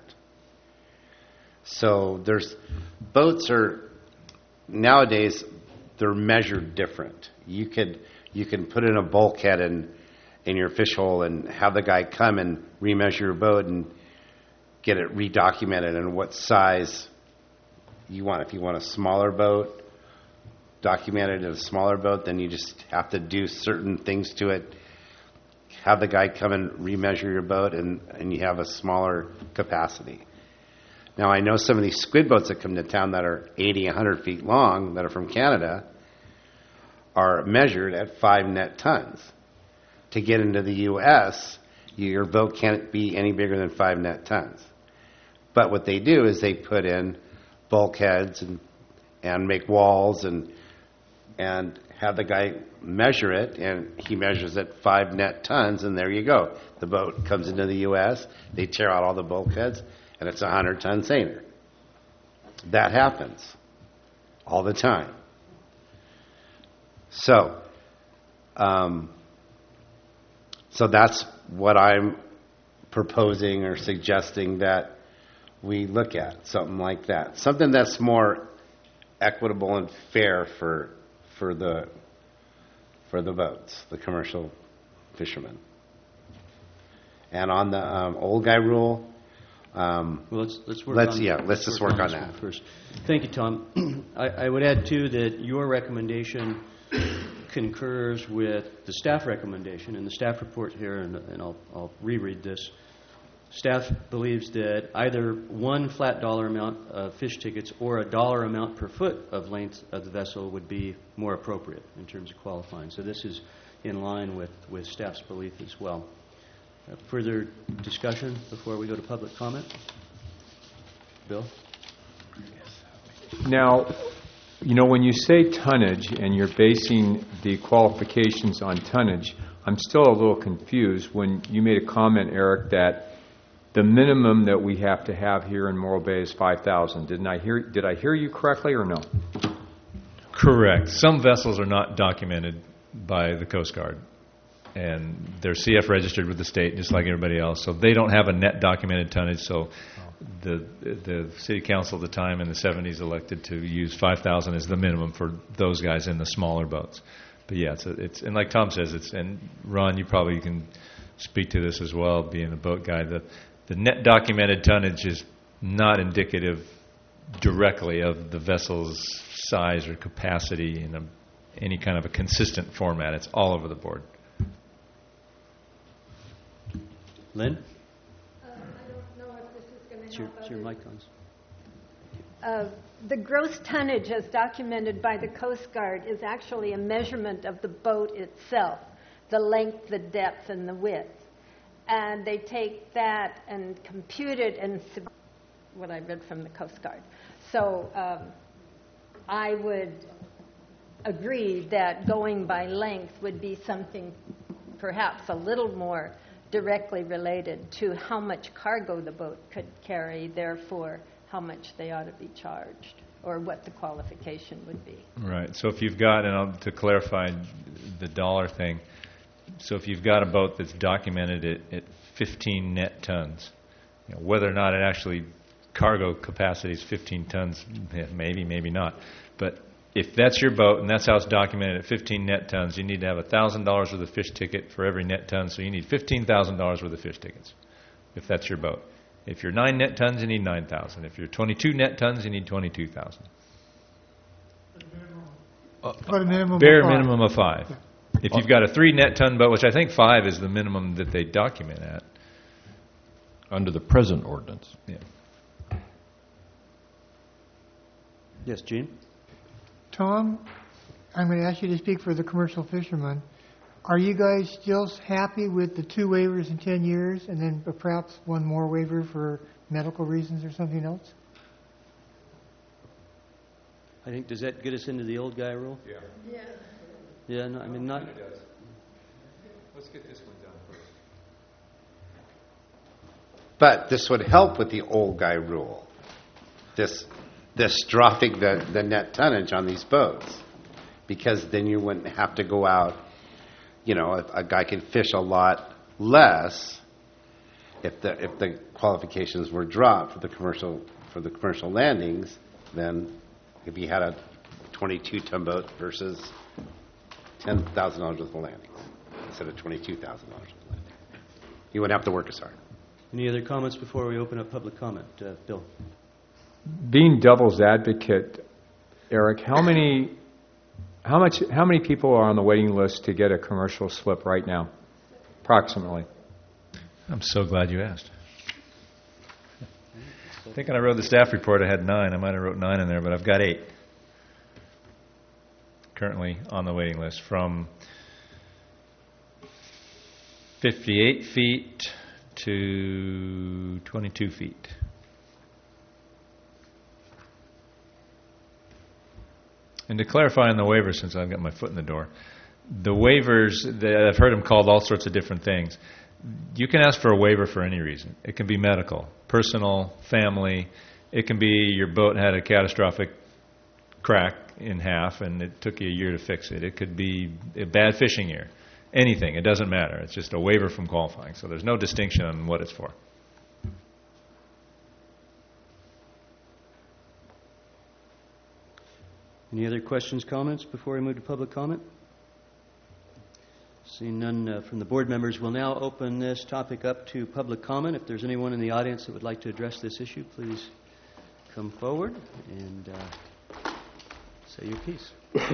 So there's, boats are, nowadays, they're measured different. You could, you can put in a bulkhead in, in your fish hole and have the guy come and remeasure your boat and get it redocumented and what size you want. If you want a smaller boat, documented in a smaller boat, then you just have to do certain things to it. Have the guy come and remeasure your boat, and, and you have a smaller capacity. Now, I know some of these squid boats that come to town that are eighty, one hundred feet long, that are from Canada, are measured at five net tons. To get into the U S, your boat can't be any bigger than five net tons. But what they do is they put in bulkheads and and make walls and and have the guy measure it, and he measures it five net tons, and there you go. The boat comes into the U S, they tear out all the bulkheads, and it's a hundred-ton seiner. That happens all the time. So, um, so that's what I'm proposing or suggesting that we look at, something like that. Something that's more equitable and fair for for the for the boats, the commercial fishermen. And on the um, old guy rule, um, well, let's let's work let's on yeah let's just work, work on, on that first. Thank you, Tom. I, I would add too that your recommendation concurs with the staff recommendation in the staff report here, and, and I'll, I'll reread this. Staff believes that either one flat dollar amount of fish tickets or a dollar amount per foot of length of the vessel would be more appropriate in terms of qualifying. So this is in line with, with staff's belief as well. Uh, further discussion before we go to public comment? Bill? Now, you know, when you say tonnage and you're basing the qualifications on tonnage, I'm still a little confused when you made a comment, Eric, that the minimum that we have to have here in Morro Bay is five thousand. Didn't I hear? Did I hear you correctly or no? Correct. Some vessels are not documented by the Coast Guard, and they're C F registered with the state, just like everybody else. So they don't have a net documented tonnage. So the the city council at the time in the seventies elected to use five thousand as the minimum for those guys in the smaller boats. But yeah, it's a, it's and like Tom says, it's and Ron, you probably can speak to this as well, being a boat guy. The The net documented tonnage is not indicative directly of the vessel's size or capacity in a, any kind of a consistent format. It's all over the board. Lynn? Uh, I don't know if this is going It's to your, help it's your others. mic on. uh, the gross tonnage as documented by the Coast Guard is actually a measurement of the boat itself, the length, the depth, and the width. And they take that and compute it and sub- what I read from the Coast Guard. So um, I would agree that going by length would be something perhaps a little more directly related to how much cargo the boat could carry, therefore how much they ought to be charged, or what the qualification would be. Right. So if you've got, and I'll, to clarify the dollar thing, so if you've got a boat that's documented at, at fifteen net tons, you know, whether or not it actually cargo capacity is fifteen tons, maybe, maybe not. But if that's your boat and that's how it's documented at fifteen net tons, you need to have one thousand dollars worth of fish ticket for every net ton, so you need fifteen thousand dollars worth of fish tickets, if that's your boat. If you're nine net tons, you need nine thousand. If you're twenty-two net tons, you need twenty-two thousand. But a minimum Bare of five. minimum of five. Yeah. If you've got a three net ton boat, which I think five is the minimum that they document at. Under the present ordinance. Yeah. Yes, Gene? Tom, I'm going to ask you to speak for the commercial fishermen. Are you guys still happy with the two waivers in ten years and then perhaps one more waiver for medical reasons or something else? I think, does that get us into the old guy rule? Yeah. Yeah. Yeah, no, I mean, not... It does. Let's get this one done first. But this would help with the old guy rule. This, this dropping the, the net tonnage on these boats, because then you wouldn't have to go out. You know, if a guy can fish a lot less, if the if the qualifications were dropped for the commercial for the commercial landings, then if you had a twenty-two ton boat versus ten thousand dollars worth of landings instead of twenty-two thousand dollars worth of landings, you wouldn't have to work as hard. Any other comments before we open up public comment? Uh, Bill? Being devil's advocate, Eric, how many, how much, how many people are on the waiting list to get a commercial slip right now, approximately? I'm so glad you asked. I think when I wrote the staff report, I had nine. I might have wrote nine in there, but I've got eight currently on the waiting list, from fifty-eight feet to twenty-two feet. And to clarify on the waivers, since I've got my foot in the door, the waivers, the, I've heard them called all sorts of different things. You can ask for a waiver for any reason. It can be medical, personal, family. It can be your boat had a catastrophic crack in half and it took you a year to fix it. It could be a bad fishing year. Anything. It doesn't matter. It's just a waiver from qualifying. So there's no distinction on what it's for. Any other questions, comments before we move to public comment? Seeing none uh, from the board members, we'll now open this topic up to public comment. If there's anyone in the audience that would like to address this issue, please come forward and uh, say your piece.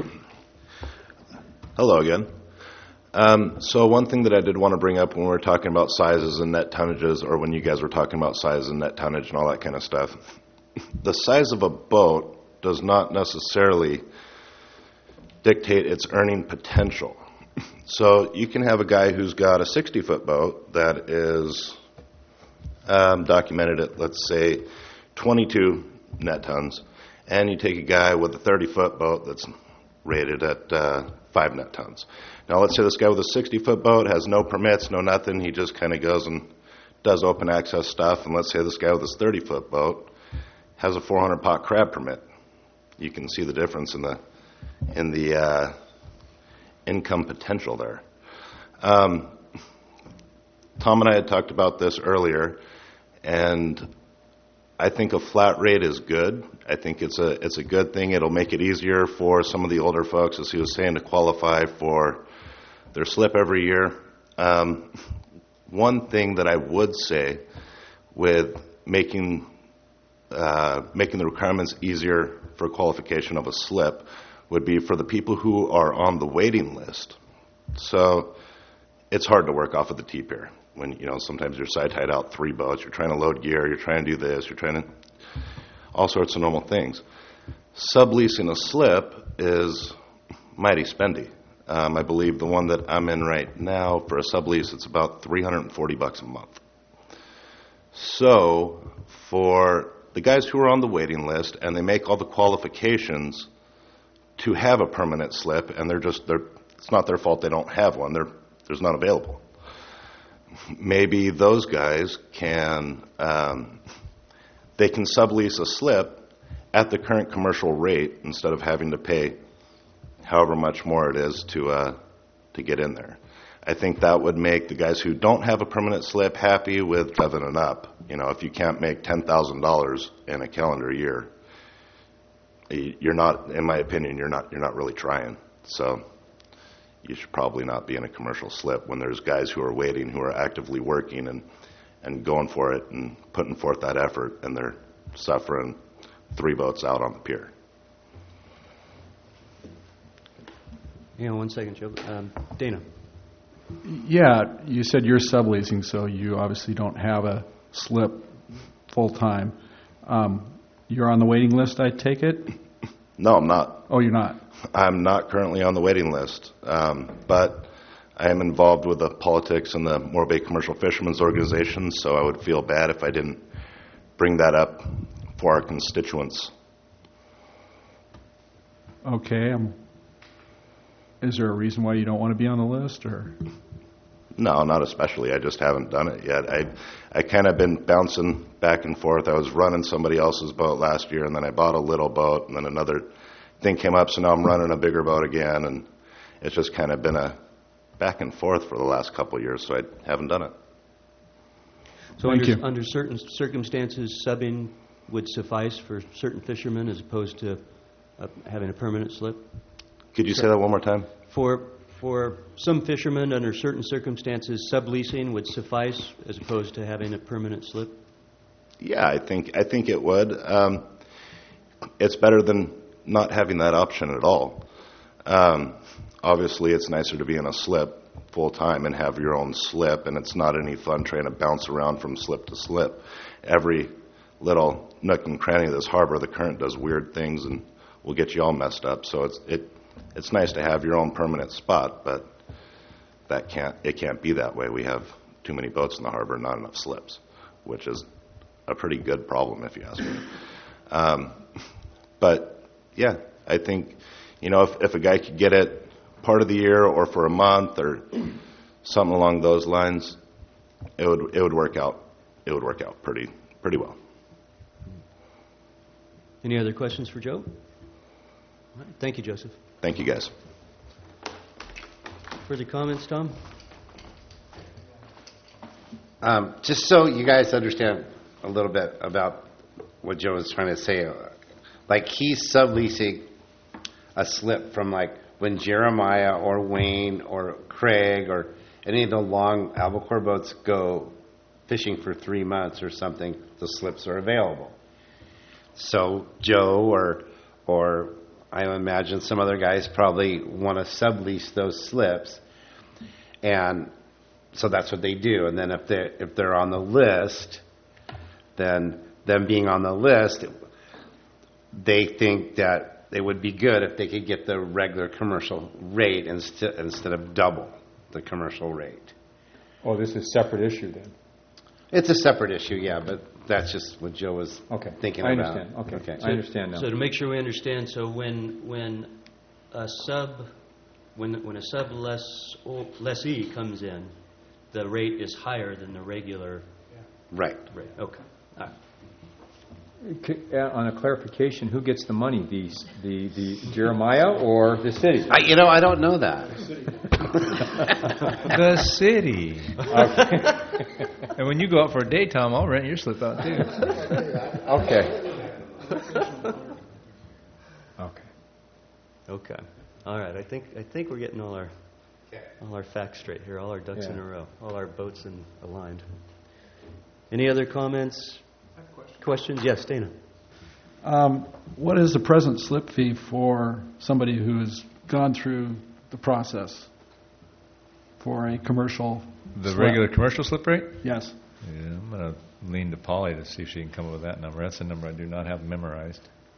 Hello again. Um, so one thing that I did want to bring up when we were talking about sizes and net tonnages, or when you guys were talking about size and net tonnage and all that kind of stuff, the size of a boat does not necessarily dictate its earning potential. So you can have a guy who's got a sixty-foot boat that is um, documented at, let's say, twenty-two net tons, and you take a guy with a thirty-foot boat that's rated at uh, five net tons. Now, let's say this guy with a sixty-foot boat has no permits, no nothing. He just kind of goes and does open access stuff. And let's say this guy with his thirty-foot boat has a four hundred pot crab permit. You can see the difference in the in the uh, income potential there. Um, Tom and I had talked about this earlier, and I think a flat rate is good. I think it's a it's a good thing. It'll make it easier for some of the older folks, as he was saying, to qualify for their slip every year. Um, one thing that I would say with making uh, making the requirements easier for qualification of a slip would be for the people who are on the waiting list. So it's hard to work off of the T-pier. When, you know, sometimes you're side tied out three boats, you're trying to load gear, you're trying to do this, you're trying to... all sorts of normal things. Subleasing a slip is mighty spendy. Um, I believe the one that I'm in right now for a sublease, it's about three hundred forty bucks a month. So for the guys who are on the waiting list and they make all the qualifications to have a permanent slip, and they're just, they're, it's not their fault they don't have one, they're, there's not available. Maybe those guys can, um, they can sublease a slip at the current commercial rate instead of having to pay however much more it is to uh, to get in there. I think that would make the guys who don't have a permanent slip happy with seven and up. You know, if you can't make ten thousand dollars in a calendar year, you're not, in my opinion, you're not you're not really trying. So you should probably not be in a commercial slip when there's guys who are waiting, who are actively working and and going for it and putting forth that effort, and they're suffering three boats out on the pier. Hang on one second, Joe. Um, Dana. Yeah, you said you're subleasing, so you obviously don't have a slip full-time. Um, you're on the waiting list, I take it? No, I'm not. Oh, you're not? I'm not currently on the waiting list, um, but I am involved with the politics in the Morro Bay Commercial Fishermen's Organization, so I would feel bad if I didn't bring that up for our constituents. Okay. Um, is there a reason why you don't want to be on the list, or? No, not especially. I just haven't done it yet. I I kind of been bouncing back and forth. I was running somebody else's boat last year, and then I bought a little boat, and then another thing came up, so now I'm running a bigger boat again, and it's just kind of been a back and forth for the last couple of years, so I haven't done it. So Thank under, you. under certain circumstances, subbing would suffice for certain fishermen as opposed to uh, having a permanent slip? Could you say that one more time? For for some fishermen, under certain circumstances, subleasing would suffice as opposed to having a permanent slip? Yeah, I think I think it would. Um, it's better than not having that option at all. Um, obviously, it's nicer to be in a slip full time and have your own slip, and it's not any fun trying to bounce around from slip to slip. Every little nook and cranny of this harbor, the current does weird things and will get you all messed up. So it's it it's nice to have your own permanent spot, but that can't it can't be that way. We have too many boats in the harbor, not enough slips, which is a pretty good problem if you ask me. Um, but yeah, I think you know if if a guy could get it part of the year or for a month or something along those lines, it would it would work out. It would work out pretty pretty well. Any other questions for Joe? All right. Thank you, Joseph. Thank you, guys. Further comments, Tom? Um, just so you guys understand a little bit about what Joe was trying to say, uh, like he's subleasing a slip from like when Jeremiah or Wayne or Craig or any of the long albacore boats go fishing for three months or something, the slips are available. So Joe or or I imagine some other guys probably want to sublease those slips, and so that's what they do. And then if they if they're on the list, then them being on the list, they think that it would be good if they could get the regular commercial rate instead instead of double the commercial rate. Oh, this is a separate issue then? It's a separate issue, yeah, but that's just what Joe was Okay. thinking I about. understand. Okay. Okay. I understand now. So to make sure we understand, so when when a sub when when a sub less lessee comes in, the rate is higher than the regular Right. rate. Okay. All right. C- uh, On a clarification, who gets the money, the, the, the Jeremiah or the city? I, you know, I don't know that. The city. Okay. And when you go out for a day, Tom, I'll rent your slip out too. Okay. Okay. Okay. All right. I think I think we're getting all our all our facts straight here, all our ducks in Yeah. a row, all our boats in aligned. Any other comments? Questions? Yes, Dana. Um, what is the present slip fee for somebody who has gone through the process for a commercial The slip? regular commercial slip rate? Yes. Yeah, I'm going to lean to Polly to see if she can come up with that number. That's a number I do not have memorized.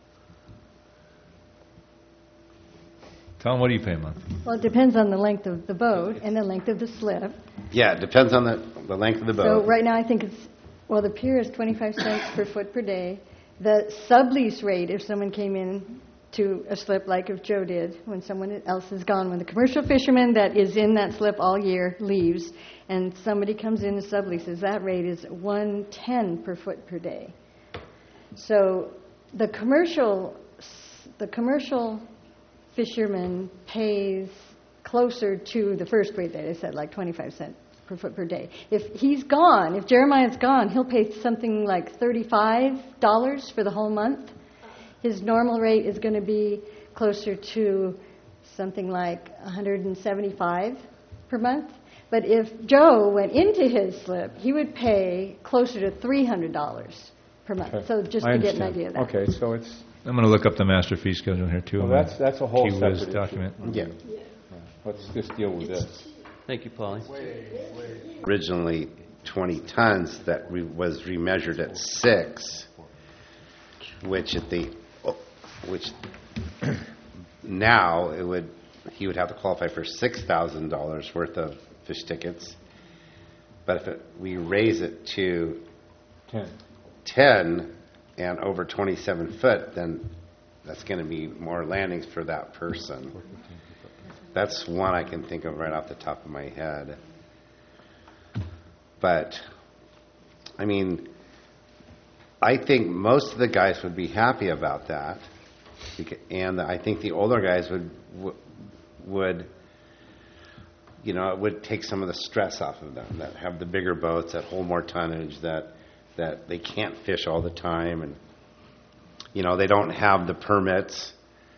Tom, what do you pay a month? Well, it depends on the length of the boat and the length of the slip. Yeah, it depends on the, the length of the So boat. right now, I think it's, well, the pier is twenty-five cents per foot per day. The sublease rate, if someone came in to a slip like if Joe did, when someone else is gone, when the commercial fisherman that is in that slip all year leaves, and somebody comes in and subleases, that rate is one ten per foot per day. So the commercial, the commercial fisherman pays closer to the first rate that I said, like twenty-five cents per foot per day. If he's gone, if Jeremiah's gone, he'll pay something like thirty-five dollars for the whole month. His normal rate is going to be closer to something like one hundred seventy-five per month. But if Joe went into his slip, he would pay closer to three hundred dollars per month. Okay. So just I to get an understand. idea of that. Okay, so it's, I'm going to look up the master fee schedule here, too. well, on my that's, that's a whole Key Whiz separate document. issue. Yeah. Let's just deal with this. Thank you, Polly. Originally twenty tons that re- was remeasured at six, which at the, which now it would, he would have to qualify for six thousand dollars worth of fish tickets. But if it, we raise it to Ten. ten and over twenty-seven foot, then that's going to be more landings for that person. That's one I can think of right off the top of my head. But, I mean, I think most of the guys would be happy about that. Beca- And I think the older guys would, w- would, you know, it would take some of the stress off of them, that have the bigger boats, that hold more tonnage, that, that they can't fish all the time. And, you know, they don't have the permits.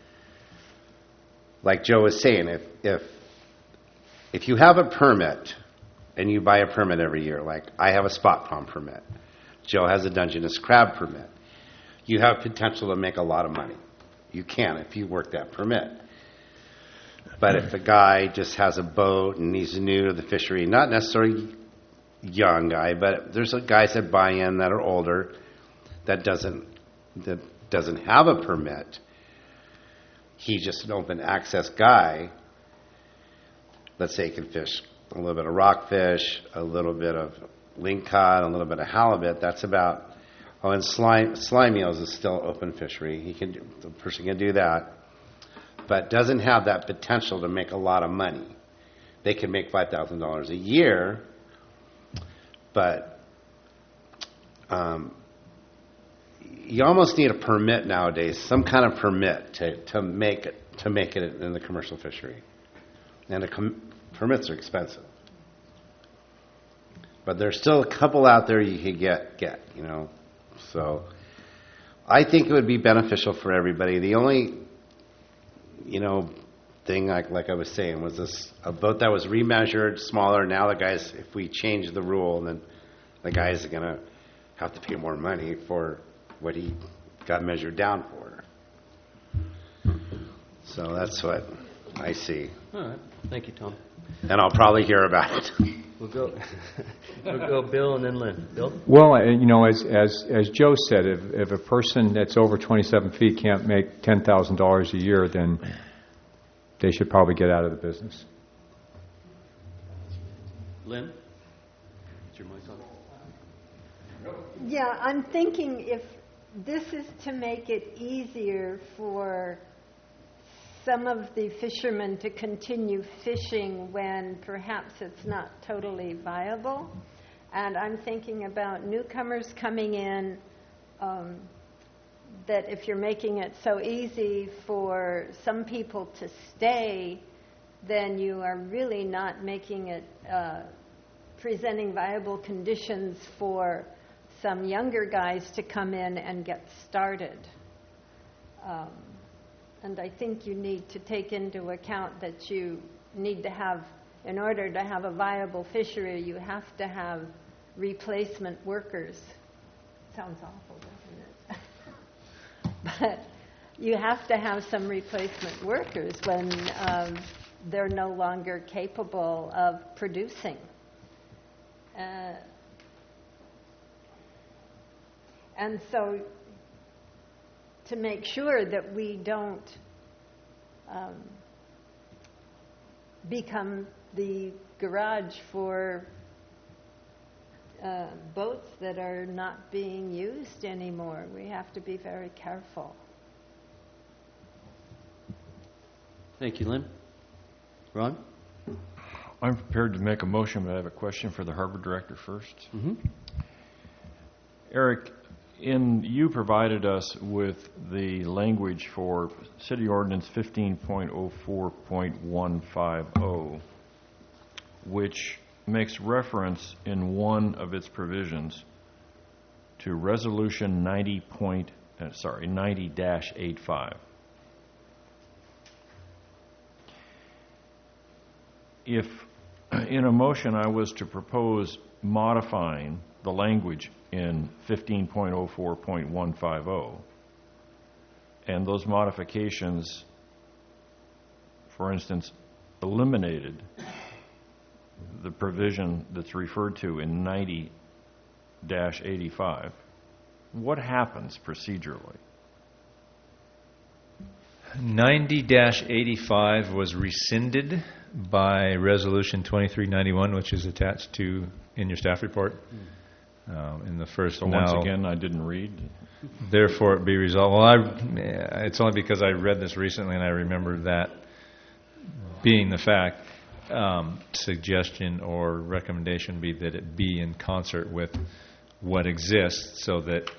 Like Joe was saying, if, if, if you have a permit and you buy a permit every year, like I have a spot pond permit, Joe has a Dungeness crab permit, you have potential to make a lot of money. You can if you work that permit. But if a guy just has a boat and he's new to the fishery, not necessarily young guy, but there's guys that buy in that are older that doesn't that doesn't have a permit. He's just an open access guy. Let's say he can fish a little bit of rockfish, a little bit of lingcod, a little bit of halibut. That's about, oh, and slime, slime eels is still open fishery. He can, do, the person can do that, but doesn't have that potential to make a lot of money. They can make five thousand dollars a year, but um, you almost need a permit nowadays, some kind of permit to, to make it to make it in the commercial fishery. And the com- permits are expensive. But there's still a couple out there you can get, get, you know. So I think it would be beneficial for everybody. The only, you know, thing, like, like I was saying, was this a boat that was remeasured, smaller. Now the guys, if we change the rule, then the guys are going to have to pay more money for what he got measured down for. So that's what I see. All right. Thank you, Tom. And I'll probably hear about it. We'll go, we'll go Bill and then Lynn. Bill? Well, uh, you know, as as as Joe said, if if a person that's over twenty-seven feet can't make ten thousand dollars a year, then they should probably get out of the business. Lynn? Is your mic on? Yeah, I'm thinking if this is to make it easier for some of the fishermen to continue fishing when perhaps it's not totally viable. And I'm thinking about newcomers coming in, um, that if you're making it so easy for some people to stay, then you are really not making it, uh, presenting viable conditions for some younger guys to come in and get started. Um, and I think you need to take into account that you need to have, in order to have a viable fishery, you have to have replacement workers. Sounds awful, doesn't it? But you have to have some replacement workers when um, they're no longer capable of producing. Uh, And so to make sure that we don't um, become the garage for uh, boats that are not being used anymore, we have to be very careful. Thank you, Lynn. Ron? I'm prepared to make a motion, but I have a question for the harbor director first. Mm-hmm. Eric, in you provided us with the language for City Ordinance fifteen point oh four point one five oh, which makes reference in one of its provisions to Resolution ninety point, uh, sorry, ninety dash eighty-five. If in a motion I was to propose modifying the language in fifteen point oh four point one five oh, and those modifications, for instance, eliminated the provision that's referred to in ninety dash eighty-five, what happens procedurally? ninety dash eighty-five was rescinded by Resolution twenty-three ninety-one, which is attached to in your staff report. Um, in the first. So now, once again, I didn't read. Therefore, it be resolved. Well, I, it's only because I read this recently and I remember that being the fact. Um, suggestion or recommendation be that it be in concert with what exists, so that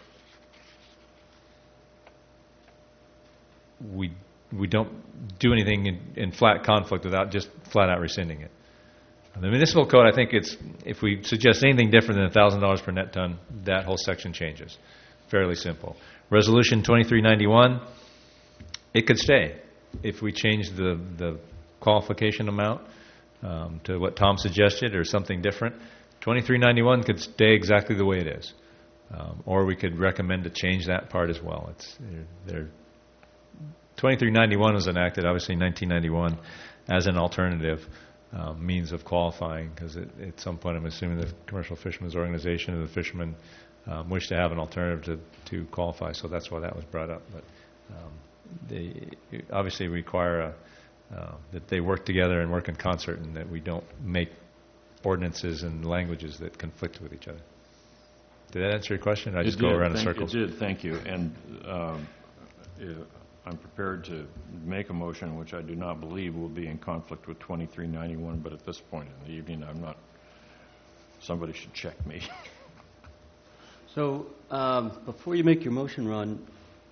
we we don't do anything in, in flat conflict without just flat out rescinding it. The municipal code, I think it's, if we suggest anything different than one thousand dollars per net ton, that whole section changes. Fairly simple. Resolution twenty-three ninety-one, it could stay if we change the, the qualification amount um, to what Tom suggested or something different. twenty-three ninety-one could stay exactly the way it is. Um, or we could recommend to change that part as well. It's they're, twenty-three ninety-one was enacted, obviously, in nineteen ninety-one as an alternative uh, means of qualifying, because at some point I'm assuming the Commercial Fishermen's Organization and the fishermen um, wish to have an alternative to, to qualify, so that's why that was brought up. But um, they obviously require a, uh, that they work together and work in concert, and that we don't make ordinances and languages that conflict with each other. Did that answer your question? Or I It just did, go around in thank- circles. It did, thank you. And um, uh, I'm prepared to make a motion which I do not believe will be in conflict with twenty-three ninety-one, but at this point in the evening, I'm not, somebody should check me. So, um, before you make your motion, Ron,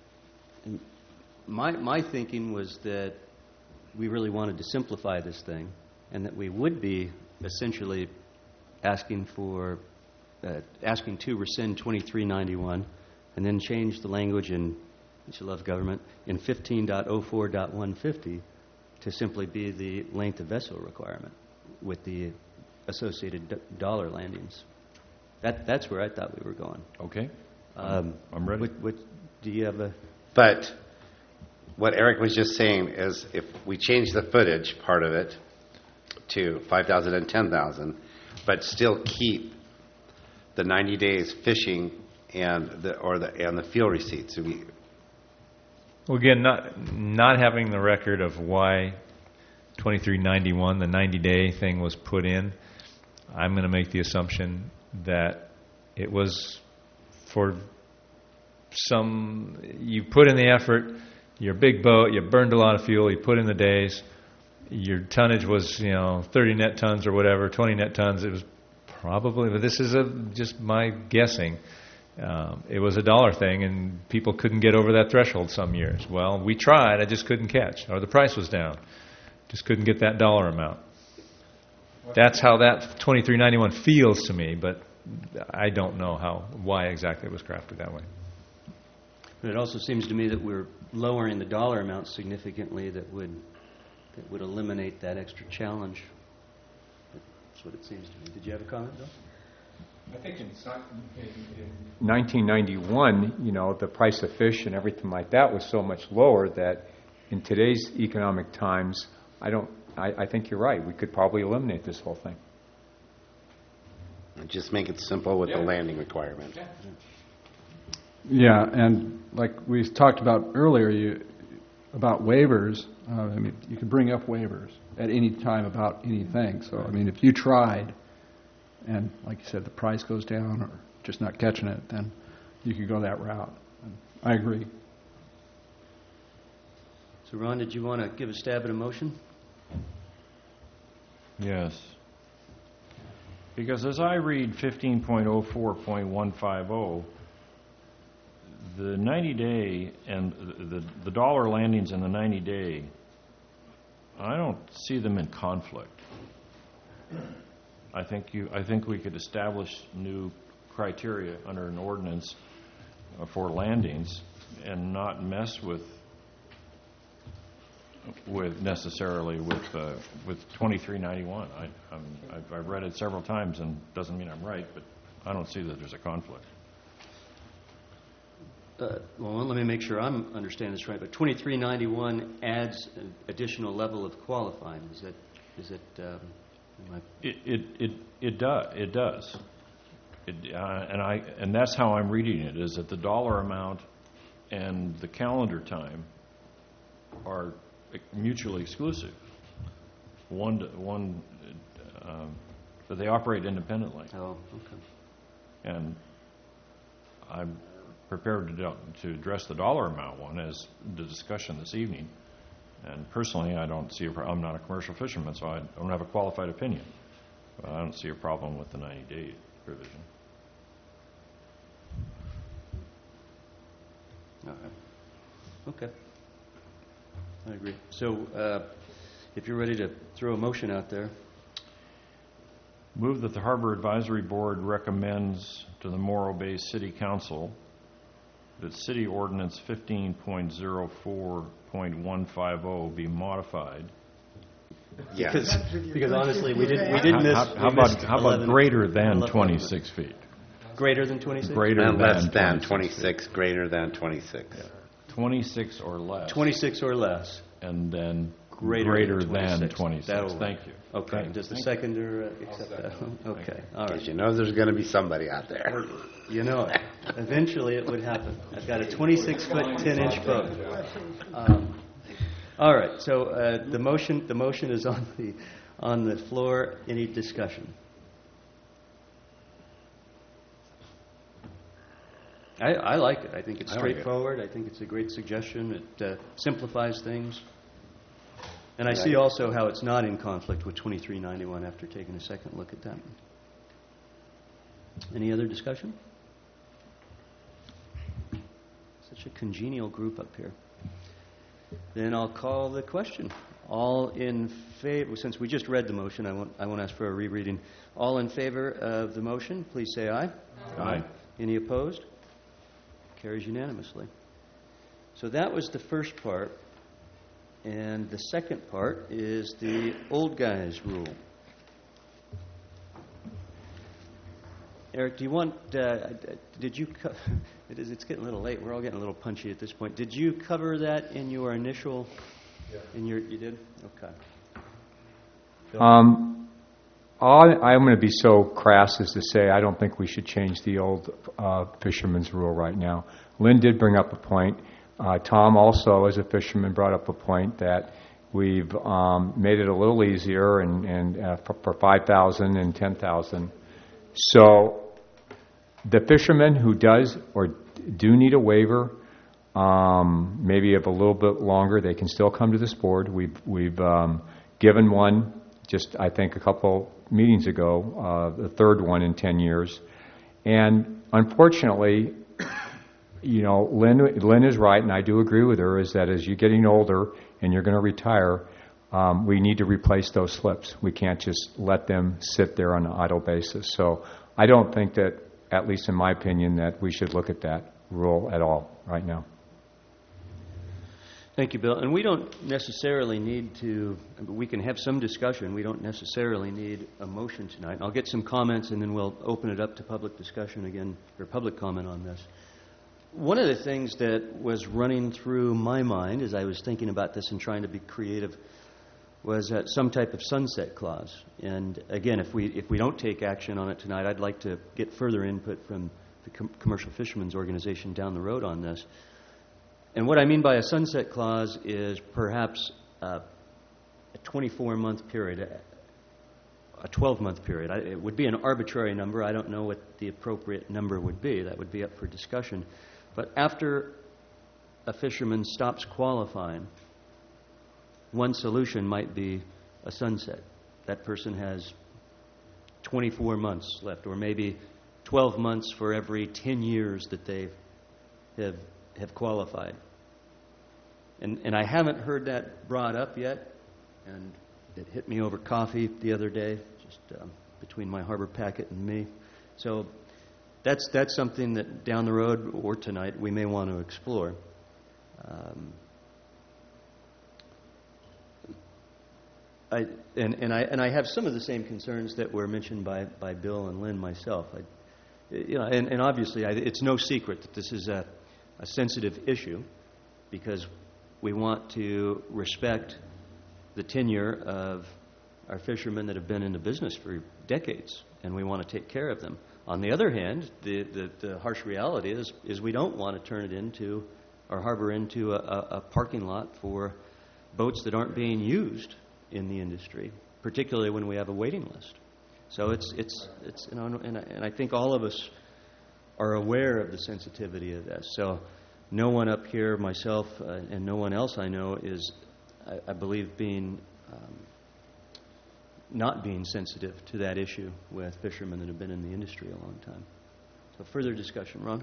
my, my thinking was that we really wanted to simplify this thing, and that we would be essentially asking for, uh, asking to rescind twenty-three ninety-one, and then change the language in, you love government, in fifteen point oh four point one fifty to simply be the length of vessel requirement with the associated d- dollar landings. That, that's where I thought we were going. Okay. Um, I'm ready. What, what, do you have a... But what Eric was just saying is if we change the footage part of it to five thousand and ten thousand, but still keep the ninety days fishing and the or the and the fuel receipts. We, Well, again, not not having the record of why twenty-three ninety-one, the ninety-day thing, was put in, I'm going to make the assumption that it was for some, you put in the effort, you're a big boat, you burned a lot of fuel, you put in the days, your tonnage was, you know, thirty net tons or whatever, twenty net tons, it was probably, but this is a, just my guessing, um, it was a dollar thing and people couldn't get over that threshold some years. Well, we tried, I just couldn't catch, or the price was down, just couldn't get that dollar amount. That's how that twenty-three ninety-one feels to me, but I don't know how, why exactly it was crafted that way. But it also seems to me that we're lowering the dollar amount significantly that would that would eliminate that extra challenge. That's what it seems to me. Did you have a comment, Bill? I think in, some- in, in nineteen ninety-one, you know, the price of fish and everything like that was so much lower that in today's economic times, I don't, I, I think you're right. We could probably eliminate this whole thing. just make it simple with Yeah. the landing requirement. Yeah. Yeah, and like we talked about earlier, you, about waivers, uh, I mean, you can bring up waivers at any time about anything. So, I mean, if you tried, and like you said, the price goes down or just not catching it, then you could go that route. And I agree. So, Ron, did you want to give a stab at a motion? Yes. Because as I read fifteen point oh four point one five oh, the ninety-day and the, the, the dollar landings in the ninety-day, I don't see them in conflict. I think you. I think we could establish new criteria under an ordinance uh, for landings and not mess with with necessarily with uh, with twenty-three ninety-one. I, I'm, I've, I've read it several times, and doesn't mean I'm right, but I don't see that there's a conflict. Uh, well, let me make sure I'm understanding this right. But twenty-three ninety-one adds an additional level of qualifying. Is that is it? Um, am I... It it it it does it does, it, uh, and I and that's how I'm reading it. Is that the dollar amount and the calendar time are mutually exclusive. One, one, um, but they operate independently. Oh, okay. And I'm prepared to do, to address the dollar amount one as the discussion this evening. And personally, I don't see a pro- I'm not a commercial fisherman, so I don't have a qualified opinion. But I don't see a problem with the ninety-day provision. All right. Okay. I agree. So, uh, if you're ready to throw a motion out there. Move that the Harbor Advisory Board recommends to the Morro Bay City Council that City Ordinance fifteen point oh four point one five oh be modified. Yes. Because, because honestly, we did we did miss. How, how we about missed how about eleven, greater than eleven twenty-six feet? Greater than twenty-six. Greater And than less than twenty-six. twenty-six, greater than twenty-six. Yeah. twenty-six or less. Twenty-six or less. And then Greater, greater than than twenty-six. twenty-six. That'll Thank work. you. Okay. Thank- Does the thank seconder uh, accept that? Okay. All right. Because you know there's going to be somebody out there. You know it. Eventually it would happen. I've got a twenty-six foot, ten inch boat. Um, all right. So uh, the motion, the motion is on the on the floor. Any discussion? I, I like it. I think it's I like it. straightforward. I think it's a great suggestion. It uh, simplifies things. And I Yeah. see also how it's not in conflict with twenty-three ninety-one after taking a second look at that. Any other discussion? Such a congenial group up here. Then I'll call the question. All in favor, since we just read the motion, I won't, I won't ask for a rereading. All in favor of the motion, please say aye. Aye. Any opposed? Carries unanimously. So that was the first part. And the second part is the old guys rule. Eric, do you want, uh, did you, co- it is, it's getting a little late. We're all getting a little punchy at this point. Did you cover that in your initial, in your, you did? Okay. Bill? Um, all, I'm going to be so crass as to say I don't think we should change the old uh, fisherman's rule right now. Lynn did bring up a point. Uh, Tom also, as a fisherman, brought up a point that we've um, made it a little easier and, and uh, for, for five thousand and ten thousand. So the fisherman who does or do need a waiver, um, maybe of a little bit longer, they can still come to this board. We've, we've um, given one just, I think, a couple meetings ago, uh, the third one in ten years. And unfortunately, you know, Lynn, Lynn is right, and I do agree with her, is that as you're getting older and you're going to retire, um, we need to replace those slips. We can't just let them sit there on an idle basis. So I don't think that, at least in my opinion, that we should look at that rule at all right now. Thank you, Bill. And we don't necessarily need to, we can have some discussion. We don't necessarily need a motion tonight. And I'll get some comments, and then we'll open it up to public discussion again, or public comment on this. One of the things that was running through my mind as I was thinking about this and trying to be creative was uh, some type of sunset clause. And again, if we if we don't take action on it tonight, I'd like to get further input from the Com- Commercial Fishermen's Organization down the road on this. And what I mean by a sunset clause is perhaps uh, a twenty-four month period, a twelve month period. I, it would be an arbitrary number. I don't know what the appropriate number would be. That would be up for discussion. But after a fisherman stops qualifying, one solution might be a sunset. That person has twenty-four months left, or maybe twelve months for every ten years that they have have qualified. And and I haven't heard that brought up yet, and it hit me over coffee the other day, just um, between my harbor packet and me. So that's that's something that down the road or tonight we may want to explore. Um, I, and, and I and I have some of the same concerns that were mentioned by, by Bill and Lynn myself. I, you know, and, and obviously I, it's no secret that this is a, a sensitive issue, because we want to respect the tenure of our fishermen that have been in the business for decades, and we want to take care of them. On the other hand, the, the, the harsh reality is is we don't want to turn it into our harbor into a, a, a parking lot for boats that aren't being used in the industry, particularly when we have a waiting list. So it's it's it's you know, and I, and I think all of us are aware of the sensitivity of this. So no one up here, myself, uh, and no one else I know is, I, I believe, being um, not being sensitive to that issue with fishermen that have been in the industry a long time. So further discussion, Ron?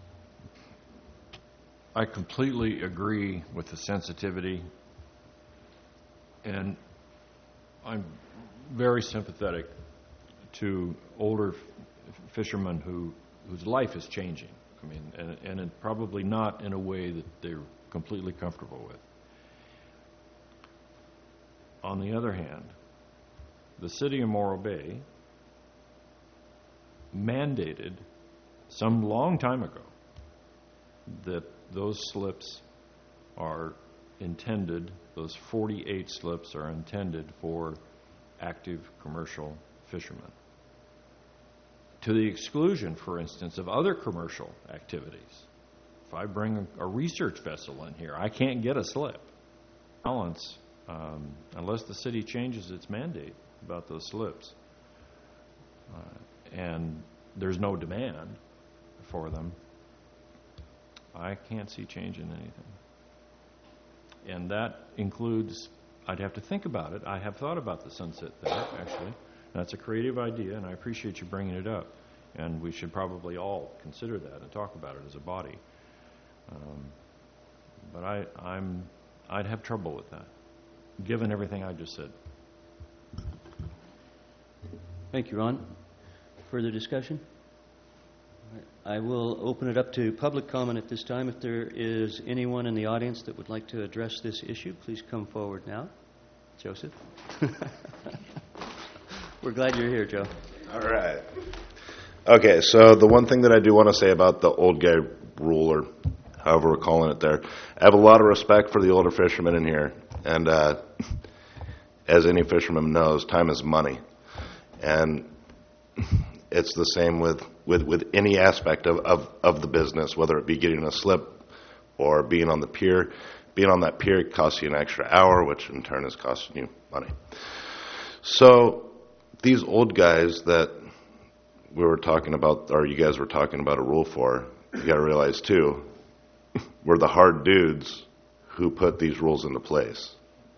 I completely agree with the sensitivity, and I'm very sympathetic to older f- fishermen who whose life is changing. I mean, and, and it probably not in a way that they're completely comfortable with. On the other hand, the city of Morro Bay mandated some long time ago that those slips are intended, those forty-eight slips are intended for active commercial fishermen, to the exclusion, for instance, of other commercial activities. If I bring a, a research vessel in here, I can't get a slip. Balance, um, unless the city changes its mandate about those slips. Uh, and there's no demand for them, I can't see changing anything. And that includes, I'd have to think about it. I have thought about the sunset thing, actually. That's a creative idea, and I appreciate you bringing it up. And we should probably all consider that and talk about it as a body. Um, but I, I'm, I'd have trouble with that, given everything I just said. Thank you, Ron. Further discussion? I will open it up to public comment at this time. If there is anyone in the audience that would like to address this issue, please come forward now. Joseph? We're glad you're here, Joe. All right. Okay, so the one thing that I do want to say about the old guy rule, or however we're calling it there, I have a lot of respect for the older fishermen in here. And uh, as any fisherman knows, time is money. And it's the same with, with, with any aspect of, of, of the business, whether it be getting a slip or being on the pier. Being on that pier costs you an extra hour, which in turn is costing you money. So these old guys that we were talking about, or you guys were talking about a rule for, you got to realize too, we're the hard dudes who put these rules into place.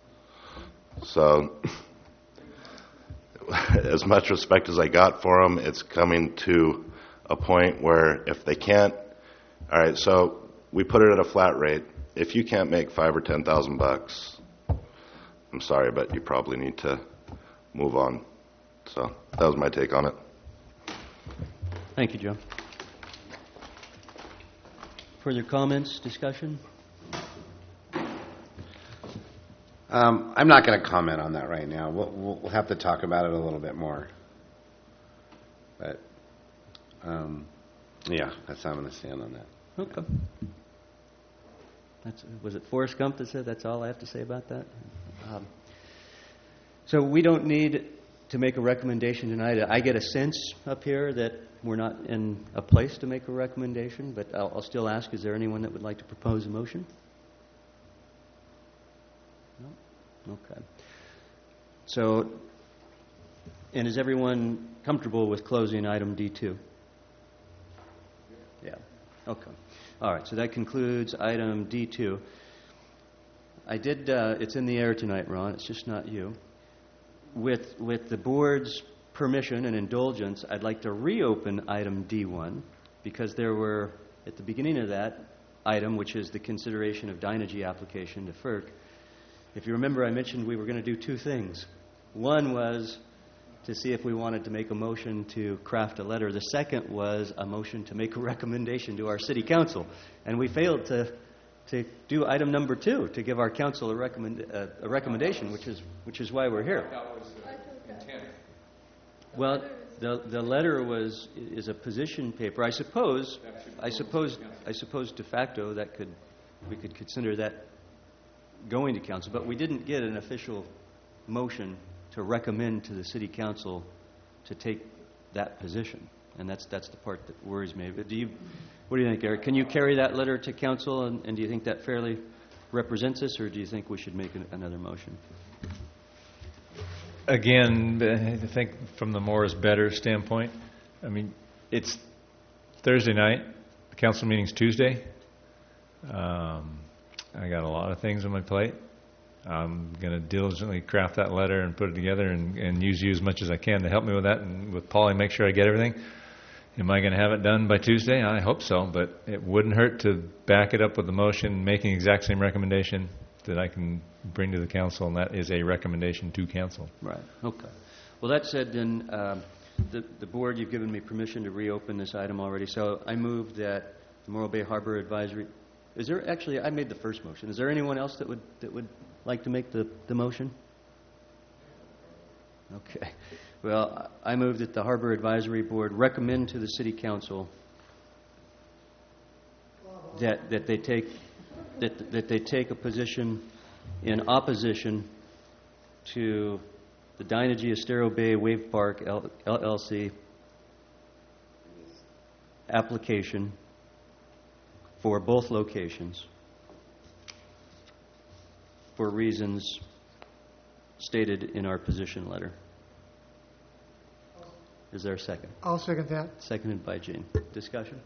So as much respect as I got for them, it's coming to a point where if they can't, all right, so we put it at a flat rate. If you can't make five or ten thousand bucks, I'm sorry, but you probably need to move on. So that was my take on it. Thank you, Joe. Further comments, discussion? Um, I'm not going to comment on that right now. We'll, we'll, we'll have to talk about it a little bit more. But, um, yeah, that's how I'm going to stand on that. Okay. That's, was it Forrest Gump that said that's all I have to say about that? Um, so we don't need to make a recommendation tonight. I get a sense up here that we're not in a place to make a recommendation, but I'll, I'll still ask, is there anyone that would like to propose a motion? No? Okay. So, and is everyone comfortable with closing item D two? Yeah. Okay. All right. So that concludes item D two. I did, uh, it's in the air tonight, Ron. It's just not you. With, with the board's permission and indulgence, I'd like to reopen item D one because there were, at the beginning of that item, which is the consideration of Dynegy application to FERC, if you remember, I mentioned we were going to do two things. One was to see if we wanted to make a motion to craft a letter. The second was a motion to make a recommendation to our city council. And we failed to to do item number two, to give our council a, recommend, uh, a recommendation, which is which is why we're here. That was the intent. Well, the the letter was is a position paper. I suppose I suppose I suppose de facto that could we could consider that going to council, but we didn't get an official motion to recommend to the city council to take that position, and that's that's the part that worries me. But do you? What do you think, Eric? Can you carry that letter to council, and, and do you think that fairly represents us, or do you think we should make an, another motion? Again, I think from the more is better standpoint, I mean, it's Thursday night, the council meeting's Tuesday. Um, I got a lot of things on my plate. I'm going to diligently craft that letter and put it together and, and use you as much as I can to help me with that, and with Paulie, make sure I get everything. Am I going to have it done by Tuesday? I hope so, but it wouldn't hurt to back it up with the motion, making the exact same recommendation that I can bring to the council, and that is a recommendation to council. Right. Okay. Well, that said, then um, the, the board, you've given me permission to reopen this item already, so I move that the Morro Bay Harbor Advisory. Is there actually? I made the first motion. Is there anyone else that would that would like to make the, the motion? Okay. Well, I move that the Harbor Advisory Board recommend to the City Council that that they take that that they take a position in opposition to the Dynegy Estero Bay Wave Park L L C application for both locations for reasons stated in our position letter. Is there a second? I'll second that. Seconded by Gene. Discussion?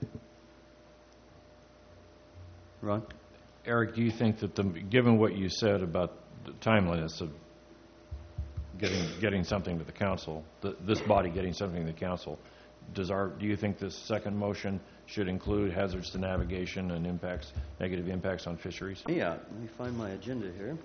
Ron? Eric, do you think that, the, given what you said about the timeliness of getting getting something to the council, the, this body getting something to the council, does our do you think this second motion should include hazards to navigation and impacts, negative impacts on fisheries? Yeah. Let me find my agenda here.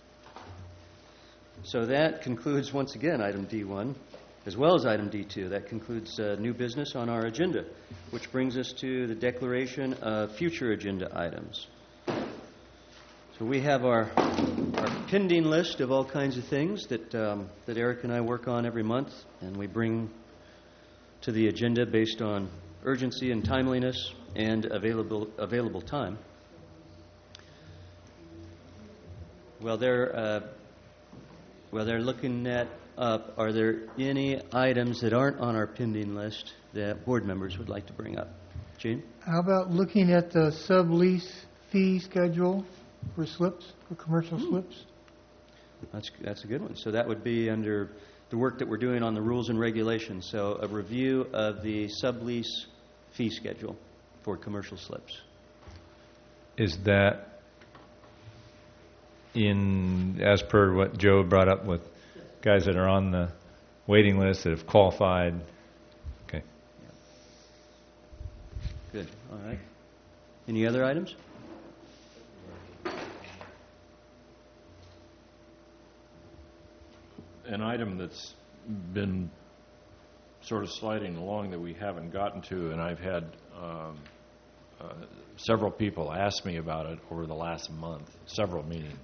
So that concludes once again item D one. As well as item D two. That concludes uh, new business on our agenda, which brings us to the declaration of future agenda items. So we have our, our pending list of all kinds of things that, um, that Eric and I work on every month, and we bring to the agenda based on urgency and timeliness and available, available time. Well, they're, uh, well, they're looking at up, are there any items that aren't on our pending list that board members would like to bring up? Gene? How about looking at the sublease fee schedule for slips, for commercial slips? That's that's a good one. So that would be under the work that we're doing on the rules and regulations. So a review of the sublease fee schedule for commercial slips. Is that in, as per what Joe brought up with guys that are on the waiting list that have qualified? Okay. Good. All right. Any other items? An item that's been sort of sliding along that we haven't gotten to, and I've had um, uh, several people ask me about it over the last month, several meaning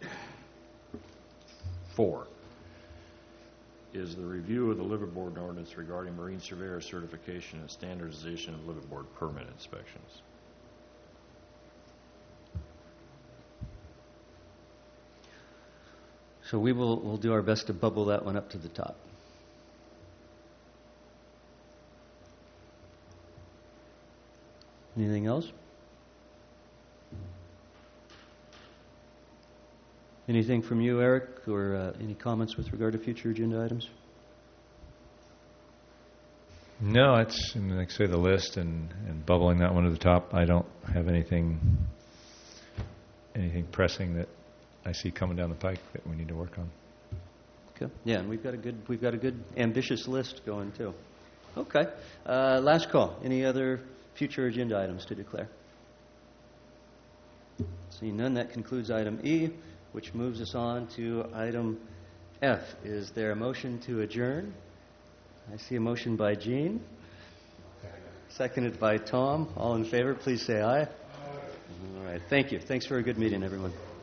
four, is the review of the liveaboard ordinance regarding marine surveyor certification and standardization of liveaboard permit inspections. So we will we'll do our best to bubble that one up to the top. Anything else? Anything from you, Eric, or uh, any comments with regard to future agenda items? No, it's, I mean, like I say, the list and, and bubbling that one to the top. I don't have anything anything pressing that I see coming down the pike that we need to work on. Okay. Yeah, and we've got a good we've got a good ambitious list going too. Okay. Uh, last call. Any other future agenda items to declare? Seeing none, that concludes item E, which moves us on to item F. Is there a motion to adjourn? I see a motion by Gene, seconded by Tom. All in favor, please say aye. All right. Thank you. Thanks for a good meeting, everyone.